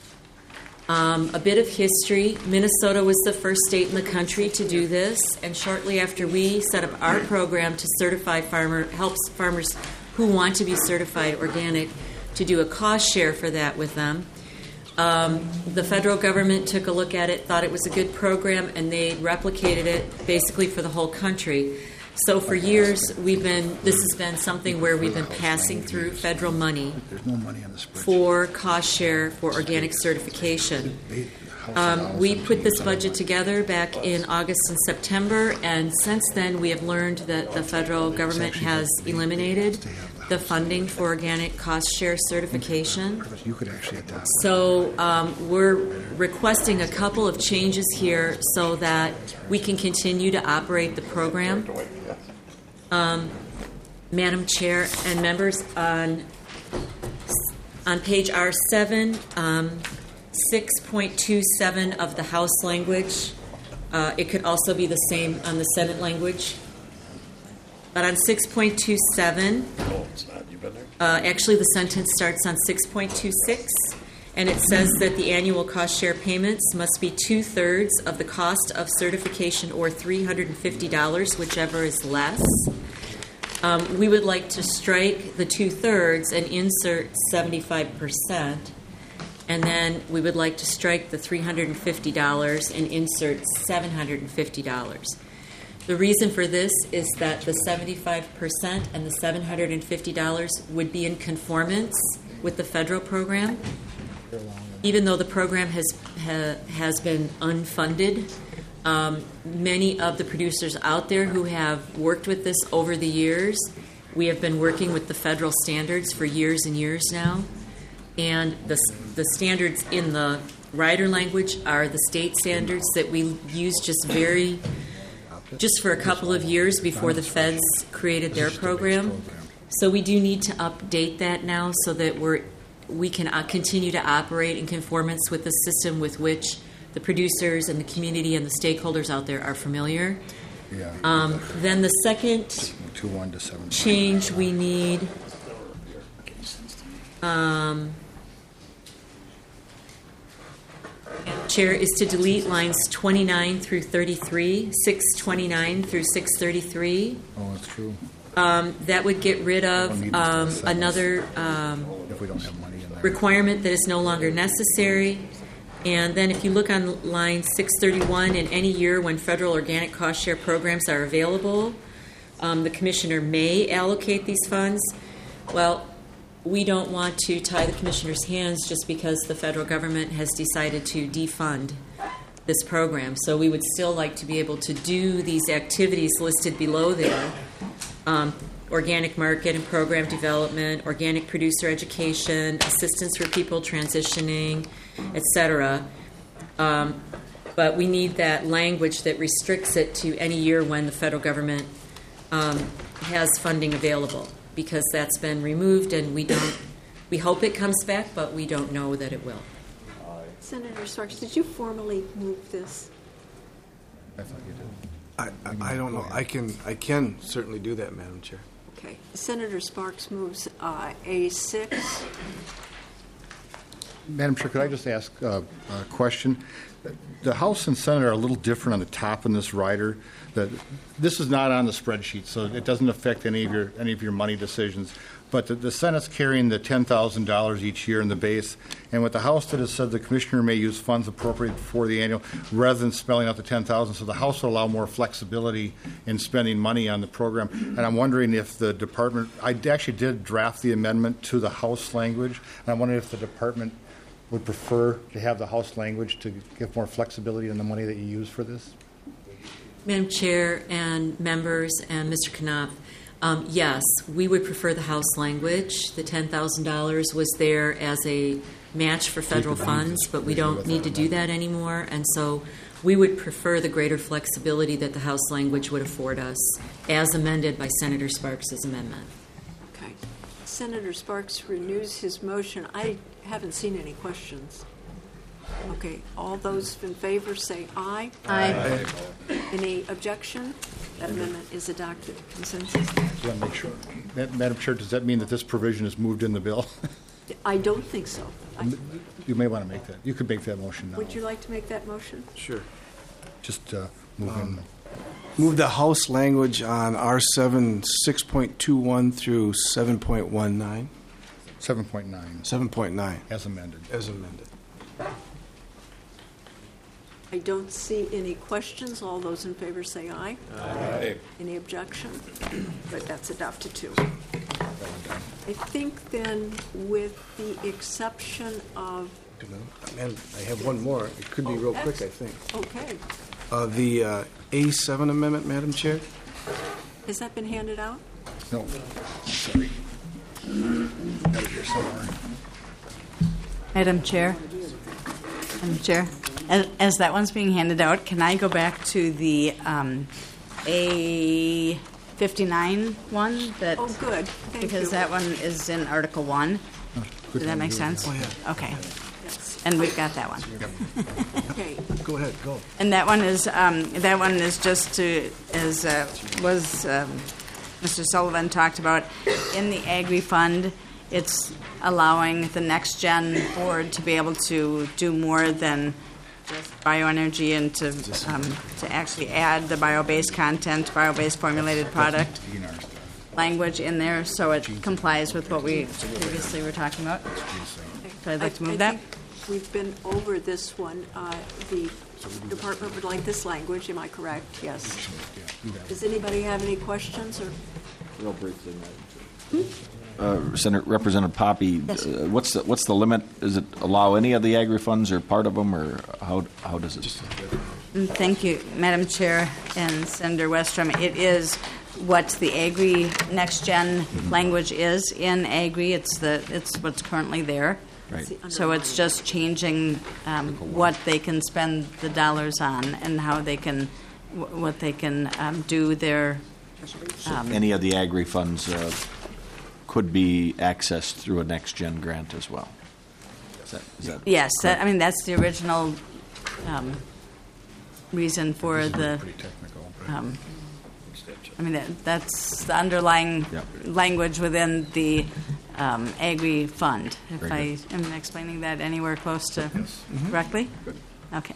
Um, a bit of history. Minnesota was the first state in the country to do this, and shortly after we set up our program to certify farmer, helps farmers who want to be certified organic to do a cost share for that with them. Um, the federal government took a look at it, thought it was a good program, and they replicated it basically for the whole country. So for years, we've been, this has been something where we've been passing through federal money There's no money on the spreadsheet. for cost share for organic certification. Um, we put this budget together back in August and September, and since then we have learned that the federal government has eliminated the funding for organic cost share certification. You could actually adopt. So um, we're requesting a couple of changes here so that we can continue to operate the program. Um, Madam Chair and members, on on page R seven, um, six point two seven of the House language, uh, it could also be the same on the Senate language. But on six point two seven, uh, actually the sentence starts on six point two six, and it says that the annual cost share payments must be two-thirds of the cost of certification or three hundred fifty dollars, whichever is less. Um, we would like to strike the two-thirds and insert seventy-five percent, and then we would like to strike the three hundred fifty dollars and insert seven hundred fifty dollars. The reason for this is that the seventy-five percent and the seven hundred fifty dollars would be in conformance with the federal program. Even though the program has ha, has been unfunded, um, many of the producers out there who have worked with this over the years, we have been working with the federal standards for years and years now, and the the standards in the rider language are the state standards that we use just very just for a couple of years before the feds created their program. So we do need to update that now so that we're we can uh, continue to operate in conformance with the system with which the producers and the community and the stakeholders out there are familiar. Yeah. Um, then the second two one to seven change we need um, Chair, is to delete lines twenty-nine through thirty-three, six twenty-nine through six thirty-three. Oh, that's true. Um, that would get rid of um, another um, If we don't have money in there. requirement that is no longer necessary. And then if you look on line six thirty-one, in any year when federal organic cost share programs are available, um, the commissioner may allocate these funds. Well, we don't want to tie the commissioner's hands just because the federal government has decided to defund this program. So we would still like to be able to do these activities listed below there. Um, organic market and program development, organic producer education, assistance for people transitioning, et cetera. Um, but we need that language that restricts it to any year when the federal government um, has funding available, because that's been removed and we don't. We hope it comes back, but we don't know that it will. Senator Sparks, did you formally move this? I thought you did. I, I, I don't know. I can I can certainly do that, Madam Chair. Okay. Senator Sparks moves uh, A six. Madam Chair, could I just ask uh, a question? The House and Senate are a little different on the top in this rider. That this is not on the spreadsheet, so it doesn't affect any of your any of your money decisions. but the, the Senate's carrying the ten thousand dollars each year in the base, and with the House that has said the Commissioner may use funds appropriate for the annual, rather than spelling out the ten thousand, so the House will allow more flexibility in spending money on the program. And I'm wondering if the department, I actually did draft the amendment to the House language, and I'm wondering if the department would prefer to have the House language to give more flexibility in the money that you use for this? Madam Chair and members and Mister Knopf, um, yes, we would prefer the House language. The ten thousand dollars was there as a match for federal funds, but we don't need to do that anymore, and so we would prefer the greater flexibility that the House language would afford us, as amended by Senator Sparks' amendment. Okay. Senator Sparks renews his motion. I haven't seen any questions. Okay, all those in favor say aye. Aye. Any objection? That amendment is adopted. Consensus? Just want to make sure. Ma- Madam Chair, does that mean that this provision is moved in the bill? I don't think so. I, You may want to make that. You could make that motion now. would you like to make that motion? Sure. Just uh, move in. Move the House language on R seven, six point two one through seven point one nine. seven point nine. seven point nine. As amended. As amended. I don't see any questions. All those in favor say aye. Aye. Any objection? But that's adopted too. I think then, with the exception of, And I have one more. It could be real quick, I think. okay, Uh, the uh, A seven amendment, Madam Chair? has that been handed out? No. Sorry. Got it here somewhere. Madam Chair. Madam Chair. As, as that one's being handed out, can I go back to the um, A fifty-nine one? That, Oh, good. Thank because you. that one is in Article one. Does that make sense? Okay. And we've got that one. Okay. Go ahead, go. And that one is, um, that one is just to, as uh, was um, Mister Sullivan talked about, in the Agri Fund, it's allowing the Next Gen Board to be able to do more than just bioenergy and to, um, to actually add the bio-based content, bio-based formulated product language in there, so it complies with what we previously were talking about. So I'd like to I- move I that. think we've been over this one. Uh, The department would like this language, am I correct? Yes. Does anybody have any questions or? Real briefly, Madam Chair. Uh, Senator Representative Poppy, Yes. uh, what's the, what's the limit? Does it allow any of the agri funds or part of them, or how how does it? Mm, Thank you, Madam Chair and Senator Westrom. It is what the Agri Next Gen language is in Agri. It's the it's what's currently there. Right. So it's just changing um, what they can spend the dollars on and how they can wh- what they can um, do their. Um, Any of the agri funds uh, could be accessed through a next gen grant as well. Is that, is that yes, that, I mean that's the original um, reason for the. Um, I mean, that, that's the underlying Yep. language within the um, Agri Fund. If Very I am explaining that anywhere close to correctly? Okay.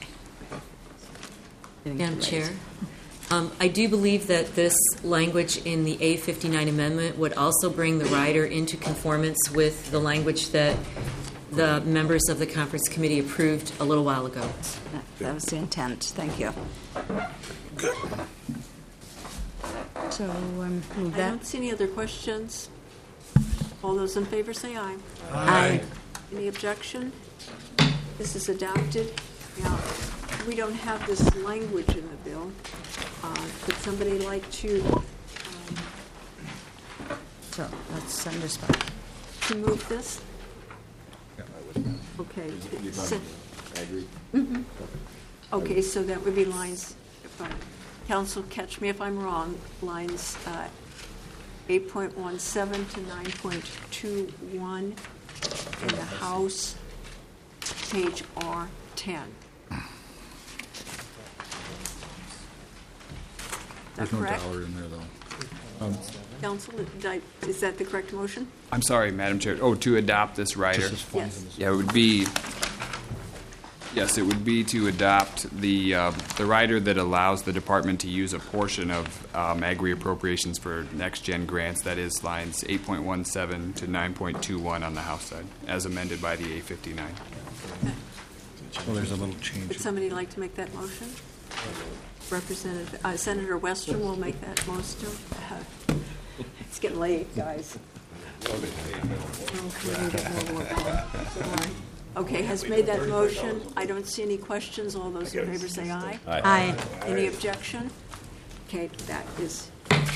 Getting Madam too Chair, late. um, I do believe that this language in the A fifty-nine amendment would also bring the rider into conformance with the language that the members of the conference committee approved a little while ago. That, that was the intent. Thank you. Good. So um, move I that. don't see any other questions. All those in favor say aye. Aye. Any objection? This is adopted. Now, we don't have this language in the bill. Uh, Would somebody like to, um, So that's Senator Sparks. to move this? Okay. So- Mhm. Okay, so that would be lines, if I- council, catch me if I'm wrong, lines uh, eight point one seven to nine point two one in the House, page R ten. There's no correct? dollar in there, though. Um, Council, did I- is that the correct motion? I'm sorry, Madam Chair. Oh, to adopt this rider. Just as funds Yes. in this- Yeah, it would be Yes, it would be to adopt the uh, the rider that allows the department to use a portion of um, agri appropriations for next gen grants. That is lines eight point one seven to nine point two one on the House side, as amended by the A fifty-nine. Well, there's a little change. Would somebody like to make that motion? Representative uh, Senator Westrom will make that motion. Uh, it's getting late, guys. Okay, has made that motion. I don't see any questions. All those in favor say aye. Aye. Aye. Any objection? Okay, that is.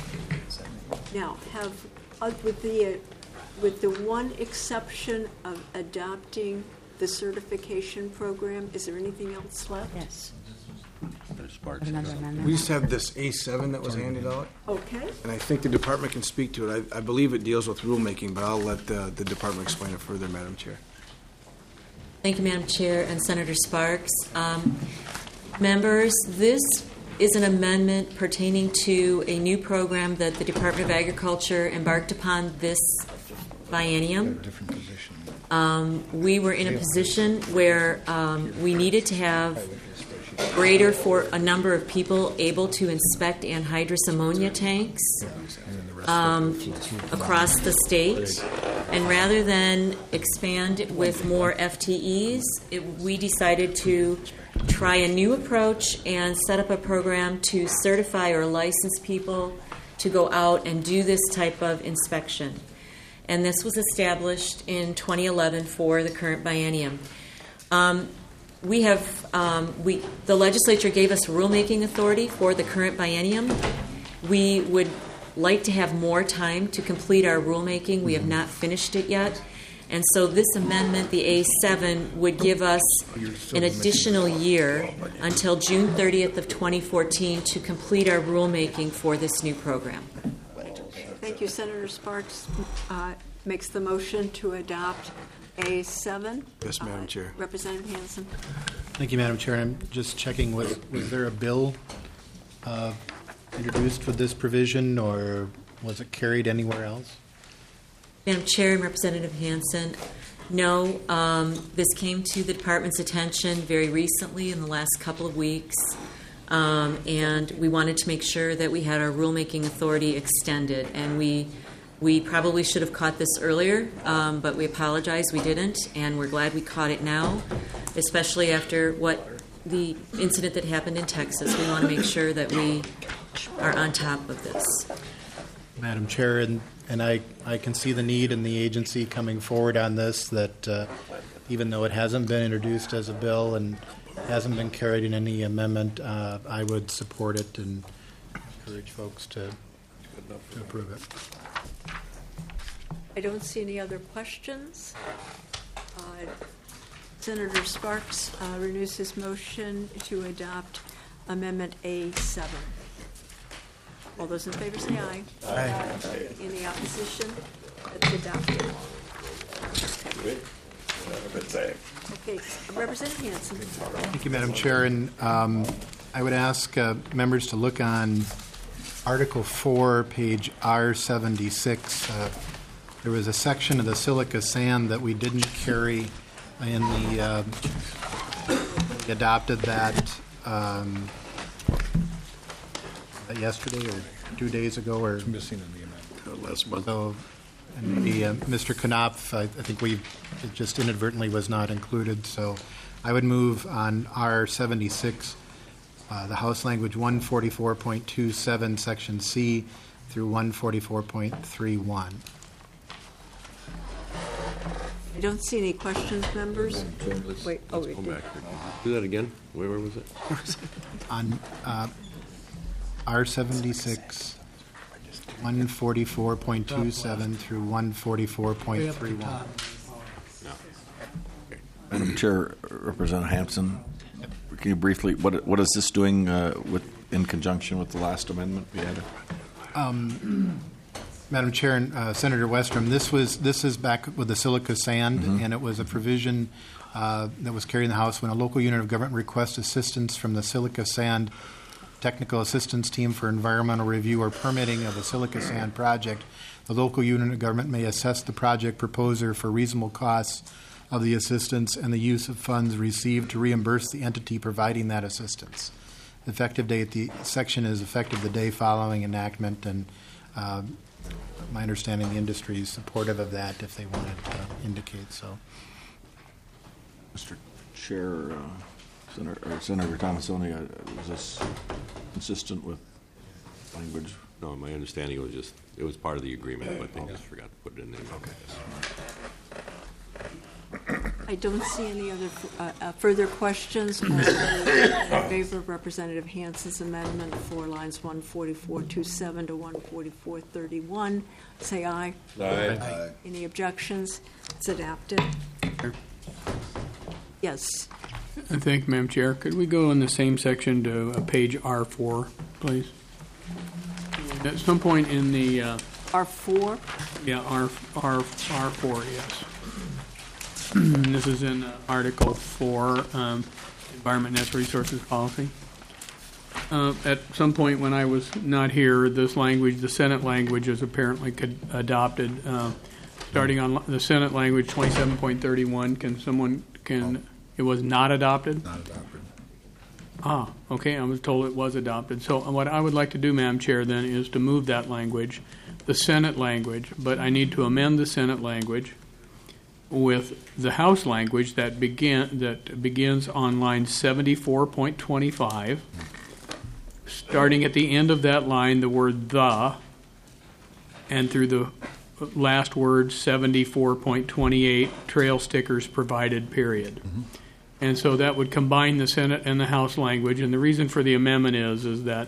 Now, have, uh, with the, uh, with the one exception of adopting the certification program, is there anything else left? Yes. Another amendment. We just have this A seven that was handed out. Okay. And I think the department can speak to it. I, I believe it deals with rulemaking, but I'll let the, the department explain it further, Madam Chair. Thank you, Madam Chair and Senator Sparks. Um, members, this is an amendment pertaining to a new program that the Department of Agriculture embarked upon this biennium. Um, we were in a position where um, we needed to have greater for a number of people able to inspect anhydrous ammonia tanks um, across the state. And rather than expand with more F T Es, it, we decided to try a new approach and set up a program to certify or license people to go out and do this type of inspection. And this was established in twenty eleven for the current biennium. Um, we have, um, we, the legislature gave us rulemaking authority for the current biennium. We would like to have more time to complete our rulemaking. We have not finished it yet. And so this amendment, the A seven, would give us an additional year until June thirtieth of twenty fourteen to complete our rulemaking for this new program. Thank you. Senator Sparks uh, makes the motion to adopt A seven. Yes, Madam Uh, Chair. Representative Hansen. Thank you, Madam Chair. I'm just checking, was, was there a bill uh, introduced for this provision, or was it carried anywhere else? Madam Chair and Representative Hansen, no, um, this came to the department's attention very recently in the last couple of weeks, um, and we wanted to make sure that we had our rulemaking authority extended, and we we probably should have caught this earlier, um, but we apologize we didn't, and we're glad we caught it now, especially after what the incident that happened in Texas. We want to make sure that we are on top of this. Madam Chair, and, and I, I can see the need in the agency coming forward on this, that uh, even though it hasn't been introduced as a bill and hasn't been carried in any amendment, uh, I would support it and encourage folks to, to approve it. I don't see any other questions. Uh, Senator Sparks uh, renews his motion to adopt Amendment A seven. All those in favor say aye. Aye. Any opposition? That's adopted. Okay, Representative Hansen. Thank you, Madam Chair. And um, I would ask uh, members to look on Article four, page R seventy-six. Uh, there was a section of the silica sand that we didn't carry in the, uh, we adopted that um, yesterday or two days ago, or missing in the amendment last month. So, and the, uh, Mister Knopf, I, I think we it just inadvertently was not included. So, I would move on R seventy-six, uh, the House language one forty-four point two seven, section C, through one forty-four point three one. I don't see any questions, members. Wait, oh, wait. Go back. Do that again. Where, where was it? On uh, R seventy-six, one forty-four point two seven through one forty-four point three one. Madam Chair, Representative Hampson, can you briefly, what what is this doing uh, with in conjunction with the last amendment we had? Um, Madam Chair and uh, Senator Westrom, this was this is back with the silica sand, Mm-hmm. and it was a provision uh, that was carried in the House when a local unit of government requests assistance from the silica sand technical assistance team for environmental review or permitting of a silica sand project. The local unit of government may assess the project proposer for reasonable costs of the assistance and the use of funds received to reimburse the entity providing that assistance. Effective date, the section is effective the day following enactment, and uh, my understanding the industry is supportive of that if they wanted to indicate so. Mister Chair, uh, Senator, or Senator Thomasoni, uh, is this consistent with language? No, my understanding it was just, it was part of the agreement, but they just forgot to put it in there. Okay. I don't see any other uh, uh, further questions. All those in favor of Representative Hanson's amendment for lines one forty-four twenty-seven to one forty-four thirty-one, say aye. Aye. Aye. Any objections? It's adopted. Yes. Thank you, Madam Chair. Could we go in the same section to uh, page R four, please? At some point in the uh, R four? Yeah, R R R four. Yes. This is in uh, Article four, um, Environment and Natural Resources Policy. Uh, at some point when I was not here, this language, the Senate language, was apparently could, adopted. Uh, starting on the Senate language, twenty-seven point thirty-one. Can someone can? It was not adopted. Not adopted. Ah, okay. I was told it was adopted. So what I would like to do, Madam Chair, then, is to move that language, the Senate language, but I need to amend the Senate language with the House language that begin that begins on line seventy-four point twenty-five. Starting at the end of that line, the word "the," and through the last word seventy-four point twenty-eight, trail stickers provided. Period. Mm-hmm. And so that would combine the Senate and the House language. And the reason for the amendment is is that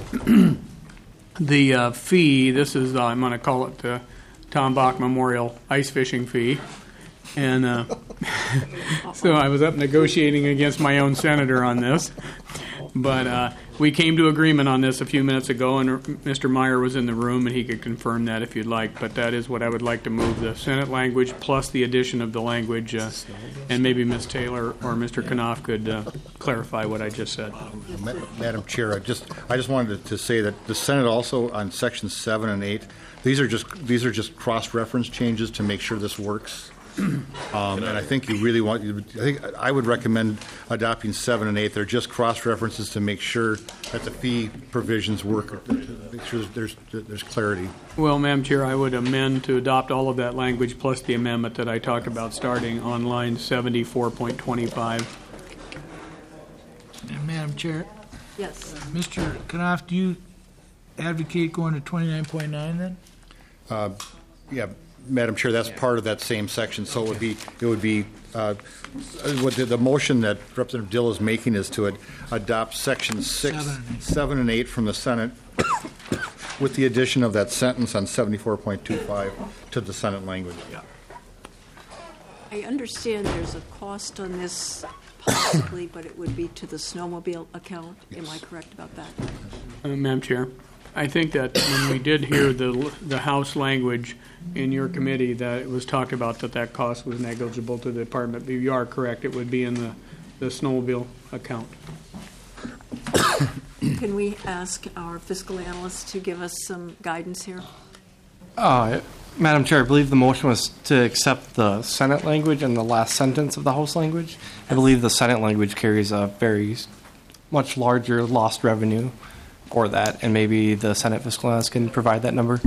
the uh, fee. This is uh, I'm going to call it the Tom Bach Memorial Ice Fishing Fee. And uh, so I was up negotiating against my own senator on this. But uh, we came to agreement on this a few minutes ago, and Mister Meyer was in the room, and he could confirm that if you'd like. But that is what I would like to move, the Senate language plus the addition of the language. Uh, and maybe Miz Taylor or Mister Knopf could uh, clarify what I just said. Ma- Madam Chair, I just I just wanted to say that the Senate also on sections seven and eight, these are just these are just cross-reference changes to make sure this works. Um, and I think you really want. I think I would recommend adopting seven and eight. They're just cross references to make sure that the fee provisions work. To make sure there's there's clarity. Well, Madam Chair, I would amend to adopt all of that language plus the amendment that I talked about, starting on line seventy-four point twenty-five. And Madam Chair. Yes. Mister Knopf, do you advocate going to twenty-nine point nine then? Uh, yeah. Madam Chair, that's part of that same section. So it would be, it would be, uh, what the, the motion that Representative Dill is making is to ad, adopt section six, seven and, seven and eight from the Senate with the addition of that sentence on seventy-four point two five to the Senate language. Yeah. I understand there's a cost on this possibly, but it would be to the snowmobile account. Yes. Am I correct about that? Uh, Madam Chair, I think that when we did hear the the House language in your committee, that it was talked about that that cost was negligible to the department. But you are correct; it would be in the the snowmobile account. Can we ask our fiscal analyst to give us some guidance here? Uh, Madam Chair, I believe the motion was to accept the Senate language and the last sentence of the House language. I believe the Senate language carries a very much larger lost revenue for that, and maybe the Senate fiscal analyst can provide that number.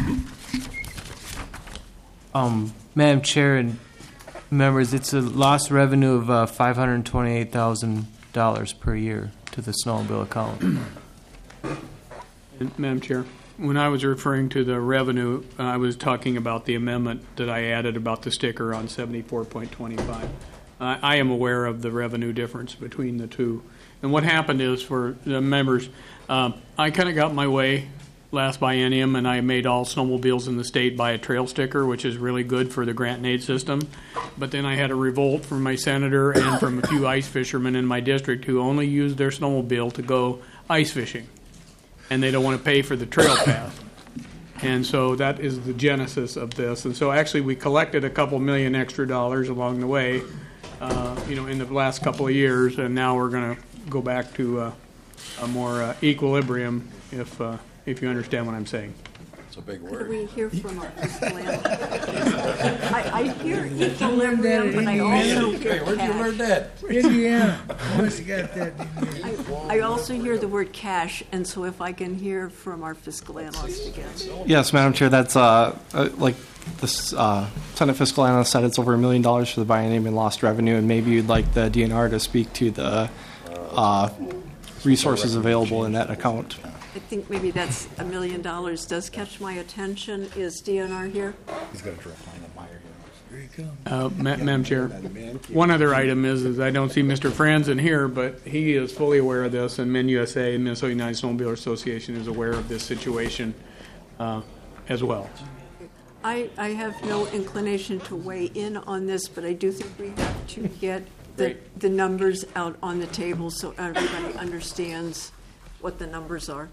Um, Madam Chair and members, it's a lost revenue of uh, five hundred twenty-eight thousand dollars per year to the snowmobile account. Madam Chair, when I was referring to the revenue, uh, I was talking about the amendment that I added about the sticker on seventy-four point twenty-five. Uh, I am aware of the revenue difference between the two. And what happened is, for the members, uh, I kind of got my way last biennium, and I made all snowmobiles in the state buy a trail sticker, which is really good for the grant and aid system. But then I had a revolt from my senator and from a few ice fishermen in my district who only use their snowmobile to go ice fishing, and they don't want to pay for the trail pass. And so that is the genesis of this. And so actually we collected a couple million extra dollars along the way, uh, you know, in the last couple of years, and now we're going to go back to uh, a more uh, equilibrium, if uh, if you understand what I'm saying. It's a big Could word. we hear from our fiscal analyst? I, I hear equilibrium, but I also hear Hey, where'd you cash. learn that? Indiana. Must have got that in there. I, I also hear the word cash, and so if I can hear from our fiscal analyst again. Yes, Madam Chair, that's uh, uh, like the uh, Senate fiscal analyst said, it's over a million dollars for the biennium and lost revenue, and maybe you'd like the D N R to speak to the uh, resources available in that account. I think maybe that's a million dollars does catch my attention. Is D N R here? He's got a direct line to Meyer here. Uh, Ma- Madam Chair, one other item is, is I don't see Mister Franzen here, but he is fully aware of this, and MinUSA, Minnesota United Snowmobile Association, is aware of this situation uh, as well. I, I have no inclination to weigh in on this, but I do think we have to get the, the numbers out on the table so everybody understands what the numbers are.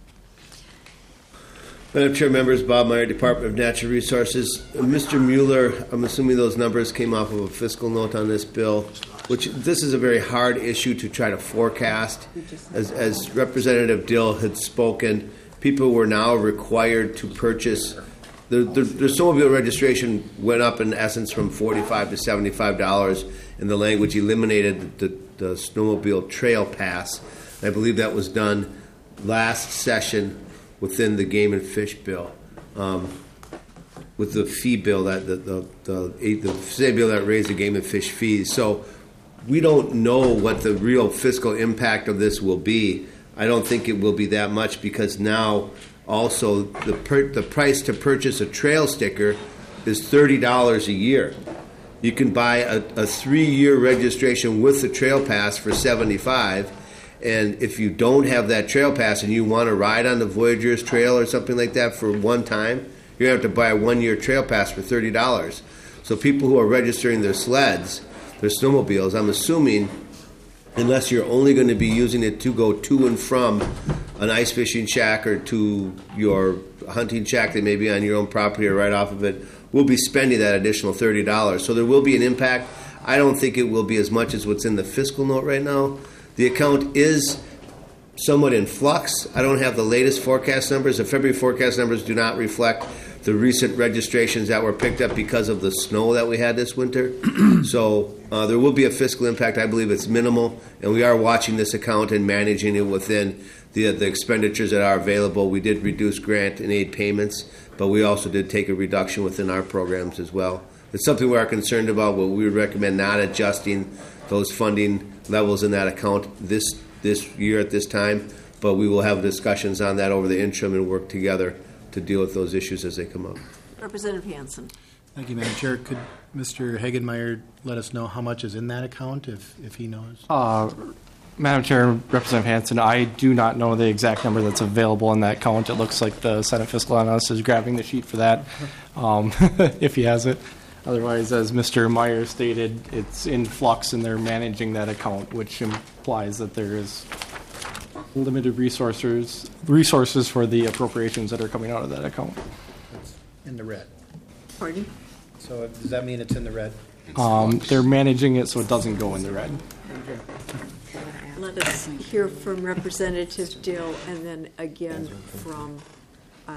Madam Chair, members, Bob Meyer, Department of Natural Resources. Uh, Mister Mueller, I'm assuming those numbers came off of a fiscal note on this bill, which this is a very hard issue to try to forecast. As, as Representative Dill had spoken, people were now required to purchase. The, the, the snowmobile registration went up in essence from forty-five dollars to seventy-five dollars, and the language eliminated the, the, the snowmobile trail pass. I believe that was done last session within the game and fish bill, um, with the fee bill that the the, the, the same bill that raised the game and fish fees. So we don't know what the real fiscal impact of this will be. I don't think it will be that much because now also the per, the price to purchase a trail sticker is thirty dollars a year. You can buy a, a three-year registration with the trail pass for seventy-five dollars. And if you don't have that trail pass and you want to ride on the Voyageurs Trail or something like that for one time, you're going to have to buy a one-year trail pass for thirty dollars. So people who are registering their sleds, their snowmobiles, I'm assuming, unless you're only going to be using it to go to and from an ice fishing shack or to your hunting shack that may be on your own property or right off of it, will be spending that additional thirty dollars. So there will be an impact. I don't think it will be as much as what's in the fiscal note right now. The account is somewhat in flux. I don't have the latest forecast numbers. The February forecast numbers do not reflect the recent registrations that were picked up because of the snow that we had this winter. So uh, there will be a fiscal impact. I believe it's minimal, and we are watching this account and managing it within the, the expenditures that are available. We did reduce grant and aid payments, but we also did take a reduction within our programs as well. It's something we are concerned about, but we would recommend not adjusting those funding levels in that account this this year at this time, but we will have discussions on that over the interim and work together to deal with those issues as they come up. Representative Hansen. Thank you, Madam Chair. Could Mister Hagenmeyer let us know how much is in that account, if, if he knows? Uh, Madam Chair, Representative Hansen, I do not know the exact number that's available in that account. It looks like the Senate fiscal analyst is grabbing the sheet for that, um, if he has it. Otherwise, as Mister Meyer stated, it's in flux and they're managing that account, which implies that there is limited resources resources for the appropriations that are coming out of that account. In the red. Pardon? So does that mean it's in the red? Um, they're managing it so it doesn't go in the red. Let us hear from Representative Dill and then again from uh,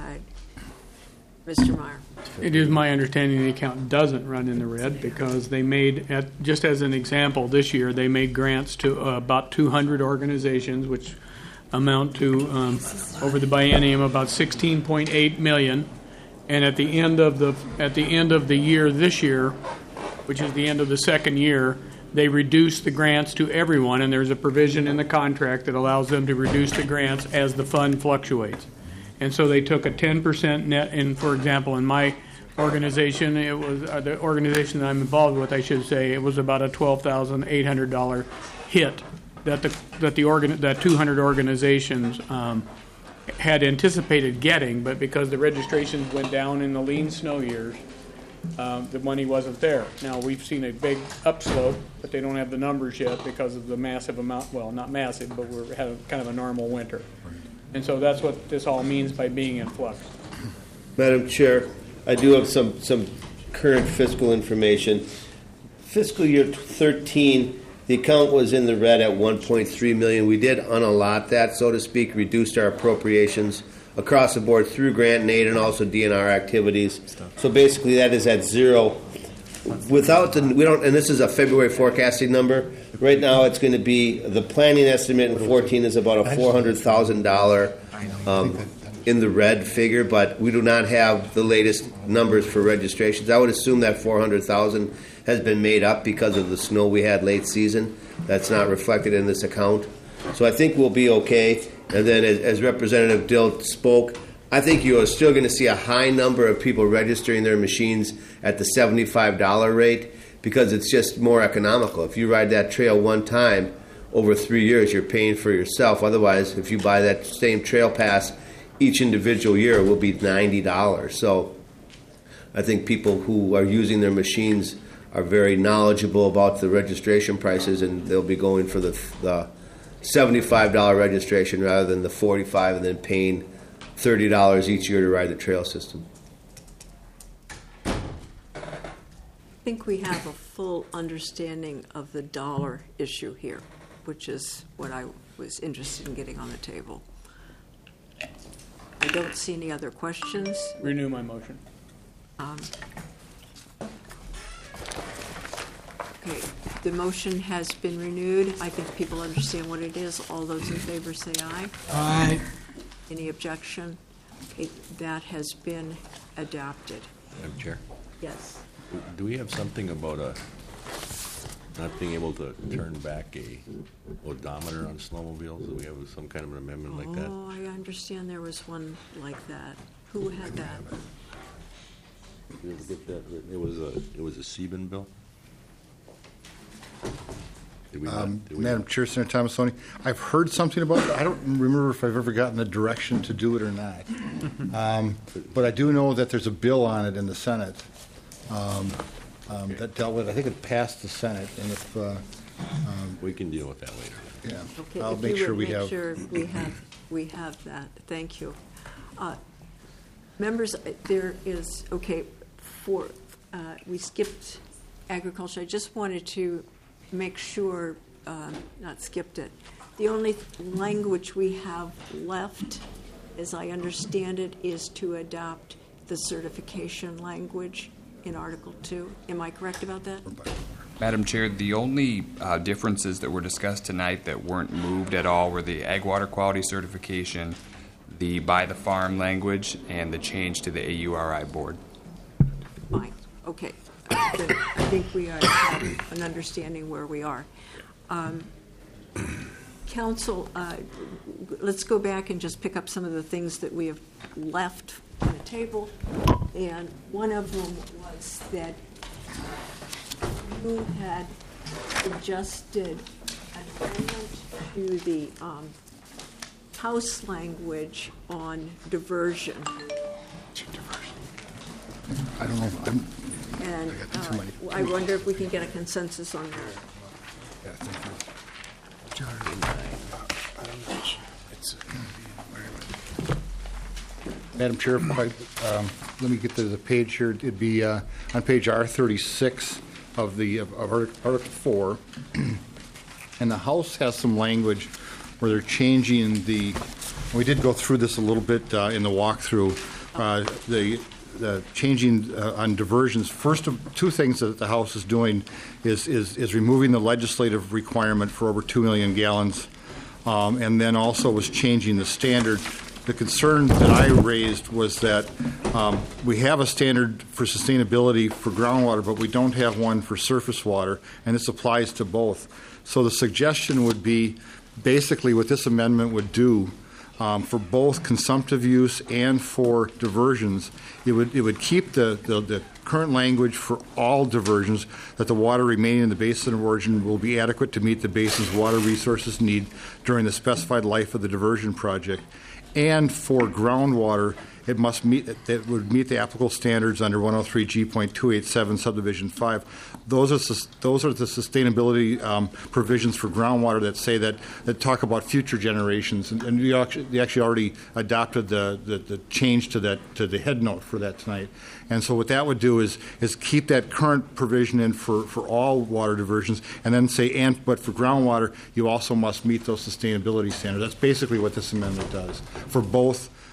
Mister Meyer. It is my understanding the account doesn't run in the red because they made, at, just as an example, this year they made grants to uh, about two hundred organizations, which amount to, um, over the biennium, about sixteen point eight million dollars. And at the end of the at the end of the year this year, which is the end of the second year, they reduced the grants to everyone, and there's a provision in the contract that allows them to reduce the grants as the fund fluctuates. And so they took a ten percent net, and for example, in my organization, it was uh, the organization that I'm involved with, I should say, it was about a twelve thousand eight hundred dollars hit that the that the organ that two hundred organizations um, had anticipated getting, but because the registrations went down in the lean snow years, um, the money wasn't there. Now we've seen a big upslope, but they don't have the numbers yet because of the massive amount. Well, not massive, but we're had a, kind of a normal winter. And so that's what this all means by being in flux. Madam Chair, I do have some, some current fiscal information. Fiscal year thirteen, the account was in the red at one point three million dollars. We did unallot that, so to speak, reduced our appropriations across the board through grant and aid and also D N R activities. So basically, that is at zero. Without the, we don't, and this is a February forecasting number. Right now, it's going to be, the planning estimate in fourteen is about a four hundred thousand dollars um, in the red figure, but we do not have the latest numbers for registrations. I would assume that four hundred thousand dollars has been made up because of the snow we had late season. That's not reflected in this account. So I think we'll be okay. And then as, as Representative Dill spoke, I think you are still going to see a high number of people registering their machines at the seventy-five dollars rate because it's just more economical. If you ride that trail one time over three years, you're paying for yourself. Otherwise, if you buy that same trail pass each individual year, it will be ninety dollars. So I think people who are using their machines are very knowledgeable about the registration prices, and they'll be going for the, the seventy-five dollars registration rather than the forty-five dollars and then paying thirty dollars each year to ride the trail system. I think we have a full understanding of the dollar issue here, which is what I was interested in getting on the table. I don't see any other questions. Renew my motion. Um, okay, the motion has been renewed. I think people understand what it is. All those in favor say aye. Aye. Any objection? Okay, that has been adopted. Madam Chair, Yes. do we have something about a, not being able to turn back a odometer on snowmobiles? Do we have some kind of an amendment like that? Oh, I understand there was one like that. Who had that? Did you ever get that? It was a, it was a Sebin bill? Did we not- Um, did we Madam not- Chair, Senator Thomasoni, I've heard something about it. I don't remember if I've ever gotten the direction to do it or not. Um, But I do know that there's a bill on it in the Senate um, um, that dealt with, I think it passed the Senate, and if, uh, um, We can deal with that later. yeah, Okay, I'll if make you sure would we make have. sure we have, we have that. Thank you. Uh, Members, uh, there is, okay, for, uh, we skipped agriculture. I just wanted to make sure, um, not skipped it. The only language we have left, as I understand it, is to adopt the certification language in Article two. Am I correct about that? Madam Chair, the only uh, differences that were discussed tonight that weren't moved at all were the ag water quality certification, the by the farm language, and the change to the A U R I board. Fine, okay. Then I think we are, have an understanding where we are. Um, Council, uh, let's go back and just pick up some of the things that we have left on the table. And one of them was that you had suggested an amendment to the um, House language on diversion. I don't know, if I'm, And I got too uh, many. I wonder if we can get a consensus on that. yeah, thank you. Madam Chair, if I, um, let me get to the page here. It'd be uh, on page R thirty-six of the of of Artic- Article four, and the House has some language where they're changing the. We did go through this a little bit uh, in the walkthrough. Uh, the the changing uh, on diversions. First of two things that the House is doing is is, is removing the legislative requirement for over two million gallons, um, and then also was changing the standard. The concern that I raised was that um, we have a standard for sustainability for groundwater, but we don't have one for surface water, and this applies to both. So the suggestion would be basically what this amendment would do um, for both consumptive use and for diversions. It would it would keep the, the, the current language for all diversions, that the water remaining in the basin of origin will be adequate to meet the basin's water resources need during the specified life of the diversion project. And for groundwater, it must meet, it would meet the applicable standards under one oh three G point two eighty-seven subdivision five. Those are sus- those are the sustainability um, provisions for groundwater that say that that talk about future generations. And, and you actually, you actually already adopted the, the the change to that to the head note for that tonight. And so what that would do is is keep that current provision in for, for all water diversions, and then say, and but for groundwater, you also must meet those sustainability standards. That's basically what this amendment does for both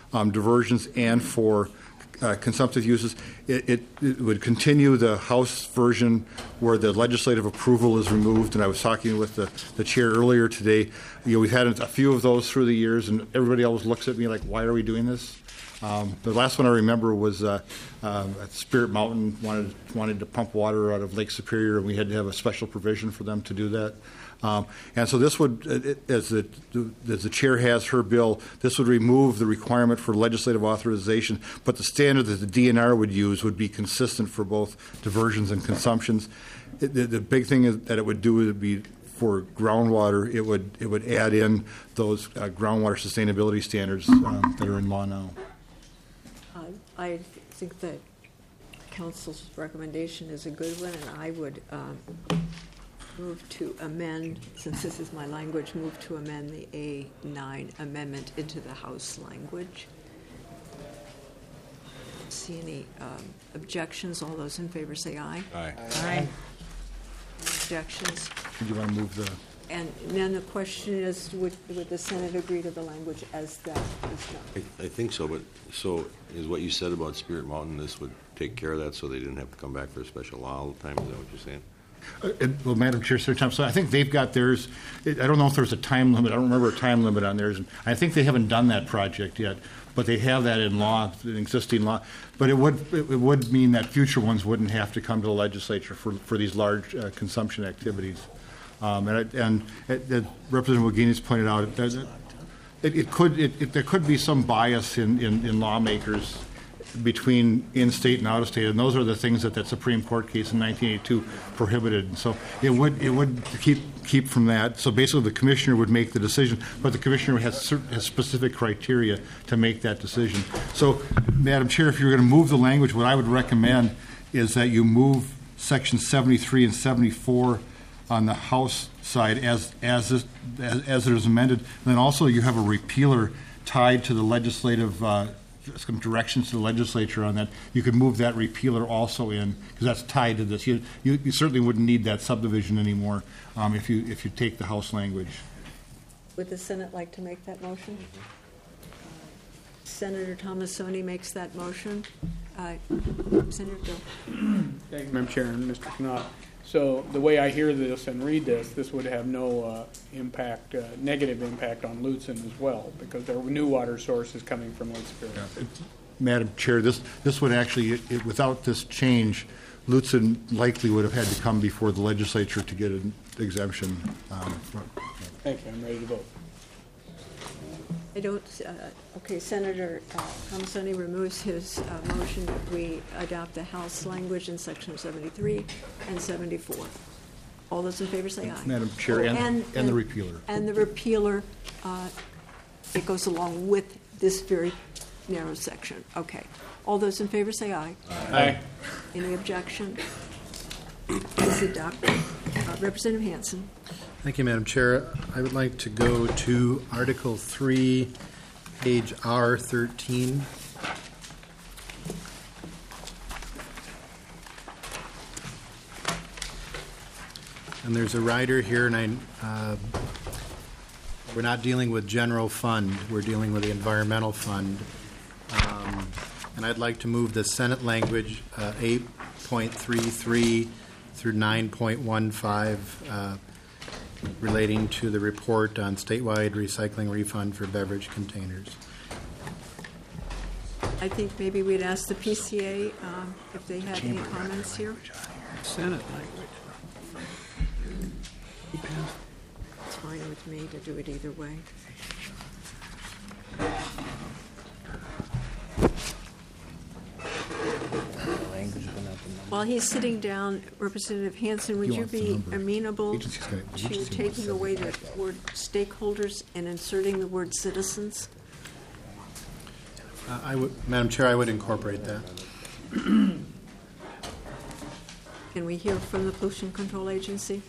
um, diversions and for uh, consumptive uses. It, it, it would continue the House version where the legislative approval is removed. And I was talking with the, the chair earlier today. You know, we've had a few of those through the years, and everybody always looks at me like, why are we doing this? Um, the last one I remember was uh, uh, at Spirit Mountain wanted wanted to pump water out of Lake Superior, and we had to have a special provision for them to do that. Um, and so this would, it, as, the, as the chair has her bill, this would remove the requirement for legislative authorization, but the standard that the D N R would use would be consistent for both diversions and consumptions. It, the, the big thing is that it would do would be for groundwater, it would it would add in those uh, groundwater sustainability standards um, that are in law now. Uh, I think that council's recommendation is a good one, and I would um, move to amend, since this is my language, move to amend the A nine amendment into the House language. See any um, objections? All those in favor say aye. Aye. Aye. Objections? Do you want to move the? And then the question is, would, would the Senate agree to the language as that is done? I, I think so, but so is what you said about Spirit Mountain, this would take care of that so they didn't have to come back for a special law all the time? Is that what you're saying? Uh, and, well, Madam Chair, Sir Tom, so I think they've got theirs. I don't know if there's a time limit. I don't remember a time limit on theirs. And I think they haven't done that project yet, but they have that in law, in existing law. But it would it would mean that future ones wouldn't have to come to the legislature for, for these large uh, consumption activities. Um, and and it, it, Representative Wagenius pointed out it, it, it could it, it, there could be some bias in, in, in lawmakers between in-state and out-of-state, and those are the things that that Supreme Court case in nineteen eighty-two prohibited. And so it would it would keep keep from that. So basically, the commissioner would make the decision, but the commissioner has, certain, has specific criteria to make that decision. So, Madam Chair, if you're going to move the language, what I would recommend is that you move Section seventy-three and seventy-four on the House side as as is, as, as it is amended, and then also you have a repealer tied to the legislative. Uh, some directions to the legislature on that. You could move that repealer also in, because that's tied to this. You, you, you certainly wouldn't need that subdivision anymore um, if you if you take the House language. Would the Senate like to make that motion? Senator Tomassoni makes that motion. Uh, Senator Bill. Thank you, Madam Chair and Mister Knott. So the way I hear this and read this, this would have no uh, impact, uh, negative impact on Lutzen as well, because there are new water sources coming from Lake Superior. Yeah. Madam Chair, this this would actually, it, it, without this change, Lutzen likely would have had to come before the legislature to get an exemption. Um, for, yeah. Thank you. I'm ready to vote. I don't, uh, okay, Senator uh, Tomassoni removes his uh, motion that we adopt the House language in Section seventy-three and seventy-four. All those in favor say aye. Madam Chair, oh, and, and, and the repealer. And the repealer, uh, it goes along with this very narrow section. Okay. All those in favor say aye. Aye. Any objection? It's adopted. Uh, Representative Hansen. Thank you, Madam Chair. I would like to go to Article three, page R thirteen. And there's a rider here, and I, uh, we're not dealing with general fund. We're dealing with the environmental fund. Um, and I'd like to move the Senate language uh, eight point three three through nine point one five uh, relating to the report on statewide recycling refund for beverage containers. I think maybe we'd ask the P C A um, if they had any comments here. Senate language. It's fine with me to do it either way. While he's sitting down, Representative Hansen, would He you wants the be number. amenable Agency's gonna- to agency wants taking away the seventy-five. word stakeholders and inserting the word citizens? Uh, I would, Madam Chair, I would incorporate that. Can we hear from the Pollution Control Agency?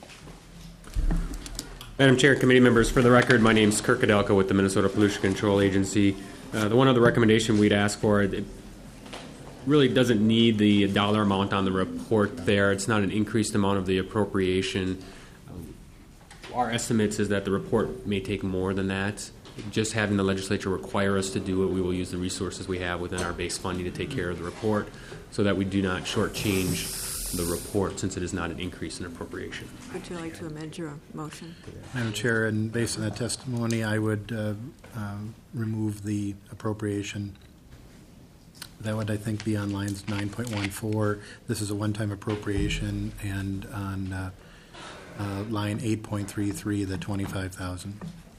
Madam Chair, committee members, for the record, my name is Kirk Adelka with the Minnesota Pollution Control Agency. Uh, the one other recommendation we'd ask for, it really doesn't need the dollar amount on the report there. It's not an increased amount of the appropriation. Um, our estimates is that the report may take more than that. just having the legislature require us to do it, we will use the resources we have within our base funding to take care of the report so that we do not shortchange the report since it is not an increase in appropriation. Would you like to amend your motion? Madam Chair, and based on that testimony, I would uh, uh, remove the appropriation. That would, I think, be on lines nine point one four. This is a one-time appropriation, and on uh, uh, line eight point three three, the twenty-five thousand.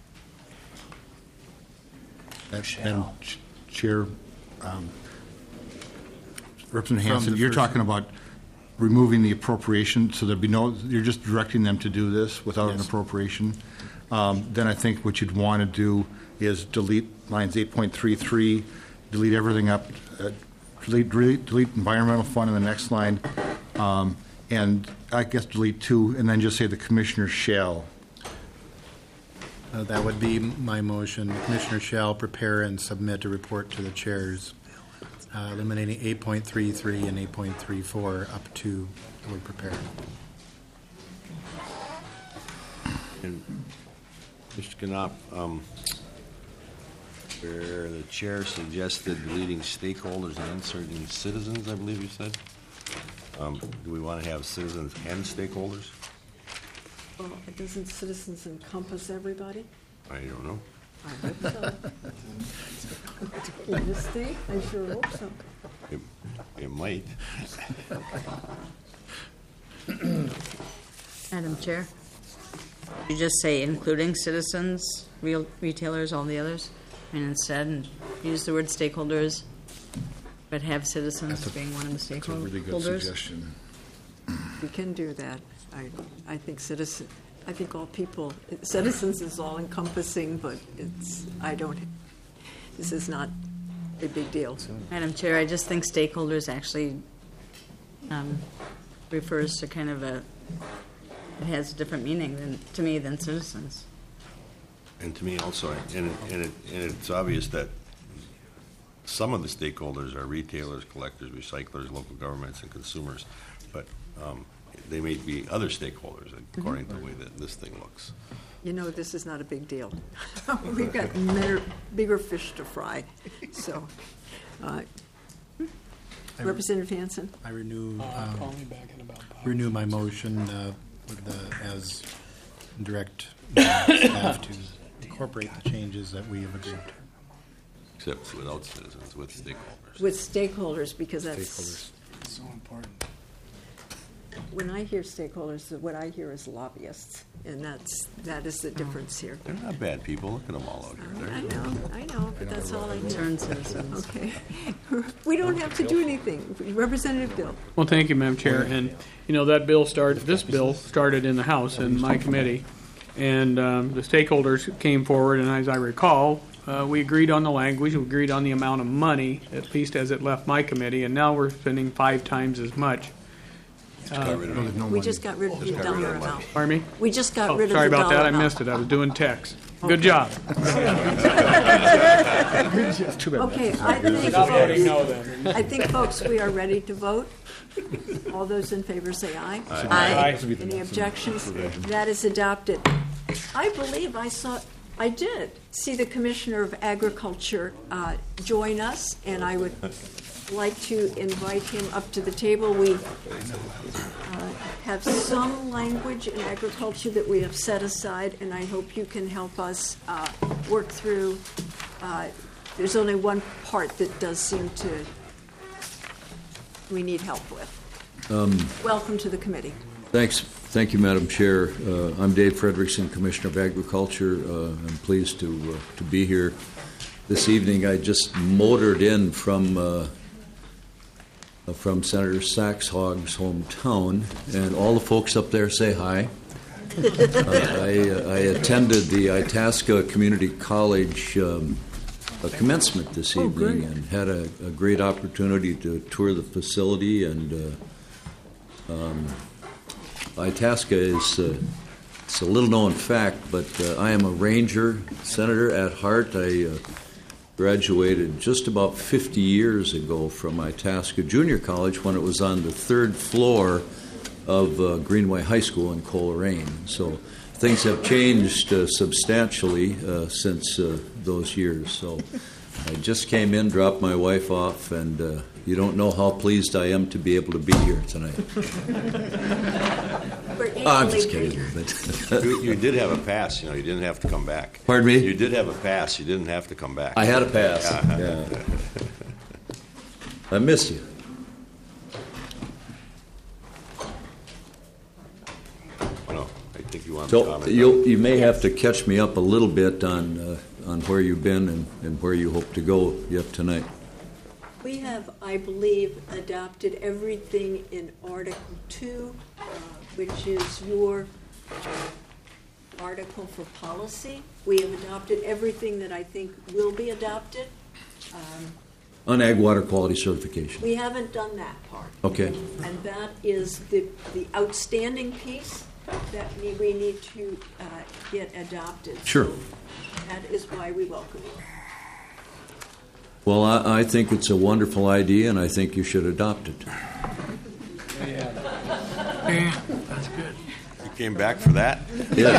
Madam Ch- Chair, um, Representative From Hanson, the you're first- talking about removing the appropriation, so there'd be no, you're just directing them to do this without an Yes. appropriation. Um, Then I think what you'd want to do is delete lines eight point three three, delete everything up, uh, delete, delete delete environmental fund in the next line, um, and I guess delete two, and then just say the commissioner shall. Uh, That would be my motion. The Commissioner shall prepare and submit a report to the chairs, uh, eliminating eight point three three and eight point three four up to we prepare. And Mister Knopf, um, where the chair suggested deleting stakeholders and inserting citizens, I believe you said. Um, do we want to have citizens and stakeholders? Well, doesn't citizens encompass everybody? I don't know. I hope so. In this state, I sure hope so. It, it might. Madam Chair, you just say including citizens, real retailers, all the others, and instead and use the word stakeholders, but have citizens That's a- being one of the stakeholders. That's a really good suggestion. We can do that. I, I think citizen, I think all people, citizens is all encompassing, but it's, I don't, this is not a big deal. Madam Chair, I just think stakeholders actually um, refers to kind of a, it has a different meaning than, to me, than citizens. And to me also, and, it- and, it, and it's obvious that some of the stakeholders are retailers, collectors, recyclers, local governments, and consumers, but um, they may be other stakeholders according to the way that this thing looks. You know, this is not a big deal. We've got better, bigger fish to fry, so. uh, Representative Hanson? I renew, Uh, um, call me back in about five renew my minutes. motion uh, with the, as direct uh, staff to incorporate the changes that we have agreed to. Except without citizens, with stakeholders. With stakeholders, because that's. Stakeholders. It's so important. When I hear stakeholders, what I hear is lobbyists, and that's, that is the difference here. They're not bad people. Look at them all out here. They're- I know, I know, but that's all I hear. Concerned citizens. Okay. We don't have to do anything. Representative Bill. Well, thank you, Madam Chair. And, you know, that bill started, this bill started in the House in my committee. And um, the stakeholders came forward, and as I recall, uh, we agreed on the language, we agreed on the amount of money, at least as it left my committee, and now we're spending five times as much. Uh, We just got rid of the dollar amount. Pardon me? We just got Oh, rid of the sorry dollar about that, I amount. missed it, I was doing text. Good job. Okay, I think, Stop voting no, folks, then. I think, folks, we are ready to vote. All those in favor say aye. Aye. Aye. Any objections? That is adopted. I believe I saw, I did see the Commissioner of Agriculture uh, join us, and I would like to invite him up to the table. We uh, have some language in agriculture that we have set aside, and I hope you can help us uh, work through. Uh, there's only one part that does seem to, we need help with. Um, Welcome to the committee. Thanks. Thank you, Madam Chair. Uh, I'm Dave Frederickson, Commissioner of Agriculture. Uh, I'm pleased to uh, to be here this evening. I just motored in from uh, from Senator Saxhog's hometown, and all the folks up there say hi. Uh, I, uh, I attended the Itasca Community College um, a commencement this Oh, evening great. and had a, a great opportunity to tour the facility. And uh, um, Itasca is uh, it's a little known fact, but uh, I am a Ranger Senator at heart. I uh, graduated just about fifty years ago from Itasca Junior College when it was on the third floor of uh, Greenway High School in Coleraine. So things have changed uh, substantially uh, since uh, those years. So I just came in, dropped my wife off, and uh, you don't know how pleased I am to be able to be here tonight. Oh, I'm just kidding. you, you did have a pass, you know. You didn't have to come back. Pardon me? You did have a pass. You didn't have to come back. I had a pass. Yeah. Yeah. I miss you. Well, I think you want to So comment. you you may have to catch me up a little bit on uh, on where you've been and, and where you hope to go yet tonight. We have, I believe, adopted everything in Article two, uh, which is your uh, article for policy. We have adopted everything that I think will be adopted. Um, On ag water quality certification. We haven't done that part. Okay. And that is the, the outstanding piece that we, we need to uh, get adopted. Sure. So that is why we welcome you. Well, I, I think it's a wonderful idea, and I think you should adopt it. Yeah, that's good. You came back for that? Yeah.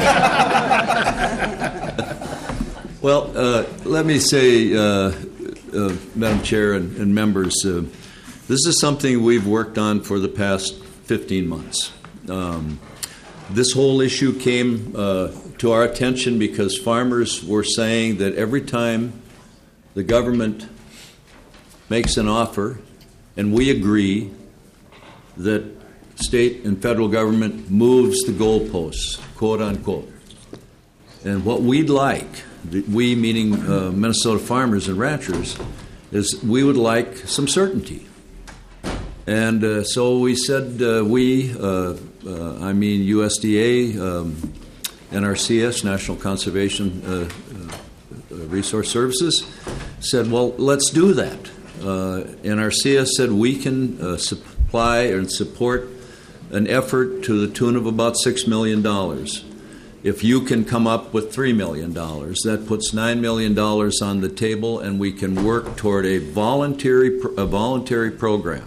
Well, uh, let me say, uh, uh, Madam Chair and, and members, uh, this is something we've worked on for the past fifteen months. Um, this whole issue came uh, to our attention because farmers were saying that every time the government makes an offer and we agree, that state and federal government moves the goalposts, quote unquote. And what we'd like, we meaning uh, Minnesota farmers and ranchers, is we would like some certainty. And uh, so we said uh, we, uh, uh, I mean U S D A, um, N R C S, National Conservation uh, uh, Resource Services, said, well, let's do that. Uh, N R C S said we can uh, supply and support an effort to the tune of about six million dollars. If you can come up with three million dollars, that puts nine million dollars on the table, and we can work toward a voluntary, a voluntary program.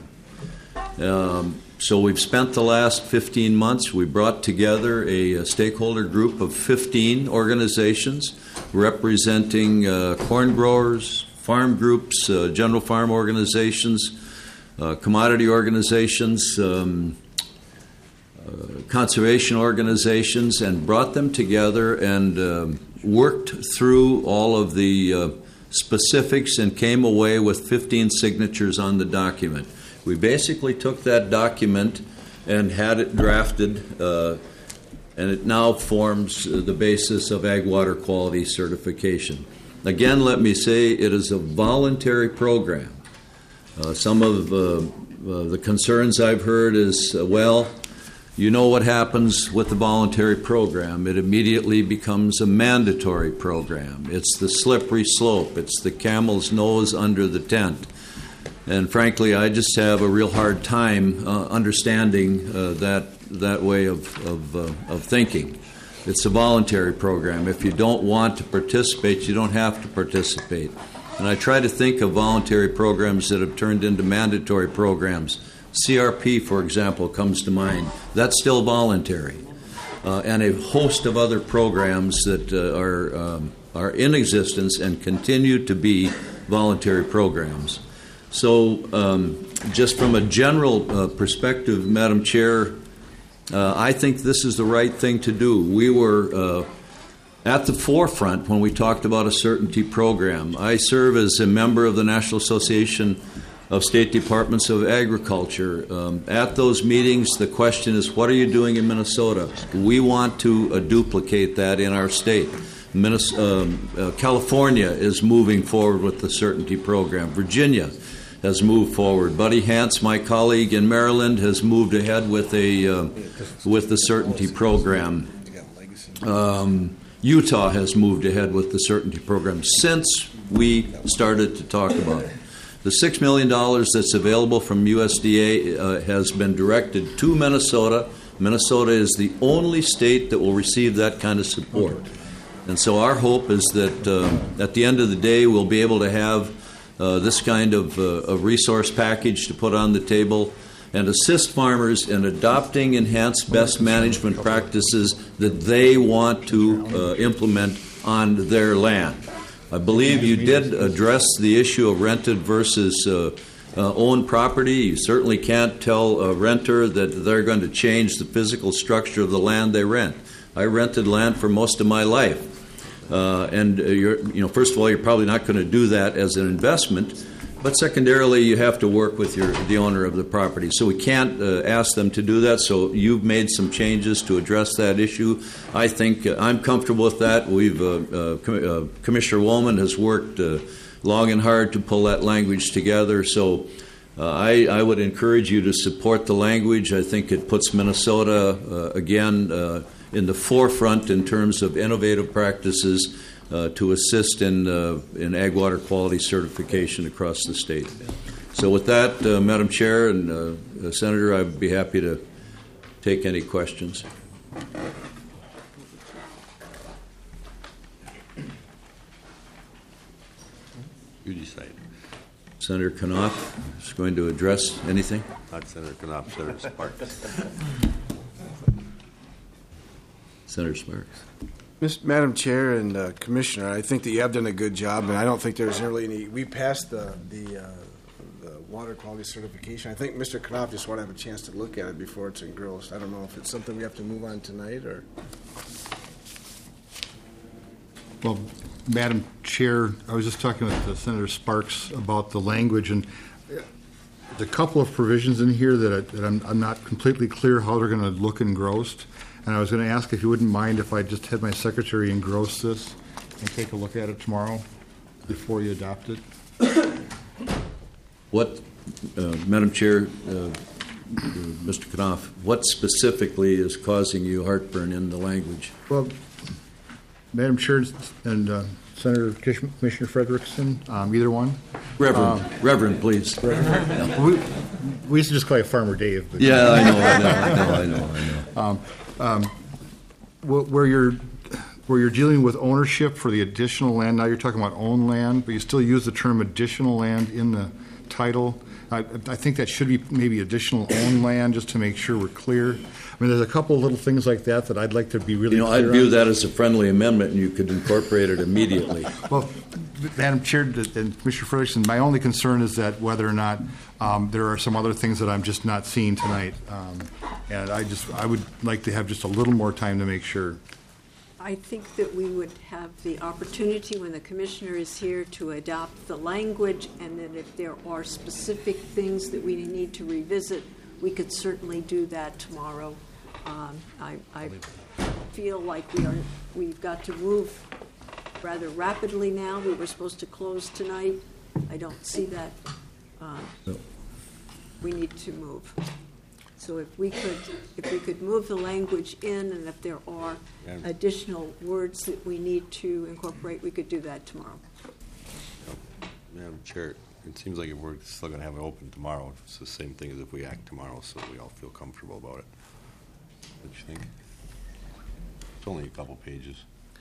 Um, so we've spent the last fifteen months, we brought together a, a stakeholder group of fifteen organizations representing uh, corn growers, farm groups, uh, general farm organizations, uh, commodity organizations, um, uh, conservation organizations, and brought them together and uh, worked through all of the uh, specifics and came away with fifteen signatures on the document. We basically took that document and had it drafted, uh, and it now forms the basis of ag water quality certification. Again, let me say it is a voluntary program. Uh, some of uh, uh, the concerns I've heard is, uh, well, you know what happens with the voluntary program. It immediately becomes a mandatory program. It's the slippery slope. It's the camel's nose under the tent. And frankly, I just have a real hard time uh, understanding uh, that that way of of, uh, of thinking. It's a voluntary program. If you don't want to participate, you don't have to participate. And I try to think of voluntary programs that have turned into mandatory programs. C R P, for example, comes to mind. That's still voluntary. Uh, and a host of other programs that uh, are um, are in existence and continue to be voluntary programs. So um, just from a general uh, perspective, Madam Chair, uh, I think this is the right thing to do. We were uh, at the forefront when we talked about a certainty program. I serve as a member of the National Association of State Departments of Agriculture. Um, at those meetings, the question is, what are you doing in Minnesota? We want to uh, duplicate that in our state. Minnesota, um, uh, California is moving forward with the certainty program. Virginia has moved forward. Buddy Hance, my colleague in Maryland, has moved ahead with a uh, with the certainty program. Um, Utah has moved ahead with the certainty program since we started to talk about it. The six million dollars that's available from U S D A uh, has been directed to Minnesota. Minnesota is the only state that will receive that kind of support. And so our hope is that uh, at the end of the day, we'll be able to have uh, this kind of, uh, of resource package to put on the table, uh, and a host of other programs that uh, are, um, are in existence and continue to be voluntary programs. So our hope is that uh, at the end of the day, we'll be able to have uh, this kind of, uh, of resource package to put on the table, uh, and a host of other programs that uh, are, um, are in existence and continue to be voluntary programs. So our hope is that uh, at the end of the day, we'll be able to have uh, this kind of, uh, of resource package to put on the table, and assist farmers in adopting enhanced best management practices that they want to uh, implement on their land. I believe you did address the issue of rented versus uh, uh, owned property. You certainly can't tell a renter that they're going to change the physical structure of the land they rent. I rented land for most of my life. Uh, and uh, you're, you know, first of all, you're probably not going to do that as an investment, but secondarily, you have to work with your the owner of the property. So we can't uh, ask them to do that. So you've made some changes to address that issue. I think uh, I'm comfortable with that. We've uh, uh, Com- uh, Commissioner Woolman has worked uh, long and hard to pull that language together. So uh, I, I would encourage you to support the language. I think it puts Minnesota uh, again. Uh, in the forefront in terms of innovative practices uh, to assist in uh, in ag water quality certification across the state. So with that, uh, Madam Chair and uh, Senator, I'd be happy to take any questions. You decide. Senator Knopf is going to address anything? Not Senator Knopf, Senator Sparks. Senator Sparks. Miz Madam Chair and uh, Commissioner, I think that you have done a good job, and I don't think there's really any. We passed the the, uh, the water quality certification. I think Mister Knopf just want to have a chance to look at it before it's engrossed. I don't know if it's something we have to move on tonight or. Well, Madam Chair, I was just talking with uh, Senator Sparks about the language, and there's a couple of provisions in here that, I, that I'm, I'm not completely clear how they're going to look engrossed. And I was going to ask if you wouldn't mind if I just had my secretary engross this and take a look at it tomorrow before you adopt it. What, uh, Madam Chair, uh, Mister Knopf, what specifically is causing you heartburn in the language? Well, Madam Chair and uh, Senator Commissioner Frederickson, um, either one. Reverend, um, Reverend, please. Reverend. we, we used to just call you Farmer Dave. But yeah, I know, I know, I know, I know, I know. Um, um, where you're where you're dealing with ownership for the additional land, now you're talking about own land, but you still use the term additional land in the title. I, I think that should be maybe additional own land, just to make sure we're clear. I mean, there's a couple of little things like that that I'd like to be really You know, clear I'd view on. that as a friendly amendment, and you could incorporate it immediately. Well, Madam Chair and Commissioner Frederickson, my only concern is that whether or not um, there are some other things that I'm just not seeing tonight, um, and I just I would like to have just a little more time to make sure. I think that we would have the opportunity when the commissioner is here to adopt the language, and that if there are specific things that we need to revisit, we could certainly do that tomorrow. Um, I, I feel like we are, we've got to move rather rapidly now. We were supposed to close tonight. I don't see that. Uh, no. We need to move. So if we could, if we could move the language in, and if there are Yeah. additional words that we need to incorporate, we could do that tomorrow. Madam Chair, it seems like if we're still going to have it open tomorrow, it's the same thing as if we act tomorrow, so we all feel comfortable about it. What do you think? It's only a couple pages.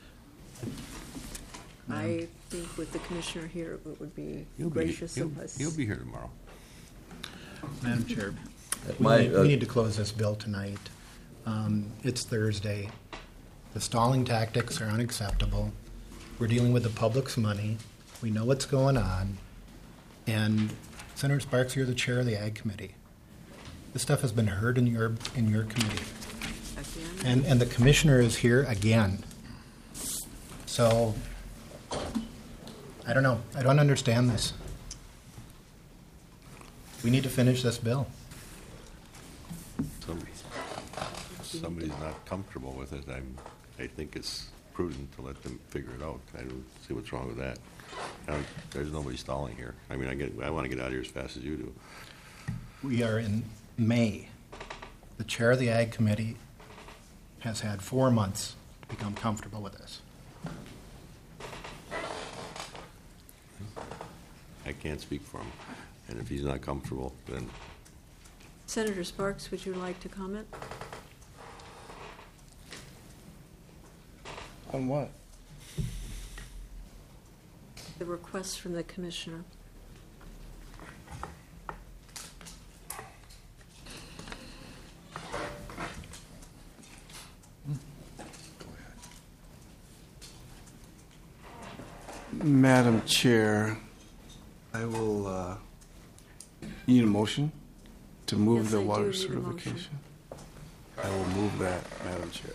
I think with the commissioner here, it would be He'll be- gracious he'll- of us. He'll be here tomorrow. Madam Chair, we, My, need, uh, we need to close this bill tonight. Um, it's Thursday. The stalling tactics are unacceptable. We're dealing with the public's money. We know what's going on. And Senator Sparks, you're the chair of the Ag Committee. This stuff has been heard in your in your committee, and and the commissioner is here again. So I don't know. I don't understand this. We need to finish this bill. Somebody, somebody's not comfortable with it. I'm, I think it's prudent to let them figure it out. I don't see what's wrong with that. I don't, there's nobody stalling here. I mean, I get, I want to get out of here as fast as you do. We are in May. The chair of the Ag Committee has had four months to become comfortable with this. I can't speak for him. And if he's not comfortable, then Senator Sparks, would you like to comment? On what? The request from the commissioner. Madam Chair, I will, uh, you need a motion to move Yes, the I do water need a motion. certification? I will move that, Madam Chair.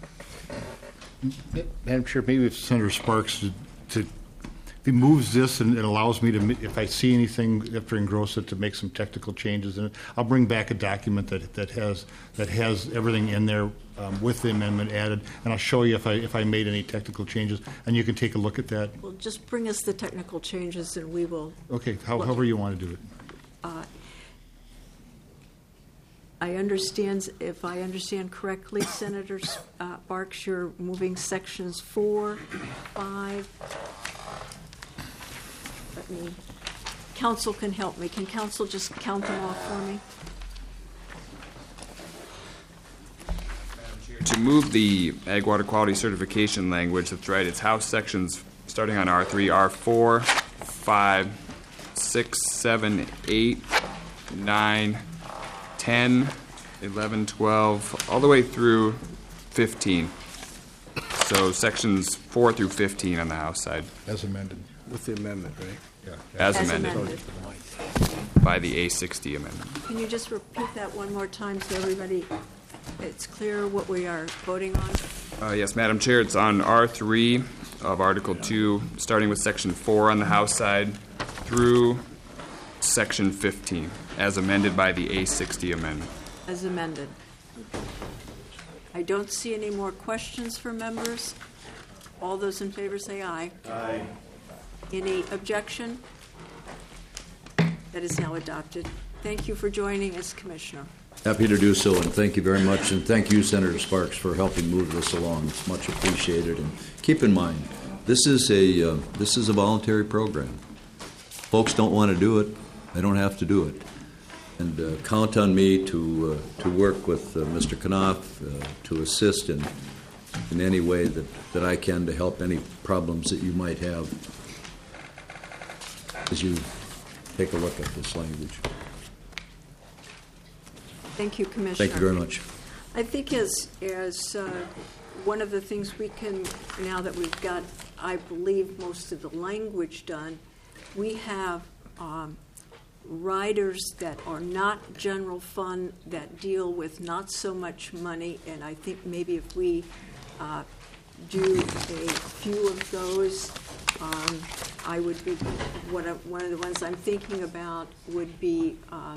Madam Chair, maybe if Senator Sparks to, to if he moves this and it allows me to, ma- if I see anything after engross it, to make some technical changes in it, I'll bring back a document that that has that has everything in there um, with the amendment added, and I'll show you if I if I made any technical changes, and you can take a look at that. Well, just bring us the technical changes and we will. Okay, how, look. however you want to do it. Uh, I understand, if I understand correctly, Senator uh, Sparks, you're moving sections four, five. Let me, council can help me. Can council just count them off for me? To move the ag water quality certification language, that's right, it's house sections starting on R three, R four, five, six, seven, eight, nine, ten, eleven, twelve, all the way through fifteen. So sections four through fifteen on the house side. As amended. With the amendment, right? Yeah. As, As amended, amended. by the A sixty amendment. Can you just repeat that one more time so everybody, it's clear what we are voting on? Uh, yes, Madam Chair, it's on R three of Article two, starting with Section four on the House side through Section fifteen, as amended by the A sixty amendment. As amended. I don't see any more questions for members. All those in favor say aye. Aye. Any objection? That is now adopted. Thank you for joining us, Commissioner. Happy to do so, and thank you very much, and thank you, Senator Sparks, for helping move this along. It's much appreciated. And keep in mind, this is a uh, this is a voluntary program. Folks don't want to do it; they don't have to do it. And uh, count on me to uh, to work with uh, Mister Knopf uh, to assist in in any way that, that I can to help any problems that you might have as you take a look at this language. Thank you, Commissioner. Thank you very much. I think as, as uh, one of the things we can, now that we've got, I believe, most of the language done, we have um, riders that are not general fund that deal with not so much money, and I think maybe if we uh, do a few of those, um, I would be, one of, one of the ones I'm thinking about would be uh,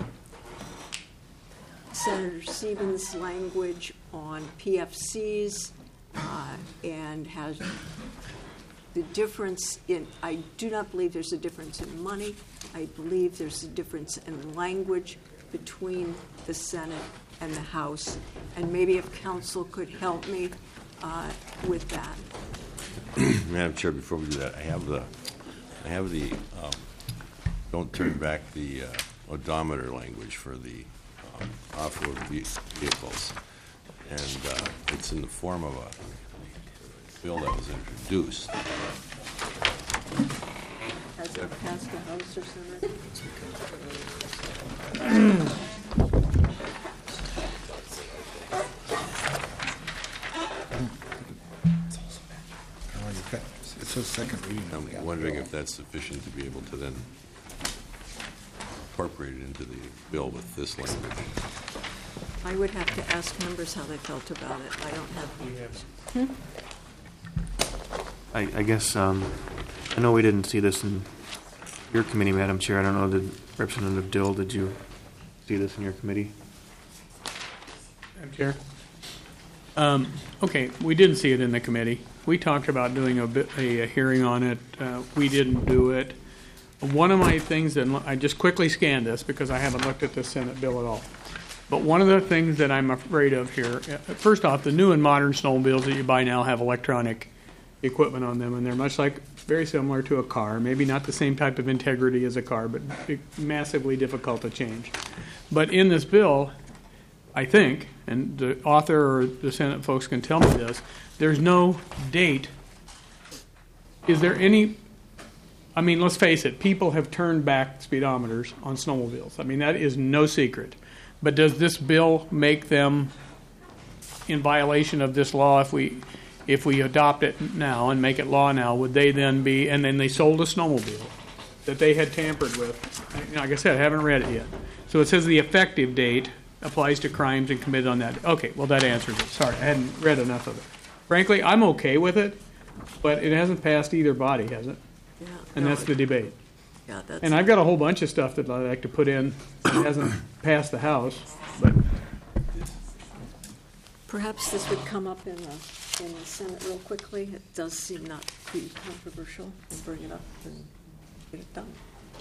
Senator Stevens' language on P F Cs uh, and has the difference in, I do not believe there's a difference in money. I believe there's a difference in language between the Senate and the House. And maybe if council could help me uh, with that. Madam Chair, before we do that, I have the, I have the, um, don't turn back the uh, odometer language for the um, off-road ve- vehicles. And uh, it's in the form of a bill that was introduced. Has it passed the House or Senate? It's a second reading. I'm wondering if that's sufficient to be able to then incorporate it into the bill with this language. I would have to ask members how they felt about it. I don't have. Hmm? I, I guess, um, I know we didn't see this in your committee, Madam Chair. I don't know, did Representative Dill, did you see this in your committee? Madam Chair? Um, okay, we didn't see it in the committee. We talked about doing a, bit, a, a hearing on it. Uh, we didn't do it. One of my things, that I just quickly scanned this because I haven't looked at the Senate bill at all. But one of the things that I'm afraid of here, first off, the new and modern snowmobiles that you buy now have electronic equipment on them, and they're much like, very similar to a car. Maybe not the same type of integrity as a car, but massively difficult to change. But in this bill, I think, and the author or the Senate folks can tell me this, there's no date. Is there any, I mean, let's face it, people have turned back speedometers on snowmobiles. I mean, that is no secret. But does this bill make them in violation of this law if we, if we adopt it now and make it law now, would they then be, and then they sold a snowmobile that they had tampered with. Like I said, I haven't read it yet. So it says the effective date applies to crimes and committed on that. Okay, well, that answers it. Sorry, I hadn't read enough of it. Frankly, I'm okay with it, but it hasn't passed either body, has it? Yeah, And no, that's the debate. Yeah, that's. And I've got a whole bunch of stuff that I'd like to put in that hasn't passed the House, but Perhaps this would come up in the, in the Senate real quickly. It does seem not to be controversial. We'll bring it up and get it done.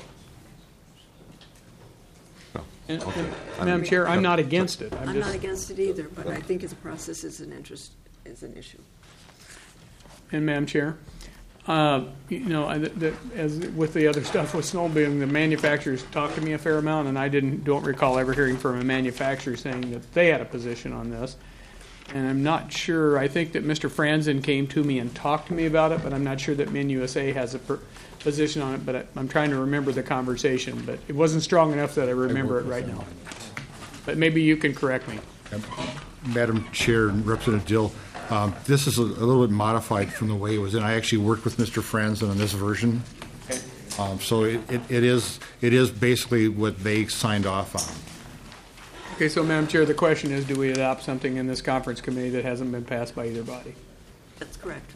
And- and, Madam Chair, I'm not against it. I'm I'm just- not against it either, but I think the process is an interest, is an issue. And Madam Chair, uh, you know, I- the- as with the other stuff with snowmobiling, the manufacturers talked to me a fair amount, and I didn't, don't recall ever hearing from a manufacturer saying that they had a position on this. And I'm not sure, I think that Mister Franzen came to me and talked to me about it, but I'm not sure that MinUSA has a per- position on it, but I- I'm trying to remember the conversation, but it wasn't strong enough that I remember it right now. But maybe you can correct me. Madam Chair and Representative Dill, um, this is a, a little bit modified from the way it was, and I actually worked with Mister Franzen on this version. Um, so it, it, it is it is basically what they signed off on. Okay, so Madam Chair, the question is, do we adopt something in this conference committee that hasn't been passed by either body? That's correct.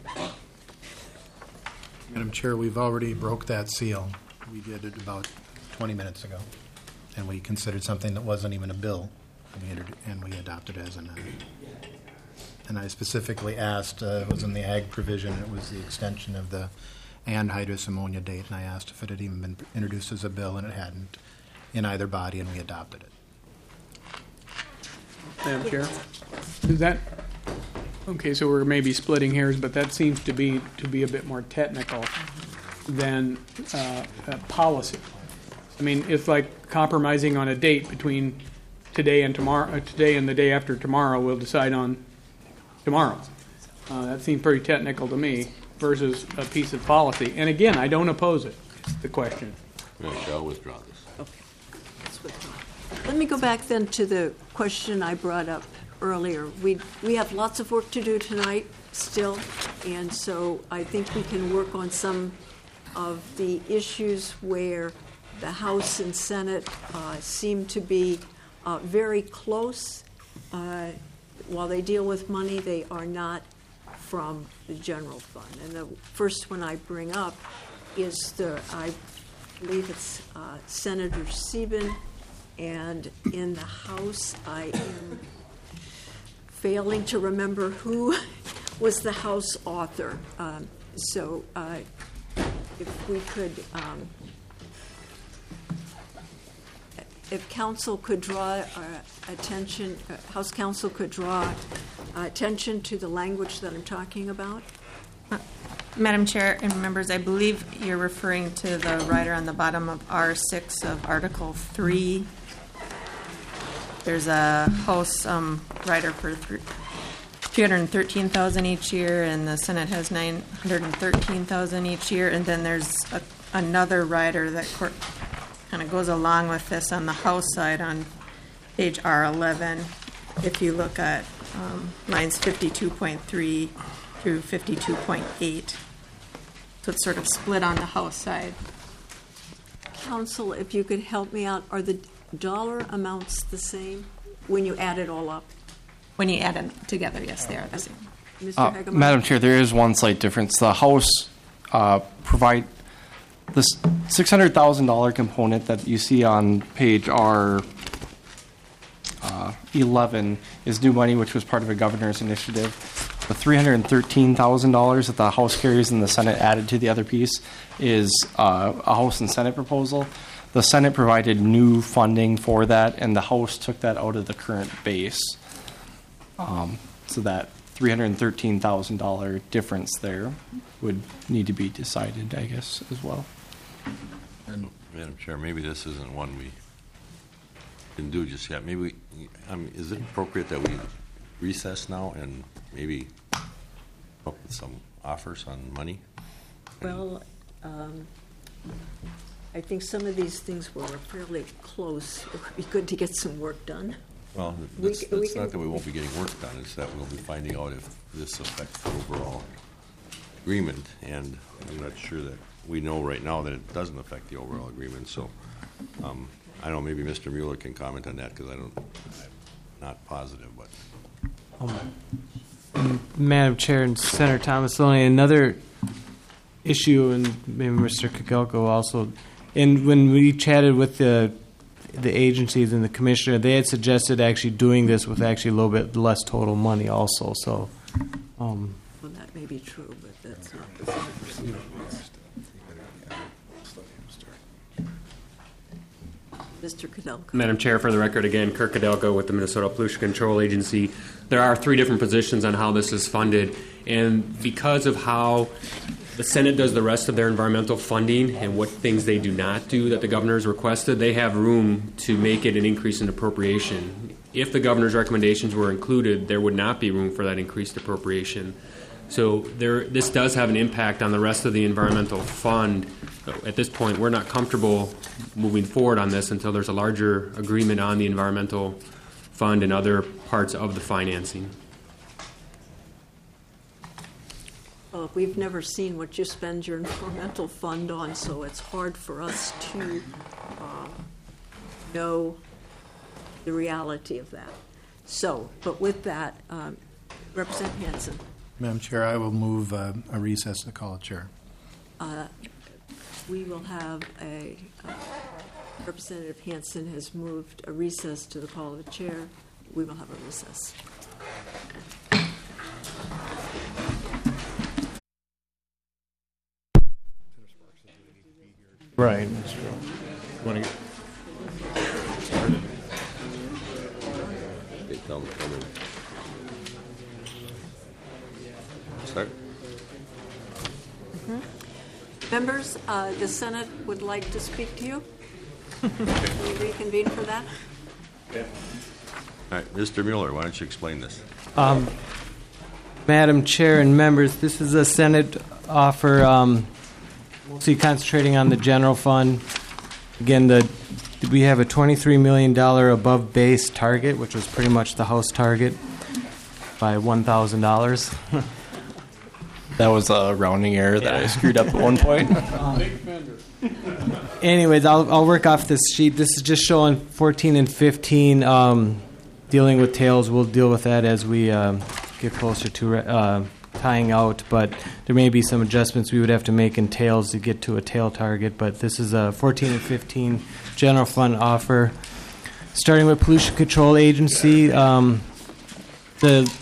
Madam Chair, we've already broke that seal. We did it about twenty minutes ago, and we considered something that wasn't even a bill, and we, entered, and we adopted it as an. And I specifically asked, uh, it was in the ag provision, it was the extension of the anhydrous ammonia date, and I asked if it had even been introduced as a bill, and it hadn't in either body, and we adopted it. Madam Chair, is that, okay, so we're maybe splitting hairs, but that seems to be, to be a bit more technical than uh, uh, policy. I mean, it's like compromising on a date between today and tomorrow, uh, today and the day after tomorrow, we'll decide on tomorrow. Uh, That seems pretty technical to me versus a piece of policy. And again, I don't oppose it, the question. I shall withdraw this. Okay. Let's withdraw. Let me go back then to the question I brought up earlier. We, we have lots of work to do tonight still, and so I think we can work on some of the issues where the House and Senate uh, seem to be uh, very close. Uh, while they deal with money, they are not from the general fund. And the first one I bring up is the, I believe it's uh, Senator Sieben. And in the House, I am failing to remember who was the House author. Um, so uh, if we could, um, if council could draw uh, attention, uh, House counsel could draw uh, attention to the language that I'm talking about. Madam Chair and members, I believe you're referring to the rider on the bottom of R six of Article three. There's a House um, rider for three hundred thirteen thousand dollars each year, and the Senate has nine hundred thirteen thousand dollars each year. And then there's a, another rider that kind of goes along with this on the House side on page R eleven. If you look at um, lines fifty-two point three through fifty-two point eight. So it's sort of split on the House side. Council, if you could help me out, are the dollar amounts the same when you add it all up? When you add them together, yes, they are the same. Mister Uh, Hageman? Madam Chair, there is one slight difference. The House uh, provide this six hundred thousand dollar component that you see on page R uh, eleven is new money, which was part of a governor's initiative. The three hundred thirteen thousand dollars that the House carries and the Senate added to the other piece is uh, a House and Senate proposal. The Senate provided new funding for that, and the House took that out of the current base. Um, so that three hundred thirteen thousand dollars difference there would need to be decided, I guess, as well. And Madam Chair, maybe this isn't one we can do just yet. Maybe, we, I mean, is it appropriate that we recess now and maybe come up with some offers on money? Well, um, I think some of these things were fairly close. It would be good to get some work done. Well, We it's, c- we it's not can- that we won't be getting work done, it's that we'll be finding out if this affects the overall agreement, and I'm not sure that, we know right now that it doesn't affect the overall agreement, so, um, I don't know, maybe Mister Mueller can comment on that, because I don't, I'm not positive, but. Um, Madam Chair and Senator Thomas, only another issue, and maybe Mister Kugelko also, and when we chatted with the the agencies and the commissioner, they had suggested actually doing this with actually a little bit less total money also. So, um, Well, that may be true, but that's not the same. Mister Kudelka. Madam Chair, for the record, again, Kirk Kudelka with the Minnesota Pollution Control Agency. There are three different positions on how this is funded, and because of how the Senate does the rest of their environmental funding and what things they do not do that the governor has requested, they have room to make it an increase in appropriation. If the governor's recommendations were included, there would not be room for that increased appropriation. So there, this does have an impact on the rest of the environmental fund. At this point, we're not comfortable moving forward on this until there's a larger agreement on the environmental fund and other parts of the financing. Well, we've never seen what you spend your environmental fund on, so it's hard for us to uh, know the reality of that. So, but with that, um, Representative Hansen. Madam Chair, I will move uh, a recess to call a chair. Uh, we will have a, uh, Representative Hansen has moved a recess to the call of the chair. We will have a recess. right. Want to get Okay, tell me, tell me. Start. Mm-hmm. Members, uh, the Senate would like to speak to you. We reconvene for that. All right, Mister Mueller, why don't you explain this? Um, Madam Chair and members, this is a Senate offer, um, mostly concentrating on the general fund. Again, the we have a twenty-three million dollars above base target, which was pretty much the House target by one thousand dollars. That was a rounding error that I screwed up at one point. Anyways, I'll, I'll work off this sheet. This is just showing fourteen and fifteen, um, dealing with tails. We'll deal with that as we um, get closer to uh, tying out, but there may be some adjustments we would have to make in tails to get to a tail target, but this is a fourteen and fifteen general fund offer. Starting with Pollution Control Agency, um, the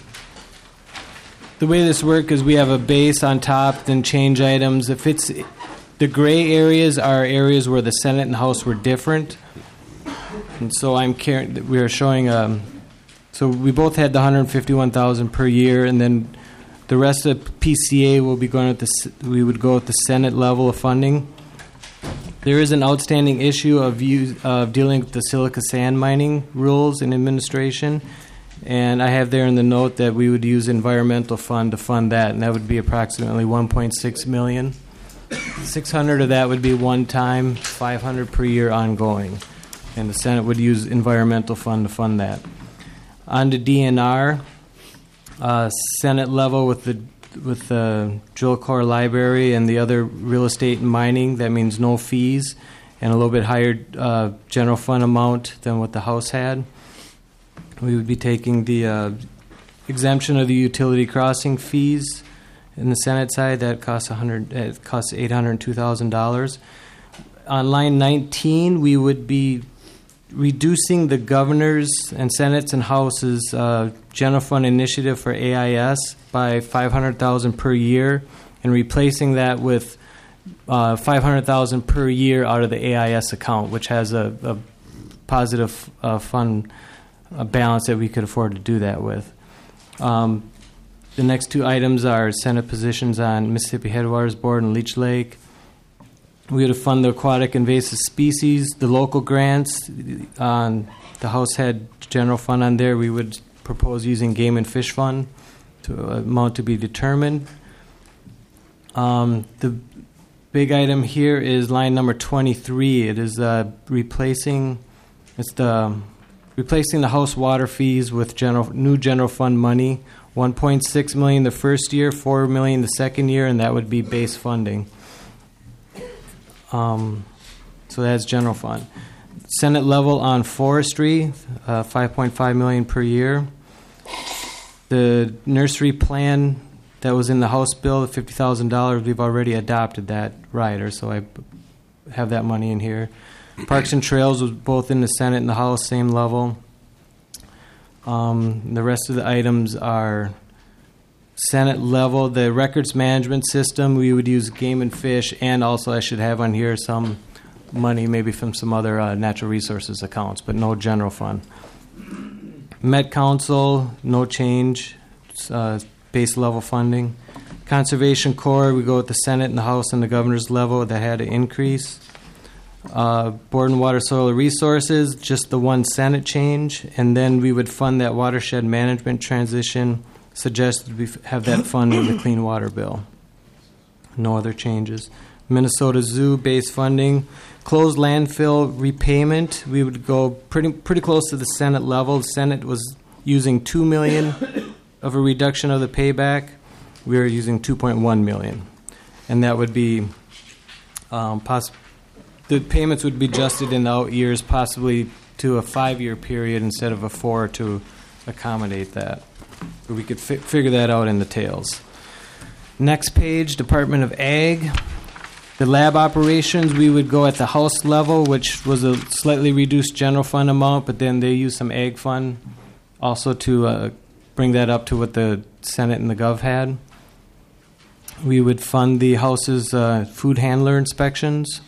the way this works is we have a base on top, then change items. If it's the gray areas are areas where the Senate and House were different, and so I'm carrying. We are showing. Um, so we both had the one hundred fifty-one thousand per year, and then the rest of P C A will be going at the. We would go at the Senate level of funding. There is an outstanding issue of use, of dealing with the silica sand mining rules and administration. And I have there in the note that we would use environmental fund to fund that, and that would be approximately one point six million dollars. six hundred of that would be one time, five hundred per year ongoing. And the Senate would use environmental fund to fund that. On to D N R, uh, Senate level with the with the Drill Corps Library and the other real estate and mining, that means no fees and a little bit higher uh, general fund amount than what the House had. We would be taking the uh, exemption of the utility crossing fees in the Senate side. That costs one hundred. It costs eight hundred two thousand dollars. On line nineteen, we would be reducing the governor's and Senate's and House's uh, general fund initiative for A I S by five hundred thousand dollars per year, and replacing that with uh, five hundred thousand dollars per year out of the A I S account, which has a, a positive uh, fund a balance that we could afford to do that with. Um, the next two items are Senate positions on Mississippi Headwaters Board and Leech Lake. We would fund the aquatic invasive species, the local grants. On the House had general fund on there. We would propose using Game and Fish Fund to amount to be determined. Um, the big item here is line number twenty-three. It is uh, replacing. It's the replacing the house water fees with general, new general fund money, one point six million dollars the first year, four million dollars the second year, and that would be base funding. Um, so that's general fund. Senate level on forestry, uh, five point five million dollars per year. The nursery plan that was in the House bill, the fifty thousand dollars, we've already adopted that rider, so I have that money in here. Parks and Trails was both in the Senate and the House, same level. Um, the rest of the items are Senate level. The records management system, we would use Game and Fish, and also I should have on here some money maybe from some other uh, natural resources accounts, but no general fund. Met Council, no change, uh, base level funding. Conservation Corps, we go with the Senate and the House and the governor's level, that had an increase. Uh, Board and Water Soil Resources, just the one Senate change, and then we would fund that watershed management transition. Suggested we f- have that fund in the Clean Water Bill. No other changes. Minnesota Zoo base funding. Closed landfill repayment, we would go pretty pretty close to the Senate level. The Senate was using two million dollars of a reduction of the payback. We are using two point one million dollars. And that would be, um, poss- the payments would be adjusted in the out years, possibly to a five-year period instead of a four to accommodate that. But we could fi- figure that out in the tails. Next page, Department of Ag. The lab operations, we would go at the House level, which was a slightly reduced general fund amount, but then they use some ag fund also to uh, bring that up to what the Senate and the Gov had. We would fund the House's uh, food handler inspections.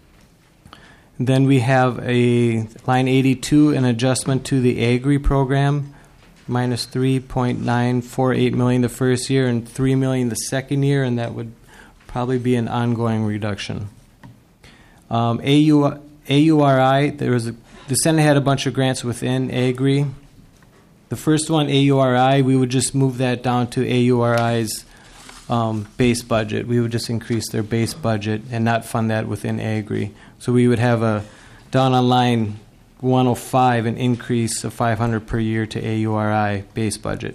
Then we have a line eighty-two, an adjustment to the Agri program, minus three point nine four eight million dollars the first year and three million dollars the second year, and that would probably be an ongoing reduction. Um, A U, A U R I, there was a, the Senate had a bunch of grants within Agri. The first one, A U R I, we would just move that down to A U R I's um, base budget. We would just increase their base budget and not fund that within Agri. So we would have a, down on line one oh five, an increase of five hundred per year to A U R I base budget.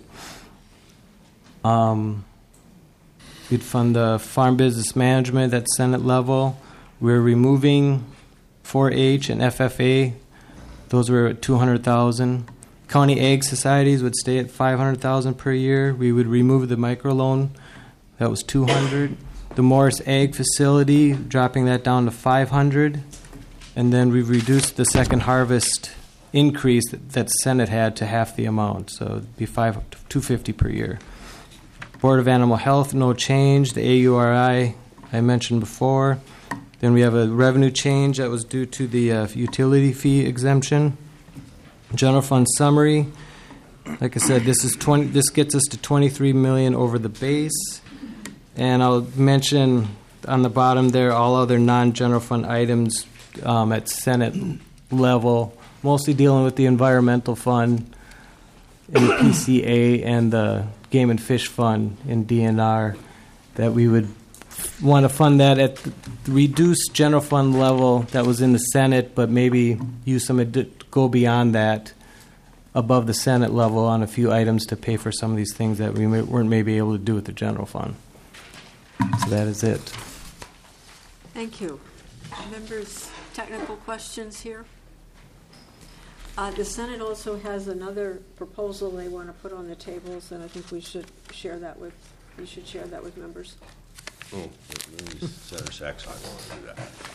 Um, We'd fund the farm business management at Senate level. We're removing four H and F F A. Those were at two hundred thousand dollars. County ag societies would stay at five hundred thousand dollars per year. We would remove the microloan. That was two hundred thousand dollars. The Morris Ag facility, dropping that down to five hundred thousand dollars. And then we've reduced the second harvest increase that, that Senate had to half the amount. So it'd be five, two hundred fifty dollars per year. Board of Animal Health, no change. The A U R I, I mentioned before. Then we have a revenue change that was due to the uh, utility fee exemption. General fund summary. Like I said, this is twenty. This gets us to twenty-three million dollars over the base. And I'll mention on the bottom there all other non-general fund items um, at Senate level, mostly dealing with the environmental fund and the P C A and the Game and Fish Fund in D N R, that we would f- want to fund that at the reduced general fund level that was in the Senate, but maybe use some adi- go beyond that above the Senate level on a few items to pay for some of these things that we may, weren't maybe able to do with the general fund. So that is it. Thank you. Members, technical questions here? Uh, the Senate also has another proposal they want to put on the tables, and I think we should share that with we should share that with members. Oh, let me set our sacks on. I want to do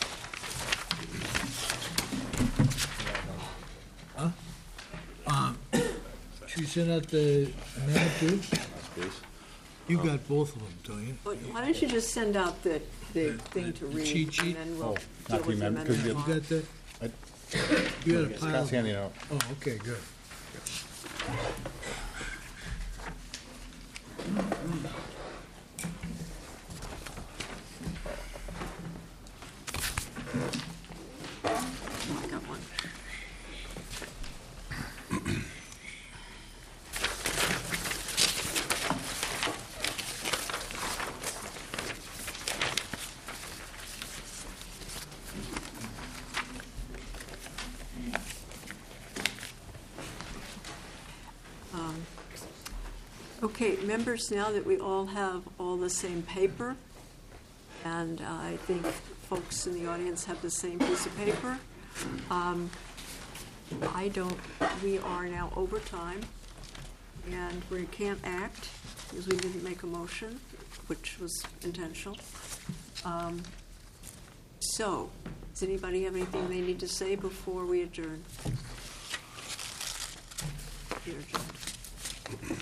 that. Huh? Um, Should we send out the amendment too? You got both of them, don't you? Well, why don't you just send out the, the thing to read, cheat sheet? and then we'll Oh, deal not with the remember, amendment. You got that? You got a pile? Scott's handing it out. Oh, okay, good. I got one. Okay, members, now that we all have all the same paper, and uh, I think folks in the audience have the same piece of paper, um, I don't, we are now over time, and we can't act because we didn't make a motion, which was intentional. Um, So, does anybody have anything they need to say before we adjourn? You're adjourned.